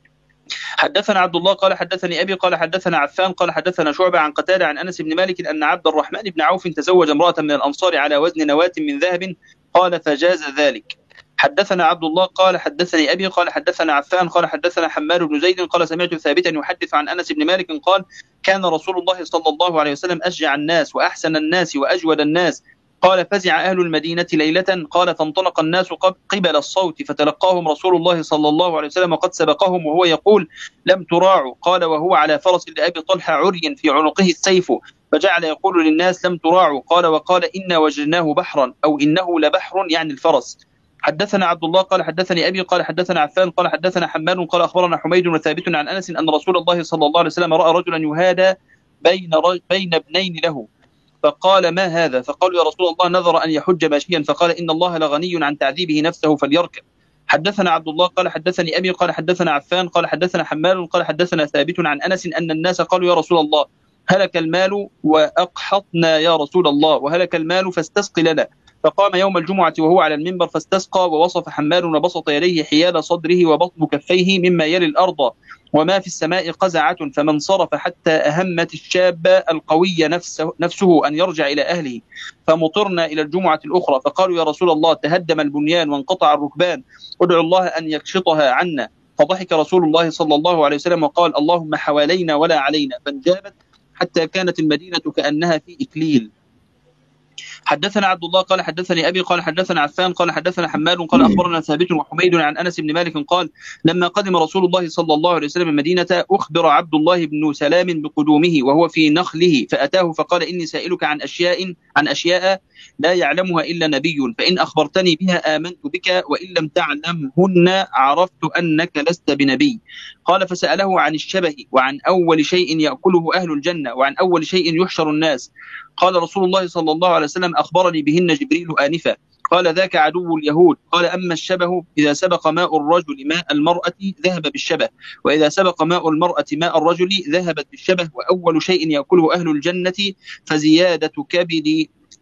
حدثنا عبد الله قال حدثني أبي قال حدثنا عفان قال حدثنا شعبة عن قتادة عن أنس بن مالك أن عبد الرحمن بن عوف تزوج امرأة من الأنصار على وزن نواة من ذهب قال فجاز ذلك. حدثنا عبد الله قال حدثني أبي قال حدثنا عفان قال حدثنا حماد بن زيد قال سمعت ثابتا يحدث عن أنس بن مالك قال كان رسول الله صلى الله عليه وسلم أشجع الناس وأحسن الناس وأجود الناس قال فزع أهل المدينة ليلة قال فانطلق الناس قبل الصوت فتلقاهم رسول الله صلى الله عليه وسلم وقد سبقهم وهو يقول لم تراعوا قال وهو على فرس لأبي طلحة عري في عنقه السيف فجعل يقول للناس لم تراعوا قال وقال إنا وجدناه بحرا أو إنه لبحر يعني الفرس. حدثنا عبد الله قال حدثني أبي قال حدثنا عفان قال حدثنا حماد قال أخبرنا حميد وثابت عن أنس أن رسول الله صلى الله عليه وسلم رأى رجلا يهادى بين بين ابنين له فقال ما هذا فقالوا يا رسول الله نذر أن يحج ماشيا فقال إن الله لغني عن تعذيبه نفسه فليركب. حدثنا عبد الله قال حدثني أبي قال حدثنا عفان قال حدثنا حمال قال حدثنا ثابت عن أنس أن الناس قالوا يا رسول الله هلك المال وأقحطنا يا رسول الله وهلك المال فاستسق لنا فقام يوم الجمعة وهو على المنبر فاستسقى ووصف حمال وبسط يديه حيال صدره وبطن كفيه مما يلي الأرض وما في السماء قزعة فمن صرف حتى أهمت الشاب القوي نفسه, نفسه أن يرجع إلى أهله فمطرنا إلى الجمعة الأخرى فقالوا يا رسول الله تهدم البنيان وانقطع الركبان ادعو الله أن يكشطها عنا فضحك رسول الله صلى الله عليه وسلم وقال اللهم حوالينا ولا علينا فانجابت حتى كانت المدينة كأنها في إكليل. حدثنا عبد الله قال حدثني أبي قال حدثنا عفان قال حدثنا حماد قال أخبرنا ثابت وحميد عن أنس بن مالك قال لما قدم رسول الله صلى الله عليه وسلم المدينة أخبر عبد الله بن سلام بقدومه وهو في نخله فأتاه فقال إني سائلك عن أشياء عن أشياء لا يعلمها إلا نبي فإن أخبرتني بها آمنت بك وإن لم تعلمهن عرفت أنك لست بنبي. قال فسأله عن الشبه وعن أول شيء يأكله أهل الجنة وعن أول شيء يحشر الناس. قال رسول الله صلى الله عليه وسلم أخبرني بهن جبريل آنفا. قال ذاك عدو اليهود. قال أما الشبه إذا سبق ماء الرجل ماء المرأة ذهب بالشبه وإذا سبق ماء المرأة ماء الرجل ذهبت بالشبه وأول شيء يأكله أهل الجنة فزيادة كبد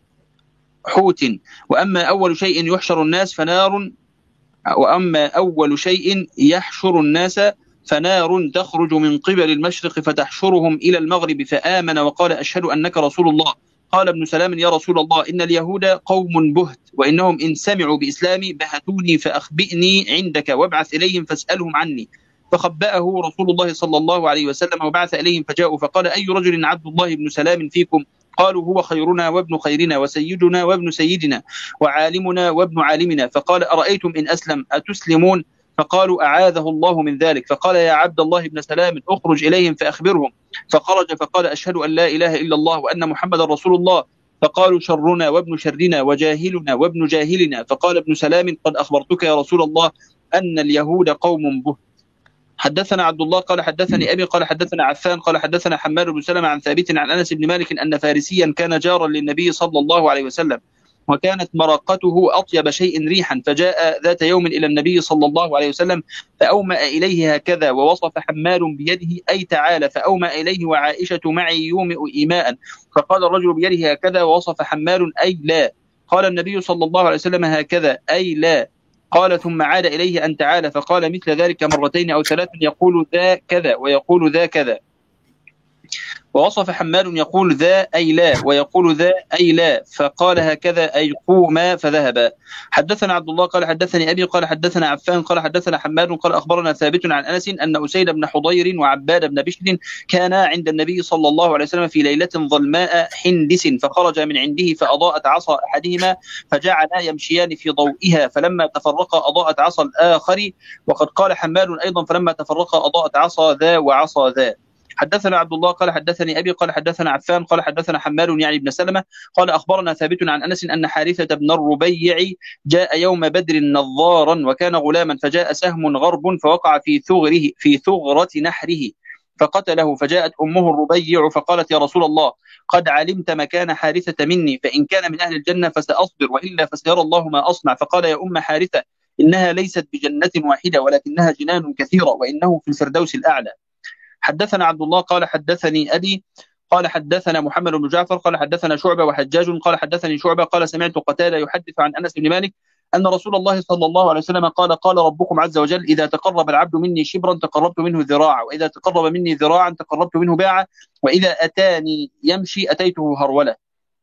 حوت وأما أول شيء يحشر الناس فنار وأما أول شيء يحشر الناس فنار تخرج من قبل المشرق فتحشرهم إلى المغرب فآمن وقال أشهد أنك رسول الله. قال ابن سلام يا رسول الله إن اليهود قوم بهت وإنهم إن سمعوا بإسلامي بهتوني فأخبئني عندك وابعث إليهم فاسألهم عني. فخبأه رسول الله صلى الله عليه وسلم وبعث إليهم فجاءوا فقال أي رجل عبد الله بن سلام فيكم؟ قالوا هو خيرنا وابن خيرنا وسيدنا وابن سيدنا وعالمنا وابن عالمنا. فقال أرأيتم إن أسلم أتسلمون؟ فقالوا أعاذه الله من ذلك. فقال يا عبد الله بن سلام اخرج إليهم فأخبرهم. فخرج فقال أشهد أن لا إله إلا الله وأن محمد رسول الله. فقالوا شرنا وابن شرنا وجاهلنا وابن جاهلنا. فقال ابن سلام قد أخبرتك يا رسول الله أن اليهود قوم به. حدثنا عبد الله قال حدثني أبي قال حدثنا عفان قال حدثنا حماد بن سلمة عن ثابت عن أنس بن مالك أن فارسيا كان جارا للنبي صلى الله عليه وسلم وكانت مرقته أطيب شيء ريحا فجاء ذات يوم إلى النبي صلى الله عليه وسلم فأومأ إليه هكذا ووصف حماد بيده أي تعالى فأومأ إليه وعائشة معي يومئ إيماء. فقال الرجل بيده هكذا ووصف حماد أي لا. قال النبي صلى الله عليه وسلم هكذا أي لا. قال ثم عاد إليه أن تعالى فقال مثل ذلك مرتين أو ثلاث يقول ذا كذا ويقول ذا كذا. ووصف حماد يقول ذا أي لا ويقول ذا أي لا. فقال هكذا أي قوما فذهبا. حدثنا عبد الله قال حدثني أبي قال حدثنا عفان قال حدثنا حماد قال أخبرنا ثابت عن أنس أن أسيد بن حضير وعباد بن بشر كانا عند النبي صلى الله عليه وسلم في ليلة ظلماء حندس فخرج من عنده فأضاءت عصا أحدهما فجعلا يمشيان في ضوئها فلما تفرقا أضاءت عصا الآخر. وقد قال حماد أيضا فلما تفرقا أضاءت عصا ذا وعصا ذا. حدثنا عبد الله قال حدثني أبي قال حدثنا عفان قال حدثنا حماد يعني بن سلمة قال أخبرنا ثابت عن أنس أن حارثة بن الربيع جاء يوم بدر نظارا وكان غلاما فجاء سهم غرب فوقع في ثغره في ثغرة نحره فقتله. فجاءت أمه الربيع فقالت يا رسول الله قد علمت مكان حارثة مني فإن كان من أهل الجنة فسأصبر وإلا فسيرى الله ما أصنع. فقال يا أم حارثة إنها ليست بجنة واحدة ولكنها جنان كثيرة وإنه في الفردوس الأعلى. حدثنا عبد الله قال حدثني أبي قال حدثنا محمد بن جعفر قال حدثنا شعبة وحجاج قال حدثني شعبة قال سمعت قتادة يحدث عن أنس بن مالك أن رسول الله صلى الله عليه وسلم قال قال ربكم عز وجل إذا تقرب العبد مني شبرا تقربت منه ذراعا وإذا تقرب مني ذراعا تقربت منه باعا وإذا أتاني يمشي أتيته هرولة.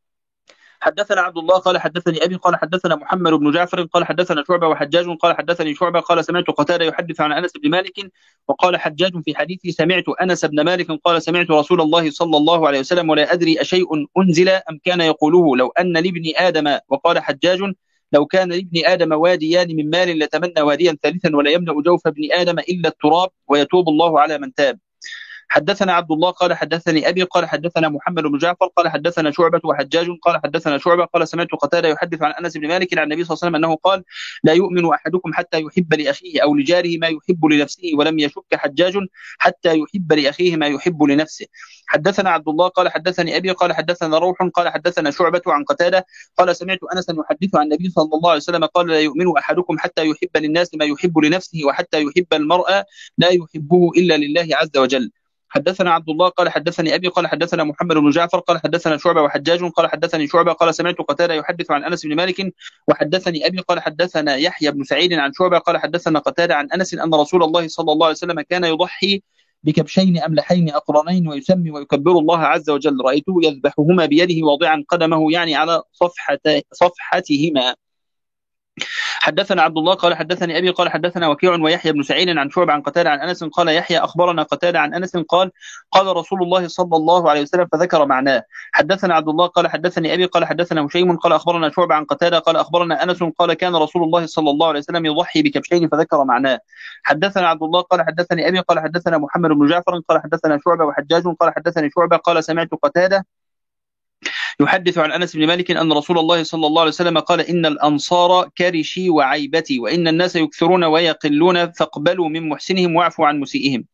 حدثنا عبد الله قال حدثني أبي قال حدثنا محمد بن جعفر قال حدثنا شعبة وحجاج قال حدثني شعبة قال سمعت قتادة يحدث عن أنس بن مالك وقال حجاج في حديثه سمعت أنس بن مالك قال سمعت رسول الله صلى الله عليه وسلم ولا أدري أشيء أنزل أم كان يقوله لو أن لابن آدم. وقال حجاج لو كان لابن آدم واديان من مال لتمنى واديا ثالثا ولا يملأ جوف ابن آدم إلا التراب ويتوب الله على من تاب. حدثنا عبد الله قال حدثني أبي قال حدثنا محمد بن جعفر قال حدثنا شعبة وحجاج قال حدثنا شعبة قال سمعت قتادة يحدث عن أنس بن مالك عن النبي صلى الله عليه وسلم أنه قال لا يؤمن أحدكم حتى يحب لأخيه أو لجاره ما يحب لنفسه ولم يشك حجاج حتى يحب لأخيه ما يحب لنفسه. حدثنا عبد الله قال حدثني أبي قال حدثنا روح قال حدثنا شعبة عن قتادة قال سمعت أنسا يحدث عن النبي صلى الله عليه وسلم قال لا يؤمن أحدكم حتى يحب للناس ما يحب لنفسه وحتى يحب المرء لا يحبه إلا لله عز وجل. حدثنا عبد الله قال حدثني أبي قال حدثنا محمد بن جعفر قال حدثنا شعبة وحجاج قال حدثني شعبة قال سمعت قتادة يحدث عن أنس بن مالك وحدثني أبي قال حدثنا يحيى بن سعيد عن شعبة قال حدثنا قتادة عن أنس أن رسول الله صلى الله عليه وسلم كان يضحي بكبشين أملحين أقرنين ويسمي ويكبر الله عز وجل رأيته يذبحهما بيده واضعا قدمه يعني على صفحة صفحتهما. حدثنا عبد الله قال حدثني أبي قال حدثنا وكيع ويحيى بن سعيد عن شعبة عن قتادة عن أنس قال يحيى أخبرنا قتادة عن أنس قال قال رسول الله صلى الله عليه وسلم فذكر معناه. حدثنا عبد الله قال حدثني أبي قال حدثنا هشيم قال أخبرنا شعبة عن قتادة قال أخبرنا أنس قال كان رسول الله صلى الله عليه وسلم يضحي بكبشين فذكر معناه. حدثنا عبد الله قال حدثني أبي قال حدثنا محمد بن جعفر قال حدثنا شعبة وحجاج قال حدثني شعبة قال سمعت قتادة يحدث عن أنس بن مالك أن رسول الله صلى الله عليه وسلم قال إن الأنصار كرشي وعيبتي وإن الناس يكثرون ويقلون فاقبلوا من محسنهم واعفوا عن مسيئهم.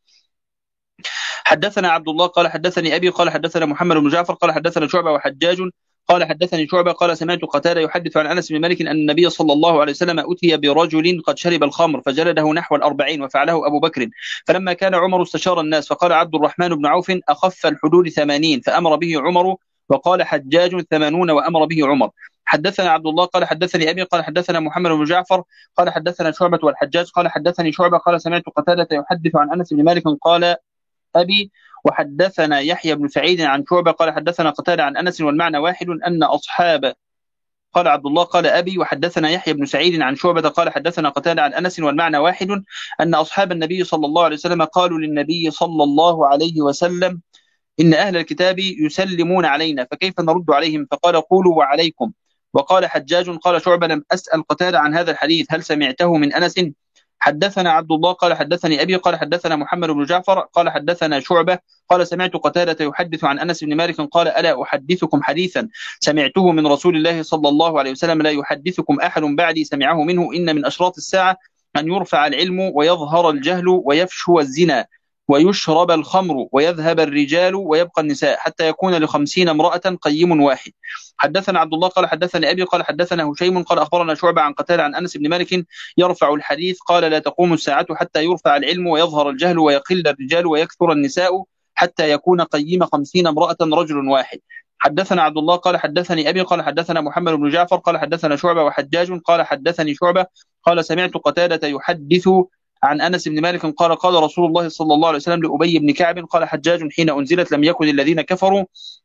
حدثنا عبد الله قال حدثني أبي قال حدثنا محمد بن جعفر قال حدثنا شعبة وحجاج قال حدثني شعبة قال سمعت قتادة يحدث عن أنس بن مالك أن النبي صلى الله عليه وسلم أتي برجل قد شرب الخمر فجلده نحو الأربعين وفعله أبو بكر، فلما كان عمر استشار الناس فقال عبد الرحمن بن عوف أخف الحدود ثمانين فأمر به عمر، وقال حجاج ثمانون وأمر به عمر. حدثنا عبد الله قال حدثني أبي قال حدثنا محمد بن جعفر قال حدثنا شعبة والحجاج قال حدثني شعبة قال سمعت قتادة يحدث عن أنس بن مالك قال أبي. وحدثنا يحيى بن سعيد عن شعبة قال حدثنا قتادة عن أنس والمعنى واحد أن أصحاب قال عبد الله قال أبي. وحدثنا يحيى بن سعيد عن شعبة قال حدثنا قتادة عن أنس والمعنى واحد أن أصحاب النبي صلى الله عليه وسلم قالوا للنبي صلى الله عليه وسلم إن أهل الكتاب يسلمون علينا فكيف نرد عليهم؟ فقال قولوا وعليكم. وقال حجاج قال شعبة لم أسأل قتادة عن هذا الحديث هل سمعته من أنس؟ حدثنا عبد الله قال حدثني أبي قال حدثنا محمد بن جعفر قال حدثنا شعبة قال سمعت قتادة يحدث عن أنس بن مالك قال ألا أحدثكم حديثا سمعته من رسول الله صلى الله عليه وسلم لا يحدثكم أحد بعدي سمعه منه إن من أشراط الساعة أن يرفع العلم ويظهر الجهل ويفشو الزنا ويشرب الخمر ويذهب الرجال ويبقى النساء حتى يكون لخمسين امرأة قيم واحد. حدثنا عبد الله قال حدثني أبي قال حدثنا هشيم قال أخبرنا شعبة عن قتادة عن أنس بن مالك يرفع الحديث قال لا تقوم الساعة حتى يرفع العلم ويظهر الجهل ويقل الرجال ويكثر النساء حتى يكون قيم خمسين امرأة رجل واحد. حدثنا عبد الله قال حدثني أبي قال حدثنا محمد بن جعفر قال حدثنا شعبة وحجاج قال حدثني شعبة قال سمعت قتادة يحدث عن أنس بن مالك قال قال رسول الله صلى الله عليه وسلم لأبي بن كعب قال حجاج حين أنزلت لم يكن الذين كفروا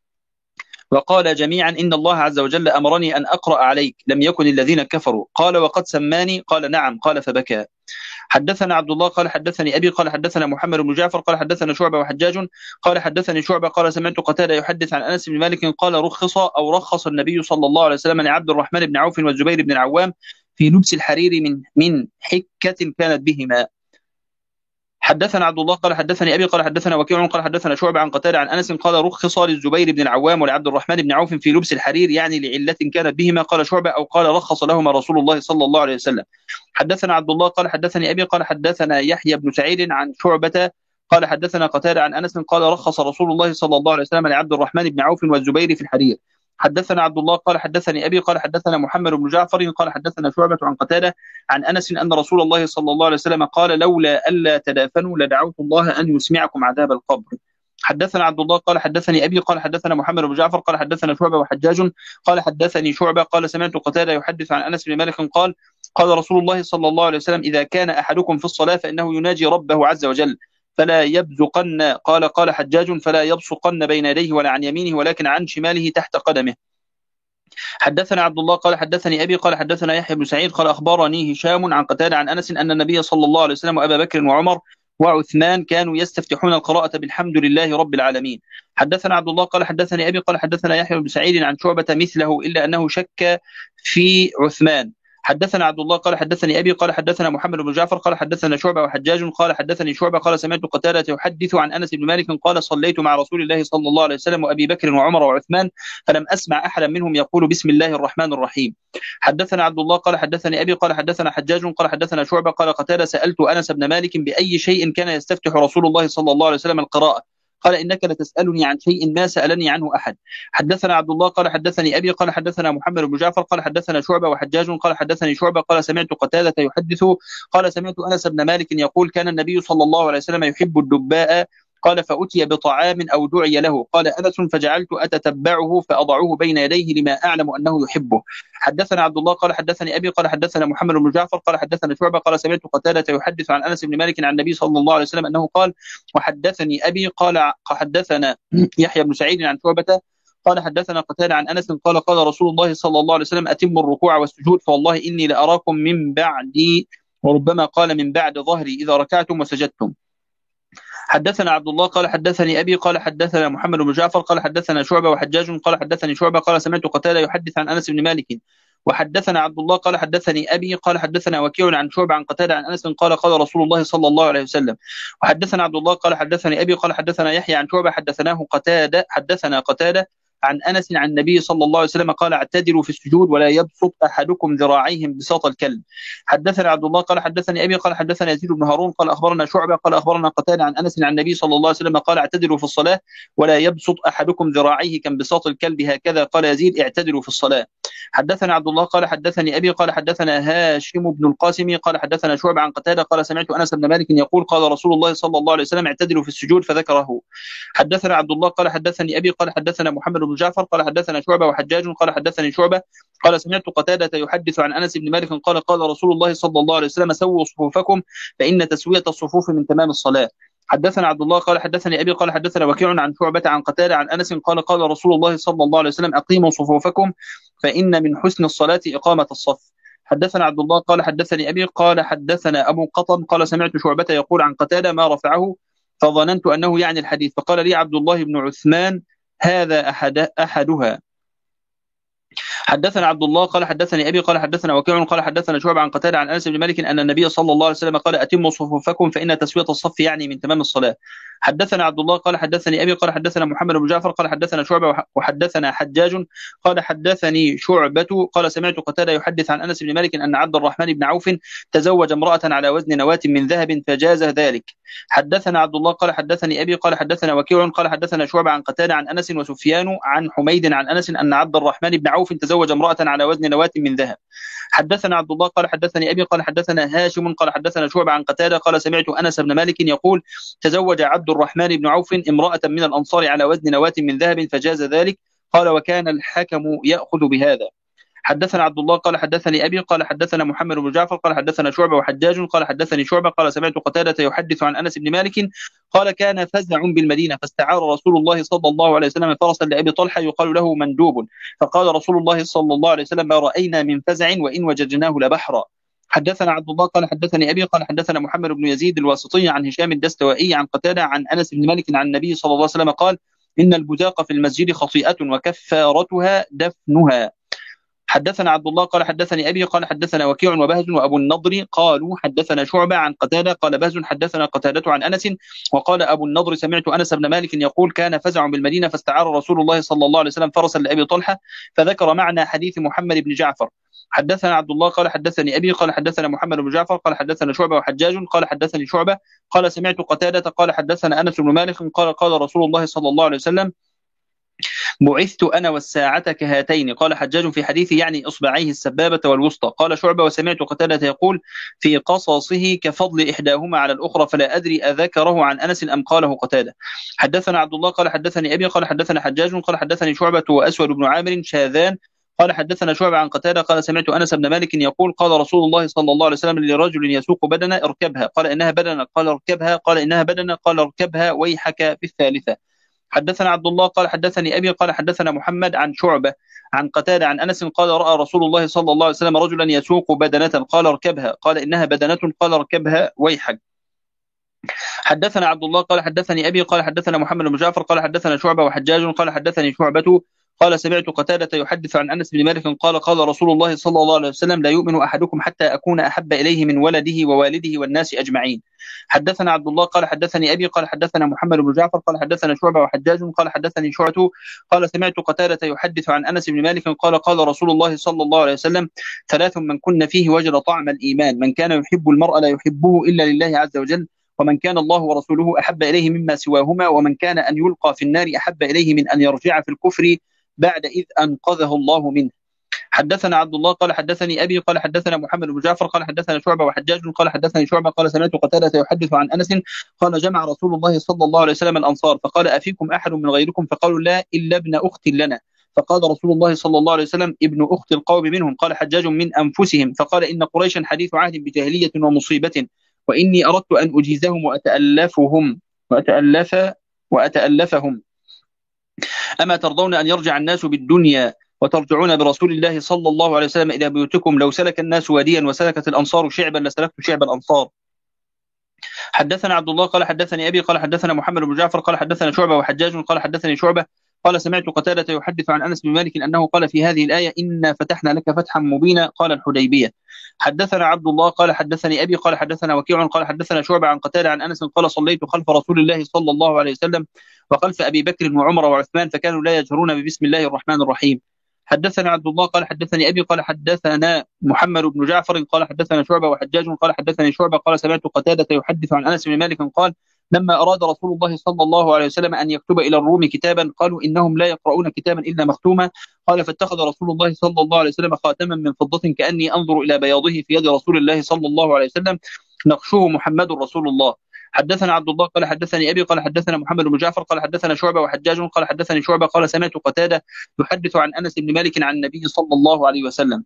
وقال جميعا إن الله عز وجل أمرني أن أقرأ عليك لم يكن الذين كفروا قال وقد سماني قال نعم قال فبكى. حدثنا عبد الله قال حدثني أبي قال حدثنا محمد بن جعفر قال حدثنا شعبة وحجاج قال حدثني شعبة قال سمعت قتادة يحدث عن أنس بن مالك قال رخص أو رخص النبي صلى الله عليه وسلم لعبد الرحمن بن عوف والزبير بن العوام في لبس الحرير من من حكة كانت بهما. حدثنا عبد الله قال حدثني أبي قال حدثنا وكيع قال حدثنا شعبة عن قتادة عن أنس قال رخص للزبير بن العوام ولعبد الرحمن بن عوف في لبس الحرير يعني لعلة كانت بهما قال شعبة أو قال رخص لهما رسول الله صلى الله عليه وسلم. حدثنا عبد الله قال حدثني أبي قال حدثنا يحيى بن سعيد عن شعبة قال حدثنا قتادة عن أنس قال رخص رسول الله صلى الله عليه وسلم لعبد الرحمن بن عوف والزبير في الحرير. حدثنا عبد الله قال حدثني أبي قال حدثنا محمد بن جعفر قال حدثنا شعبة عن قتادة عن أنس أن رسول الله صلى الله عليه وسلم قال لولا ألا تدافنوا لدعوت الله أن يسمعكم عذاب القبر. حدثنا عبد الله قال حدثني أبي قال حدثنا محمد بن جعفر قال حدثنا شعبة وحجاج قال حدثني شعبة قال سمعت قتادة يحدث عن أنس بن مالك قال قال رسول الله صلى الله عليه وسلم إذا كان أحدكم في الصلاة فإنه يناجي ربه عز وجل فلا يبزقن قال قال حجاج فلا يبصقن بين يديه ولا عن يمينه ولكن عن شماله تحت قدمه. حدثنا عبد الله قال حدثني أبي قال حدثنا يحيى بن سعيد قال أخبرني هشام عن قتادة عن أنس أن النبي صلى الله عليه وسلم وأبا بكر وعمر وعثمان كانوا يستفتحون القراءة بالحمد لله رب العالمين. حدثنا عبد الله قال حدثني أبي قال حدثنا يحيى بن سعيد عن شعبة مثله إلا أنه شك في عثمان. حدثنا عبد الله قال حدثني أبي قال حدثنا محمد بن جعفر قال حدثنا شعبة وحجاج قال حدثني شعبة قال سمعت قتادة يحدث عن أنس بن مالك قال صليت مع رسول الله صلى الله عليه وسلم وأبي بكر وعمر وعثمان فلم أسمع أحدا منهم يقول بسم الله الرحمن الرحيم. حدثنا عبد الله قال حدثني أبي قال حدثنا حجاج قال حدثنا شعبة قال قتادة سألت أنس بن مالك بأي شيء كان يستفتح رسول الله صلى الله عليه وسلم القراءة قال إنك لتسألني عن شيء ما سألني عنه أحد. حدثنا عبد الله قال حدثني أبي قال حدثنا محمد بن جعفر قال حدثنا شعبة وحجاج قال حدثني شعبة قال سمعت قتادة يحدث قال سمعت أنس بن مالك يقول كان النبي صلى الله عليه وسلم يحب الدباء قال فأتي بطعام أو دعي له قال أنس فجعلت أتتبعه فأضعه بين يديه لما أعلم أنه يحبه. حدثنا عبد الله قال حدثني أبي قال حدثنا محمد بن جعفر قال حدثنا شعبة قال سمعت قتادة يحدث عن أنس بن مالك عن النبي صلى الله عليه وسلم أنه قال وحدثني أبي قال حدثنا يحيى بن سعيد عن شعبة قال حدثنا قتادة عن أنس قال قال رسول الله صلى الله عليه وسلم أتموا الركوع والسجود فوالله إني لأراكم من بعدي، وربما قال من بعد ظهري، إذا ركعتم وسجدتم. حدثنا عبد الله قال حدثني أبي قال حدثنا محمد بن جعفر قال حدثنا شعبة وحجاج قال حدثني شعبة قال سمعت قتادة يحدث عن أنس بن مالك. وحدثنا عبد الله قال حدثني أبي قال حدثنا وكيع عن شعبة عن قتادة عن أنس قال قال رسول الله صلى الله عليه وسلم. وحدثنا عبد الله قال حدثني أبي قال حدثنا يحيى عن شعبة حدثناه قتادة حدثنا قتادة عن أنس عن النبي صلى الله عليه وسلم قال اعتدلوا في السجود ولا يبسط أحدكم ذراعيهم بساط الكلب. حدثنا عبد الله قال حدثني أبي قال حدثنا يزيد بن هارون قال أخبرنا شعبة قال أخبرنا قتادة عن أنس عن النبي صلى الله عليه وسلم قال اعتدلوا في الصلاة ولا يبسط أحدكم ذراعيه كانبساط الكلب، هكذا قال يزيد اعتدلوا في الصلاة. حدثنا عبد الله قال حدثني أبي قال حدثنا هاشم بن القاسم قال حدثنا شعبة عن قتادة قال سمعت أنس بن مالك يقول قال رسول الله صلى الله عليه وسلم اعتدلوا في السجود فذكره. حدثنا عبد الله قال حدثني أبي قال حدثنا محمد بن جعفر قال حدثنا شعبة وحجاج قال حدثني شعبة قال سمعت قتادة يحدث عن أنس بن مالك قال قال رسول الله صلى الله عليه وسلم سووا صفوفكم فإن تسوية الصفوف من تمام الصلاة. حدثنا عبد الله قال حدثني أبي قال حدثنا وكيع عن شعبة عن قتادة عن أنس قال قال رسول الله صلى الله عليه وسلم أقيموا صفوفكم فإن من حسن الصلاة إقامة الصف. حدثنا عبد الله قال حدثني أبي قال حدثنا أبو قطن قال سمعت شعبة يقول عن قتادة ما رفعه فظننت أنه يعني الحديث، فقال لي عبد الله بن عثمان هذا أحد أحدها. حدثنا عبد الله قال حدثني أبي قال حدثنا وكيع قال حدثنا شعبة عن قتادة عن أنس بن مالك أن النبي صلى الله عليه وسلم قال أتموا صفوفكم فإن تسوية الصف يعني من تمام الصلاة. حدثنا عبد الله قال حدثني أبي قال حدثنا محمد بن جعفر قال حدثنا شعبة وحدثنا حجاج قال حدثني شعبة قال سمعت قتادة يحدث عن أنس بن مالك أن عبد الرحمن بن عوف تزوج امرأة على وزن نواة من ذهب فجاز ذلك. حدثنا عبد الله قال حدثني أبي قال حدثنا وكيع قال حدثنا شعبة عن قتادة عن أنس وسفيان عن حميد عن أنس أن عبد الرحمن بن عوف تزوج امرأة على وزن نواة من ذهب. حدثنا عبد الله قال حدثني أبي قال حدثنا هاشم قال حدثنا شعبة عن قتادة قال سمعت أنس بن مالك يقول تزوج عبد الرحمن بن عوف امرأة من الأنصار على وزن نواة من ذهب فجاز ذلك، قال وكان الحكم يأخذ بهذا. حدثنا عبد الله قال حدثني أبي قال حدثنا محمد بن جعفر قال حدثنا شعبة وحجاج قال حدثني شعبة قال سمعت قتادة يحدث عن أنس بن مالك قال كان فزع بالمدينة فاستعار رسول الله صلى الله عليه وسلم فرسا لأبي طلحة يقال له مندوب، فقال رسول الله صلى الله عليه وسلم ما رأينا من فزع وإن وجدناه لبحرا. حدثنا عبد الله قال حدثني أبي قال حدثنا محمد بن يزيد الواسطي عن هشام الدستوائي عن قتادة عن أنس بن مالك عن النبي صلى الله عليه وسلم قال إن البزاق في المسجد خطيئة وكفارتها دفنها. حدثنا عبد الله قال حدثني أبي قال حدثنا وكيع وبهز وأبو النضر قالوا حدثنا شعبة عن قتادة قال بهز حدثنا قتادة عن أنس وقال أبو النضر سمعت أنس بن مالك يقول كان فزع بالمدينة فاستعار رسول الله صلى الله عليه وسلم فرسا لأبي طلحة فذكر معنى حديث محمد بن جعفر. حدثنا عبد الله قال حدثني أبي قال حدثنا محمد بن جعفر قال حدثنا شعبة وحجاج قال حدثني شعبة قال سمعت قتادة قال حدثنا أنس بن مالك قال قال رسول الله صلى الله عليه وسلم بعثت أنا والساعة كهاتين. قال حجاج في حديثه يعني إصبعيه السبابة والوسطى. قال شعبة وسمعت قتادة يقول في قصصه كفضل إحداهما على الأخرى فلا أدري أذكره عن أنس أم قاله قتادة. حدثنا عبد الله قال حدثني أبي قال حدثنا حجاج قال حدثني شعبة وأسود بن عامر شاذان قال حدثنا شعبة عن قتادة قال سمعت أنس بن مالك يقول قال رسول الله صلى الله عليه وسلم لرجل يسوق بدنة اركبها قال إنها بدنة قال اركبها قال إنها بدنة قال اركبها ويحك في الثالثة. حدثنا عبد الله قال حدثني أبي قال حدثنا محمد عن شعبة عن قتادة عن أنس قال رأى رسول الله صلى الله عليه وسلم رجلا يسوق بدنة قال اركبها قال إنها بدنة قال اركبها ويحك. حدثنا عبد الله قال حدثني أبي قال حدثنا محمد بن جعفر قال حدثنا شعبة وحجاج قال حدثني شعبة قال سمعت قتادة يحدث عن أنس بن مالك قال قال رسول الله صلى الله عليه وسلم لا يؤمن أحدكم حتى أكون أحب إليه من ولده ووالده والناس أجمعين. حدثنا عبد الله قال حدثني أبي قال حدثنا محمد بن جعفر قال حدثنا شعبة وحجاج قال حدثني شعبة قال سمعت قتادة يحدث عن أنس بن مالك قال قال رسول الله صلى الله عليه وسلم ثلاث من كن فيه وجد طعم الإيمان من كان يحب المرء لا يحبه إلا لله عز وجل ومن كان الله ورسوله أحب إليه مما سواهما ومن كان أن يلقى في النار أحب إليه من أن يرجع في الكفر بعد إذ أنقذه الله منه. حدثنا عبد الله قال حدثني أبي قال حدثنا محمد بن جعفر قال حدثنا شعبة وحجاج قال حدثني شعبة قال سمعت قتادة يحدث عن أنس قال جمع رسول الله صلى الله عليه وسلم الأنصار فقال أفيكم أحد من غيركم فقالوا لا إلا ابن أخت لنا فقال رسول الله صلى الله عليه وسلم ابن أخت القوم منهم قال حجاج من أنفسهم فقال إن قريشا حديث عهد بجاهلية ومصيبة وإني أردت أن أجيزهم وأتألفهم وأتألف وأتألفهم. أما ترضون أن يرجع الناس بالدنيا وترجعون برسول الله صلى الله عليه وسلم إلى بيوتكم؟ لو سلك الناس واديا وسلكت الأنصار شعبا لسلكت شعب الأنصار. حدثنا عبد الله قال حدثني أبي قال حدثنا محمد بن جعفر قال حدثنا شعبة وحجاج قال حدثني شعبة قال سمعت قتادة يحدث عن أنس بن مالك أنه قال في هذه الآية إنا فتحنا لك فتحا مبينا قال الحديبية. حدثنا عبد الله قال حدثني أبي قال حدثنا وكيع قال حدثنا شعبة عن قتادة عن أنس قال صليت خلف رسول الله صلى الله عليه وسلم وخلف أبي بكر وعمر وعثمان فكانوا لا يجهرون ببسم الله الرحمن الرحيم. حدثنا عبد الله قال حدثني أبي قال حدثنا محمد بن جعفر قال حدثنا شعبة وحجاج قال حدثني شعبة قال سمعت قتادة يحدث عن أنس بن مالك قال لما أراد رسول الله صلى الله عليه وسلم أن يكتب إلى الروم كتابا قالوا إنهم لا يقرؤون كتابا إلا مختوما قال فاتخذ رسول الله صلى الله عليه وسلم خاتما من فضة كأني أنظر إلى بياضه في يد رسول الله صلى الله عليه وسلم نقشه محمد رسول الله. حدثنا عبد الله قال حدثني أبي قال حدثنا محمد بن جعفر قال حدثنا شعبة وحجاج قال حدثني شعبة قال سمعت قتادة يحدث عن أنس بن مالك عن النبي صلى الله عليه وسلم.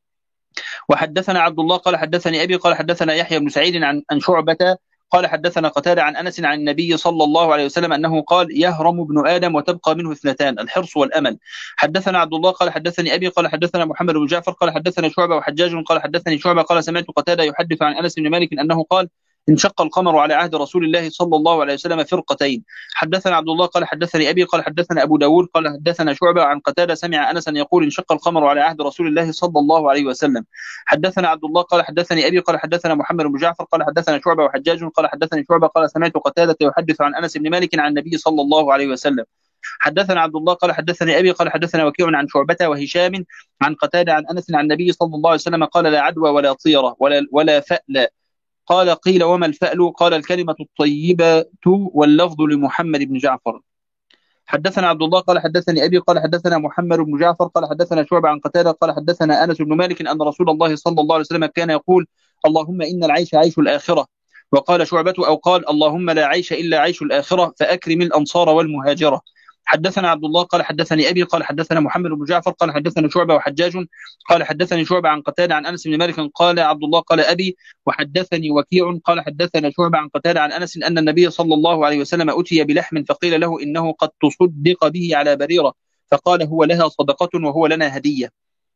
وحدثنا عبد الله قال حدثني أبي قال حدثنا يحيى بن سعيد عن عن شعبة قال حدثنا قتادة عن أنس عن النبي صلى الله عليه وسلم أنه قال يهرم ابن آدم وتبقى منه اثنتان الحرص والأمل. حدثنا عبد الله قال حدثني أبي قال حدثنا محمد بن جعفر قال حدثنا شعبة وحجاج قال حدثني شعبة قال سمعت قتادة يحدث عن أنس بن مالك أنه قال انشق القمر على عهد رسول الله صلى الله عليه وسلم فرقتين. حدثنا عبد الله قال حدثني أبي قال حدثنا أبو داود قال حدثنا شعبة عن قتادة سمع أنسا يقول انشق القمر على عهد رسول الله صلى الله عليه وسلم. حدثنا عبد الله قال حدثني أبي قال حدثنا محمد بن جعفر قال حدثنا شعبة وحجاج قال حدثني شعبة قال سمعت قتادة يحدث عن أنس بن مالك عن النبي صلى الله عليه وسلم. حدثنا عبد الله قال حدثني أبي قال حدثنا وكيع عن شعبة وهشام عن قتادة عن أنس عن النبي صلى الله عليه وسلم قال لا عدوى ولا طيرة ولا, ولا فأل. قال قيل وما الفأل؟ قال الكلمة الطيبة واللفظ لمحمد بن جعفر. حدثنا عبد الله قال حدثني أبي قال حدثنا محمد بن جعفر قال حدثنا شعبة عن قتادة قال حدثنا أنس بن مالك أن رسول الله صلى الله عليه وسلم كان يقول اللهم إن العيش عيش الآخرة. وقال شعبة أو قال اللهم لا عيش إلا عيش الآخرة فأكرم الأنصار والمهاجرة. حدثنا عبد الله قال حدثني أبي قال حدثنا محمد بن جعفر قال حدثنا شعبة وحجاج قال حدثني شعبة عن قتادة عن أنس بن مالك قال عبد الله قال أبي وحدثني وكيع قال حدثنا شعبة عن قتادة عن أنس أن النبي صلى الله عليه وسلم أتي بلحم فقيل له إنه قد تصدق به على بريرة فقال هو لها صدقة وهو لنا هدية.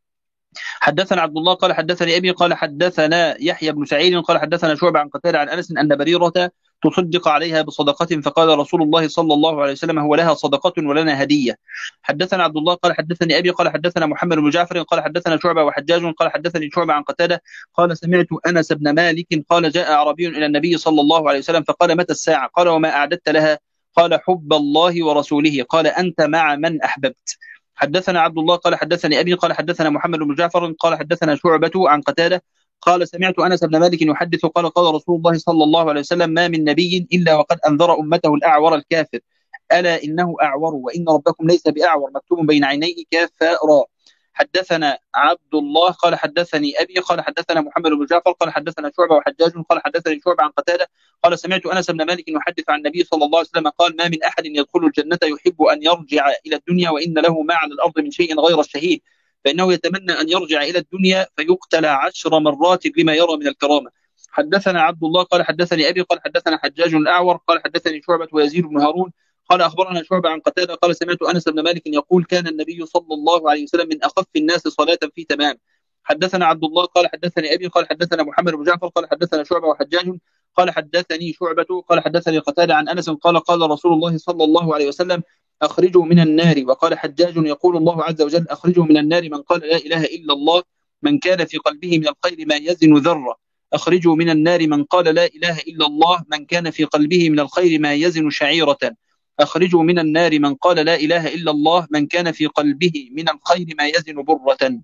حدثنا عبد الله قال حدثني أبي قال حدثنا يحيى بن سعيد قال حدثنا شعبة عن قتادة عن أنس أن بريرة تصدق عليها بصدقة فقال رسول الله صلى الله عليه وسلم هو لها صدقة ولنا هدية. حدثنا عبد الله قال حدثني أبي قال حدثنا محمد بن جعفر قال حدثنا شعبة وحجاج قال حدثني شعبة عن قتادة قال سمعت أنس بن مالك قال جاء أعرابي إلى النبي صلى الله عليه وسلم فقال متى الساعة؟ قال وما أعددت لها؟ قال حب الله ورسوله. قال أنت مع من أحببت. حدثنا عبد الله قال حدثني أبي قال حدثنا محمد بن جعفر قال حدثنا شعبة عن قتادة قال سمعت أنس بن مالك يحدث قال قال رسول الله صلى الله عليه وسلم ما من نبي إلا وقد أنذر أمته الأعور الكافر ألا إنه أعور وإن ربكم ليس بأعور مكتوب بين عينيه كافراء. حدثنا عبد الله قال حدثني أبي قال حدثنا محمد بن جعفر قال حدثنا شعبة وحجاج قال حدثني شعبة عن قتادة قال سمعت أنس بن مالك يحدث عن النبي صلى الله عليه وسلم قال ما من أحد يدخل الجنة يحب أن يرجع إلى الدنيا وإن له ما على الأرض من شيء غير الشهيد فإنه يتمنى أن يرجع إلى الدنيا فيقتل عشر مرات لما يرى من الكرامة. حدثنا عبد الله قال حدثني أبي قال حدثنا حجاج الأعور قال حدثني شعبة ويزيد بن هارون قال أخبرنا شعبة عن قتادة قال سمعت أنس بن مالك يقول كان النبي صلى الله عليه وسلم من أخف الناس صلاة في تمام. حدثنا عبد الله قال حدثني أبي قال حدثنا محمد بن جعفر قال حدثنا شعبة وحجاج قال حدثني شعبة قال حدثني قتادة عن أنس قال قال رسول الله صلى الله عليه وسلم أخرجوا من النار. وقال حجاج يقول الله عز وجل أخرجوا من النار من قال لا إله إلا الله من كان في قلبه من الخير ما يزن ذرة. أخرجوا من النار من قال لا إله إلا الله من كان في قلبه من الخير ما يزن شعيرة. أخرجوا من النار من قال لا إله إلا الله من كان في قلبه من الخير ما يزن برة.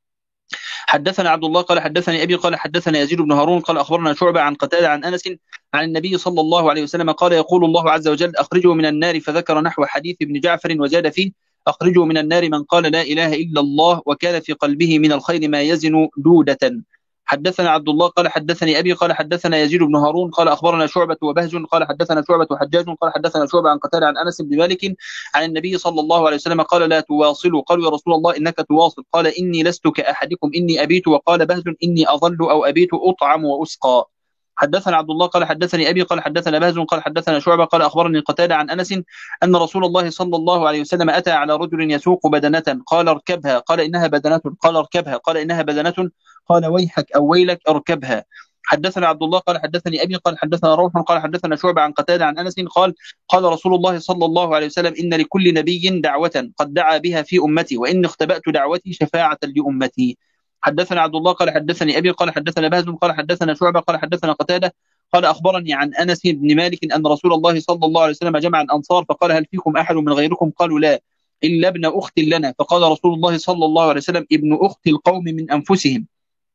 حدثنا عبد الله قال حدثني أبي قال حدثنا يزيد بن هارون قال أخبرنا شعبة عن قتادة عن أنس عن النبي صلى الله عليه وسلم قال يقول الله عز وجل أخرجوا من النار فذكر نحو حديث ابن جعفر وزاد فيه أخرجوا من النار من قال لا إله إلا الله وكان في قلبه من الخير ما يزن دودة. حدثنا عبد الله قال حدثني أبي قال حدثنا يزيد بن هارون قال أخبرنا شعبة وبهج قال حدثنا شعبة وحجاج قال حدثنا شعبة عن قتادة عن أنس بن مالك عن النبي صلى الله عليه وسلم قال لا تواصلوا. قالوا يا رسول الله إنك تواصل قال إني لست كأحدكم إني أبيت. وقال بهج إني أظل أو أبيت أطعم وأسقى. حدثنا عبد الله قال حدثني أبي قال حدثنا بهز قال حدثنا شعبة قال أخبرني قتادة عن أنس أن رسول الله صلى الله عليه وسلم أتى على رجل يسوق بدنة قال اركبها قال إنها بدنة قال اركبها قال إنها بدنة قال ويحك أو ويلك اركبها. حدثنا عبد الله قال حدثني أبي قال حدثنا روح قال حدثنا شعبة عن قتادة عن أنس قال قال رسول الله صلى الله عليه وسلم إن لكل نبي دعوة قد دعا بها في أمتي وإن اختبأت دعوتي شفاعة لأمتي. حدثنا عبد الله قال حدثني أبي قال حدثنا بهز قال حدثنا شعبة قال حدثنا قتادة قال أخبرني عن أنس بن مالك أن رسول الله صلى الله عليه وسلم جمع الأنصار فقال هل فيكم أحد من غيركم؟ قالوا لا إلا ابن أخت لنا. فقال رسول الله صلى الله عليه وسلم ابن أخت القوم من أنفسهم.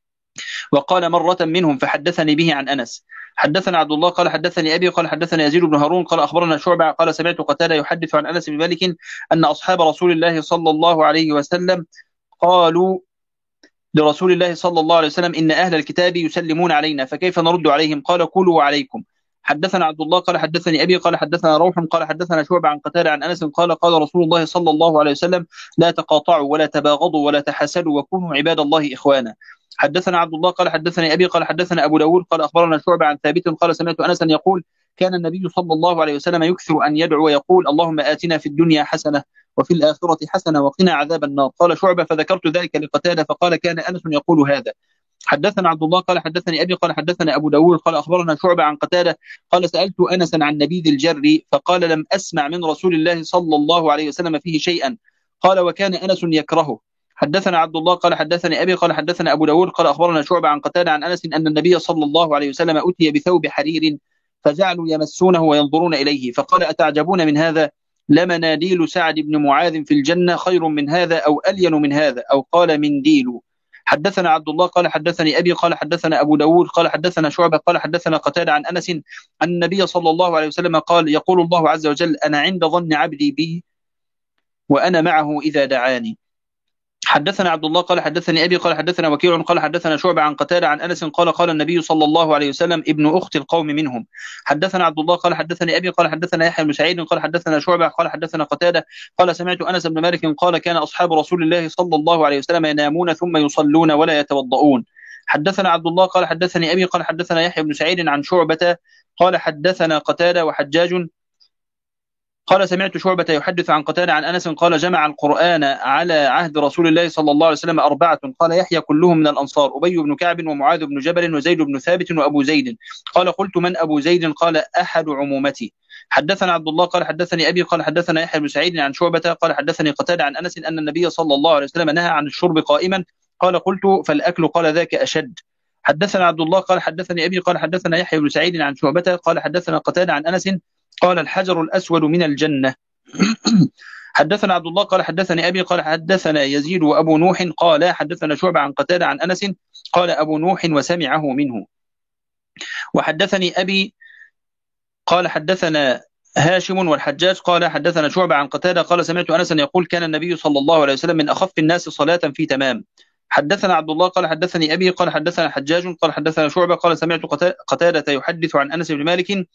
وقال مرة منهم فحدثني به عن أنس. حدثنا عبد الله قال حدثني أبي قال حدثنا يزيد بن هارون قال أخبرنا شعبة قال سمعت قتادة يحدث عن أنس بن مالك أن أصحاب رسول الله صلى الله عليه وسلم قالوا لرسول الله صلى الله عليه وسلم إن أهل الكتاب يسلمون علينا فكيف نرد عليهم؟ قال قولوا عليكم. حدثنا عبد الله قال حدثني أبي قال حدثنا روح قال حدثنا شعبة عن قتادة عن أنس قال قال رسول الله صلى الله عليه وسلم لا تقاطعوا ولا تباغضوا ولا تحاسدوا وكونوا عباد الله إخوانا. حدثنا عبد الله قال حدثني أبي قال حدثنا أبو داود قال أخبرنا شعبة عن ثابت قال سمعت أنسا يقول كان النبي صلى الله عليه وسلم يكثر أن يدعو ويقول اللهم آتنا في الدنيا حسنة وفي الآخرة حسنة وقنا عذاب النار. قال شعبة فذكرت ذلك لقتادة فقال كان أنس يقول هذا. حدثنا عبد الله قال حدثني أبي قال حدثنا أبو داود قال أخبرنا شعبة عن قتادة قال سألت أنسا عن نبيذ الجر فقال لم أسمع من رسول الله صلى الله عليه وسلم فيه شيئا. قال وكان أنس يكرهه. حدثنا عبد الله قال حدثني أبي قال حدثنا أبو داود قال أخبرنا شعبة عن قتادة عن أنس أن النبي صلى الله عليه وسلم أتي بثوب حرير فجعلوا يمسونه وينظرون إليه فقال أتعجبون من هذا؟ لمناديل سعد بن معاذ في الجنة خير من هذا أو ألين من هذا أو قال منديل. حدثنا عبد الله قال حدثني أبي قال حدثنا أبو داود قال حدثنا شعبة قال حدثنا قتادة عن أنس أن النبي صلى الله عليه وسلم قال يقول الله عز وجل أنا عند ظن عبدي بي وأنا معه إذا دعاني. حدثنا عبد الله قال حدثني أبي قال حدثنا وكيع قال حدثنا شعبة عن قتادة عن أنس قال قال النبي صلى الله عليه وسلم ابن أخت القوم منهم. حدثنا عبد الله قال حدثني أبي قال حدثنا يحيى بن سعيد قال حدثنا شعبة قال حدثنا قتادة قال سمعت أنس بن مالك قال كان أصحاب رسول الله صلى الله عليه وسلم ينامون ثم يصلون ولا يتوضؤون. حدثنا عبد الله قال حدثني أبي قال حدثنا يحيى بن سعيد عن شعبة قال حدثنا قتادة وحجاج قال سمعت شعبة يحدث عن قتادة عن أنس قال جمع القرآن على عهد رسول الله صلى الله عليه وسلم أربعة قال يحيى كلهم من الأنصار أبي بن كعب ومعاذ بن جبل وزيد بن ثابت وأبو زيد. قال قلت من أبو زيد؟ قال أحد عمومتي. حدثنا عبد الله قال حدثني أبي قال حدثنا يحيى بن سعيد عن شعبة قال حدثني قتادة عن أنس أن النبي صلى الله عليه وسلم نهى عن الشرب قائما قال قلت فالأكل قال ذاك أشد. حدثنا عبد الله قال حدثني أبي قال حدثنا يحيى بن سعيد عن شعبة قال حدثنا قتادة عن أنس قال الحجر الأسود من الجنة. حدثنا عبد الله قال حدثني أبي قال حدثنا يزيد وأبو نوح قال حدثنا شعبة عن قتادة عن أنس قال أبو نوح وسمعه منه. وحدثني أبي قال حدثنا هاشم والحجاج قال حدثنا شعبة عن قتادة قال سمعت أنسا يقول كان النبي صلى الله عليه وسلم من أخف الناس صلاة في تمام. حدثنا عبد الله قال حدثني أبي قال حدثنا حجاج قال حدثنا شعبة قال سمعت قتادة يحدث عن أنس بن مالك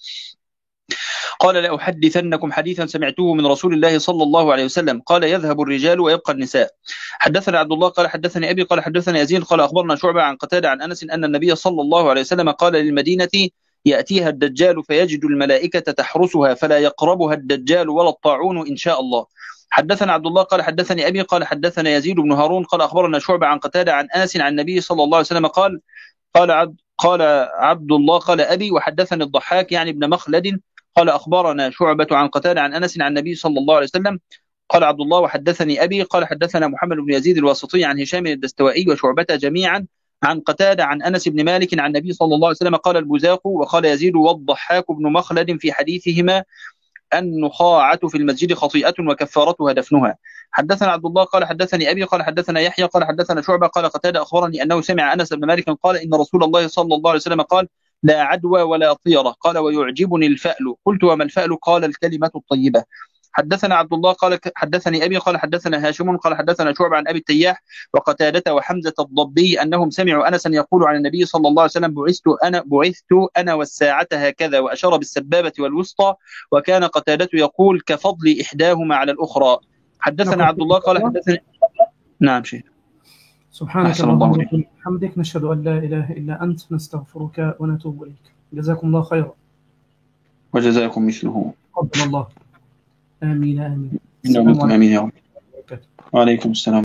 قال لأحدثنكم حديثا سمعته من رسول الله صلى الله عليه وسلم قال يذهب الرجال ويبقى النساء. حدثنا عبد الله قال حدثني أبي قال حدثنا يزيد قال أخبرنا شعبة عن قتادة عن أنس أن النبي صلى الله عليه وسلم قال للمدينة يأتيها الدجال فيجد الملائكة تحرسها فلا يقربها الدجال ولا الطاعون إن شاء الله. حدثنا عبد الله قال حدثني أبي قال حدثنا يزيد بن هارون قال أخبرنا شعبة عن قتادة عن أنس عن النبي صلى الله عليه وسلم قال قال عبد قال عبد الله قال أبي وحدثني الضحاك يعني ابن مخلد قال أخبرنا شعبة عن قتادة عن أنس عن النبي صلى الله عليه وسلم قال عبد الله وحدثني أبي قال حدثنا محمد بن يزيد الواسطي عن هشام الدستوائي وشعبة جميعا عن قتادة عن أنس بن مالك عن النبي صلى الله عليه وسلم قال البزاق وقال يزيد والضحاك بن مخلد في حديثهما النخاعة في المسجد خطيئة وكفارتها دفنها. حدثنا عبد الله قال حدثني أبي قال حدثنا يحيى قال حدثنا شعبة قال قتادة أخبرني أنه سمع أنس بن مالك قال إن رسول الله صلى الله عليه وسلم قال لا عدوى ولا طيرة قال ويعجبني الفأل. قلت وما الفأل؟ قال الكلمة الطيبة. حدثنا عبد الله قال حدثني أبي قال حدثنا هاشم قال حدثنا شعبة عن أبي التياح وقتادة وحمزة الضبي أنهم سمعوا أنسا يقول عن النبي صلى الله عليه وسلم بعثت أنا بعثت أنا والساعة هكذا وأشار بالسبابة والوسطى وكان قتادة يقول كفضل إحداهما على الأخرى. حدثنا عبد الله قال حدثني نعم شيخ سبحانك أحسن اللهم الله إليك. وبحمدك، نشهد أن لا إله إلا أنت، نستغفرك ونتوب إليك. جزاكم الله خيرا. وجزاكم مثله. تقبل الله. آمين آمين. إنه السلام منكم عليكم آمين يا رب. ورحمة الله وبركاته. وعليكم السلام.